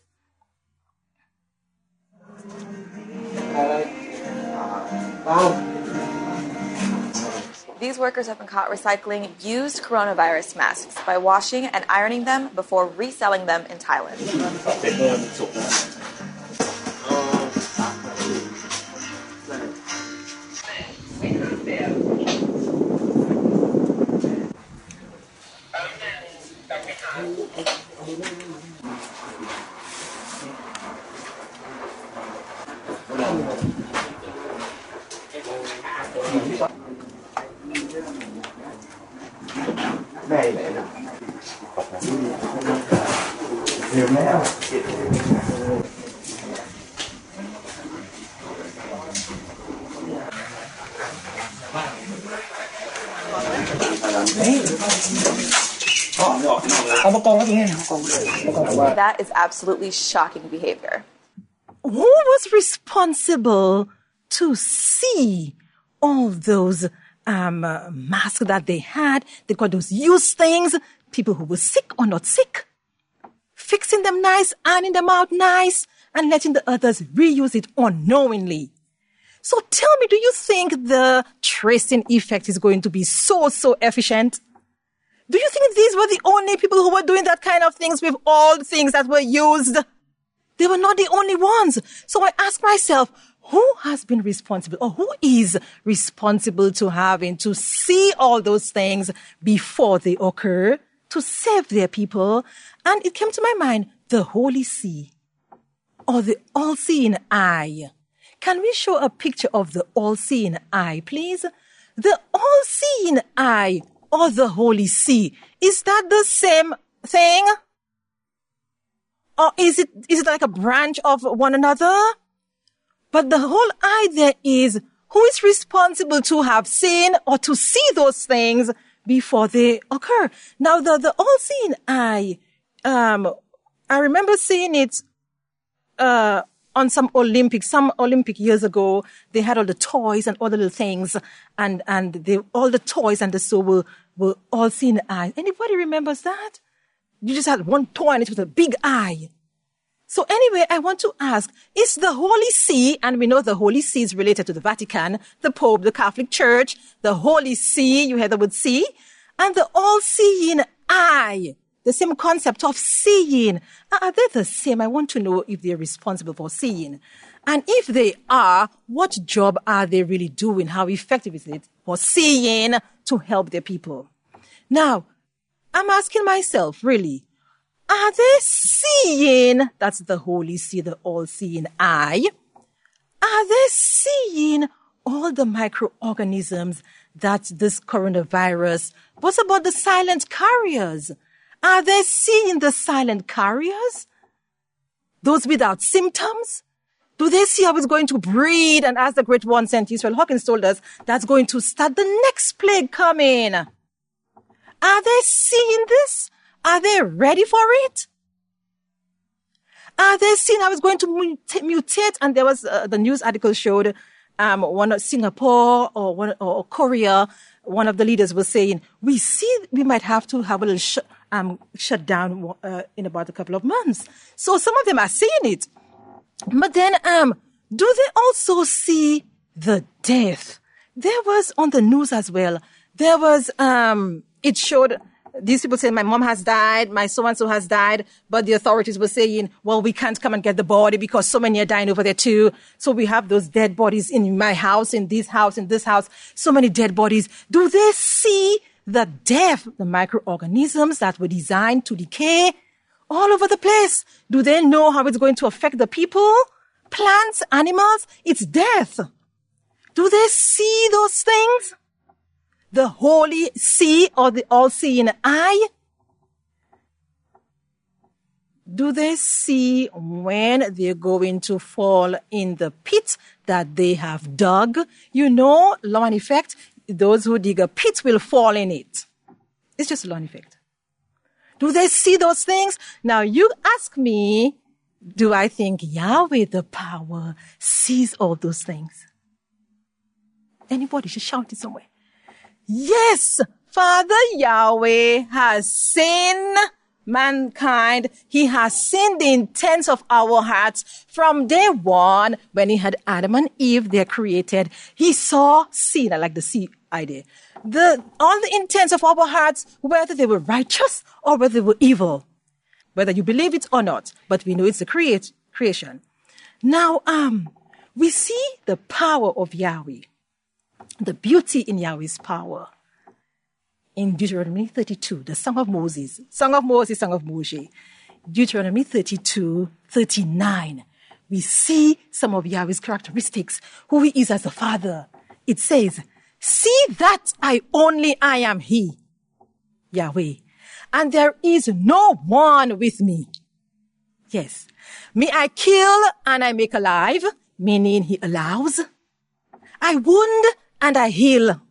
These workers have been caught recycling used coronavirus masks by washing and ironing them before reselling them in Thailand. That is absolutely shocking behavior. Who was responsible to see all those masks that they had? They got those used things, people who were sick or not sick, fixing them nice, ironing them out nice, and letting the others reuse it unknowingly. So tell me, do you think the tracing effect is going to be so efficient? Do you think these were the only people who were doing that kind of things with all the things that were used? They were not the only ones. So I ask myself, who has been responsible, or who is responsible to having to see all those things before they occur to save their people? And it came to my mind, the Holy See, or the all-seeing eye. Can we show a picture of the all-seeing eye, please? The all-seeing eye or the Holy See, is that the same thing? Or is it like a branch of one another? But the whole idea is, who is responsible to have seen or to see those things before they occur? Now, the all-seeing eye, I remember seeing it on some Olympic years ago. They had all the toys and all the little things, and all the toys and the so were all-seeing eyes. Anybody remembers that? You just had one toy and it was a big eye. So anyway, I want to ask, is the Holy See, and we know the Holy See is related to the Vatican, the Pope, the Catholic Church, the Holy See, you heard the word see, and the all-seeing eye, the same concept of seeing. Are they the same? I want to know if they're responsible for seeing. And if they are, what job are they really doing? How effective is it for seeing to help their people? Now, I'm asking myself, really, are they seeing, that's the Holy See, the all-seeing eye, are they seeing all the microorganisms that this coronavirus, what about the silent carriers? Are they seeing the silent carriers? Those without symptoms? Do they see how it's going to breed? And as the great one, St. Israel Hawkins told us, that's going to start the next plague coming. Are they seeing this? Are they ready for it? Are they seeing how it's going to mutate? And there was, the news article showed, one of Singapore or Korea, one of the leaders was saying, we might have to have a little shut down in about a couple of months. So some of them are seeing it. But then, do they also see the death? There was on the news as well. There was, it showed these people saying, my mom has died, my so-and-so has died, but the authorities were saying, well, we can't come and get the body because so many are dying over there too. So we have those dead bodies in my house, in this house, so many dead bodies. Do they see the death, the microorganisms that were designed to decay all over the place? Do they know how it's going to affect the people, plants, animals? It's death. Do they see those things? The holy see or the all-seeing eye? Do they see when they're going to fall in the pit that they have dug? You know, law and effect, those who dig a pit will fall in it. It's just law and effect. Do they see those things? Now you ask me, do I think Yahweh, the power, sees all those things? Anybody should shout it somewhere. Yes, Father Yahweh has seen mankind. He has seen the intents of our hearts from day one when he had Adam and Eve, they're created. He saw, I like the see idea. All the intents of our hearts, whether they were righteous or whether they were evil, whether you believe it or not, but we know it's a creation. Now, we see the power of Yahweh. The beauty in Yahweh's power. In Deuteronomy 32, the Song of Moses, Song of Moshe. Deuteronomy 32, 39. We see some of Yahweh's characteristics, who he is as a father. It says, see that I am he, Yahweh, and there is no one with me. Yes. Me I kill and I make alive, meaning he allows. I wound and I heal.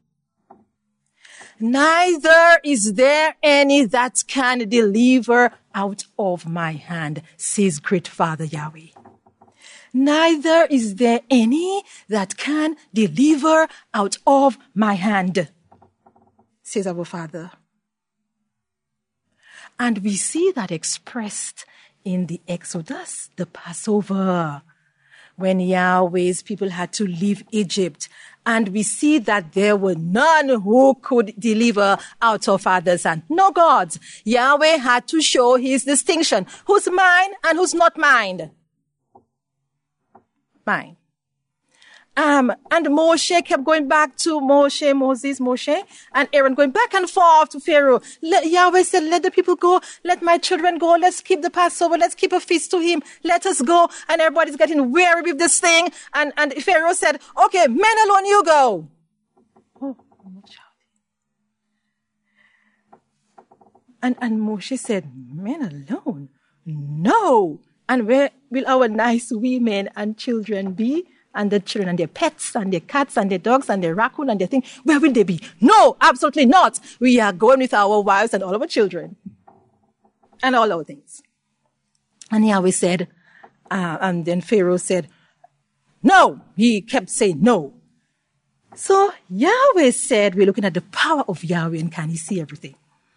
Neither is there any that can deliver out of my hand, says great Father Yahweh. Neither is there any that can deliver out of my hand, says our Father. And we see that expressed in the Exodus, the Passover, when Yahweh's people had to leave Egypt. And we see that there were none who could deliver out of Father's hand. No gods. Yahweh had to show his distinction. Who's mine and who's not mine? Mine. And Moshe kept going back to Moses, and Aaron going back and forth to Pharaoh. Yahweh said, let the people go. Let my children go. Let's keep the Passover. Let's keep a feast to him. Let us go. And everybody's getting weary with this thing. And Pharaoh said, okay, men alone, you go. Oh, and Moshe said, men alone? No. And where will our nice women and children be? And the children and their pets and their cats and their dogs and their raccoon and their thing, where will they be? No, absolutely not. We are going with our wives and all our children and all our things. And Yahweh said, and then Pharaoh said, no. He kept saying no. So Yahweh said, we're looking at the power of Yahweh and can he see everything?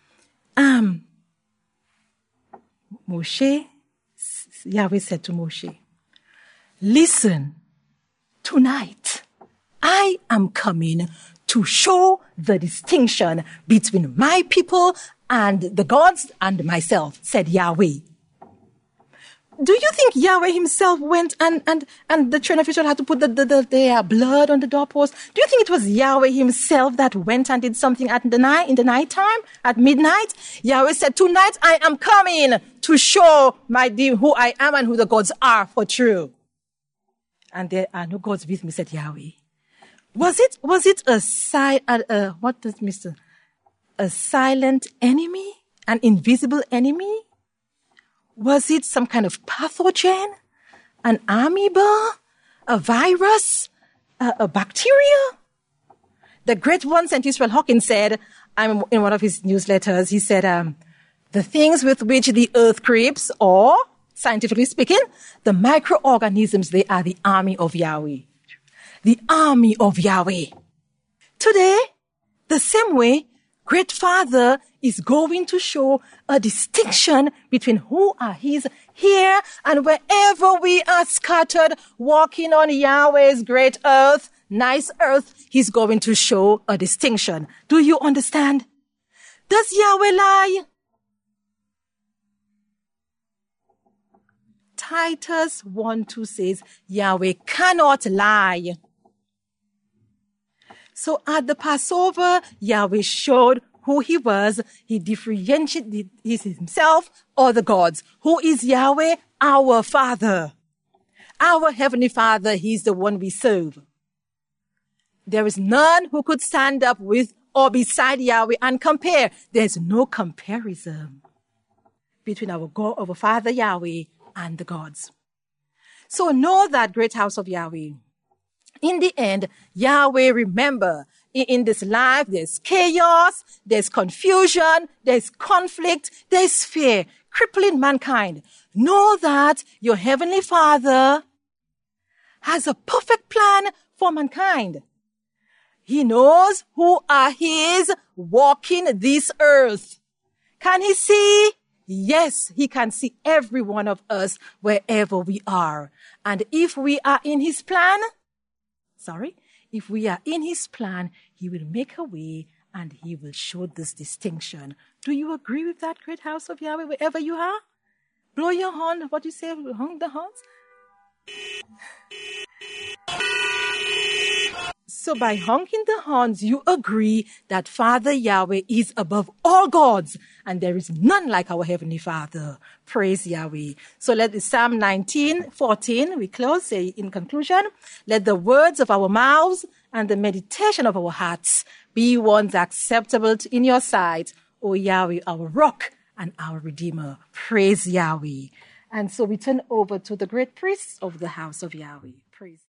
Yahweh said to Moshe, listen, tonight, I am coming to show the distinction between my people and the gods and myself, said Yahweh. Do you think Yahweh himself went and the children of Israel had to put their blood on the doorpost? Do you think it was Yahweh himself that went and did something in the nighttime, at midnight? Yahweh said, tonight I am coming to show who I am and who the gods are for true. And there are no gods with me, said Yahweh. Was it a silent enemy? An invisible enemy? Was it some kind of pathogen? An amoeba? A virus? A bacteria? The great one, St. Israel Hawkins said, in one of his newsletters, he said, the things with which the earth creeps or Scientifically speaking, the microorganisms, they are the army of Yahweh. The army of Yahweh. Today, the same way, Great Father is going to show a distinction between who are his here and wherever we are scattered, walking on Yahweh's great earth, nice earth, he's going to show a distinction. Do you understand? Does Yahweh lie? Titus 1:2 says, Yahweh cannot lie. So at the Passover, Yahweh showed who he was. He differentiated himself or the gods. Who is Yahweh? Our Father. Our Heavenly Father, he's the one we serve. There is none who could stand up with or beside Yahweh and compare. There's no comparison between our God, our Father Yahweh and the gods. So know that, great house of Yahweh. In the end, Yahweh, remember, in this life, there's chaos, there's confusion, there's conflict, there's fear, crippling mankind. Know that your Heavenly Father has a perfect plan for mankind. He knows who are his walking this earth. Can he see? Yes, he can see every one of us wherever we are. And if we are in his plan, if we are in his plan, he will make a way and he will show this distinction. Do you agree with that, great house of Yahweh, wherever you are? Blow your horn. What do you say? Honk the horns? So by honking the horns, you agree that Father Yahweh is above all gods, and there is none like our Heavenly Father. Praise Yahweh. So let Psalm 19:14, we close, say in conclusion, let the words of our mouths and the meditation of our hearts be ones acceptable in your sight, O Yahweh, our rock and our Redeemer. Praise Yahweh. And so we turn over to the great priests of the house of Yahweh. Praise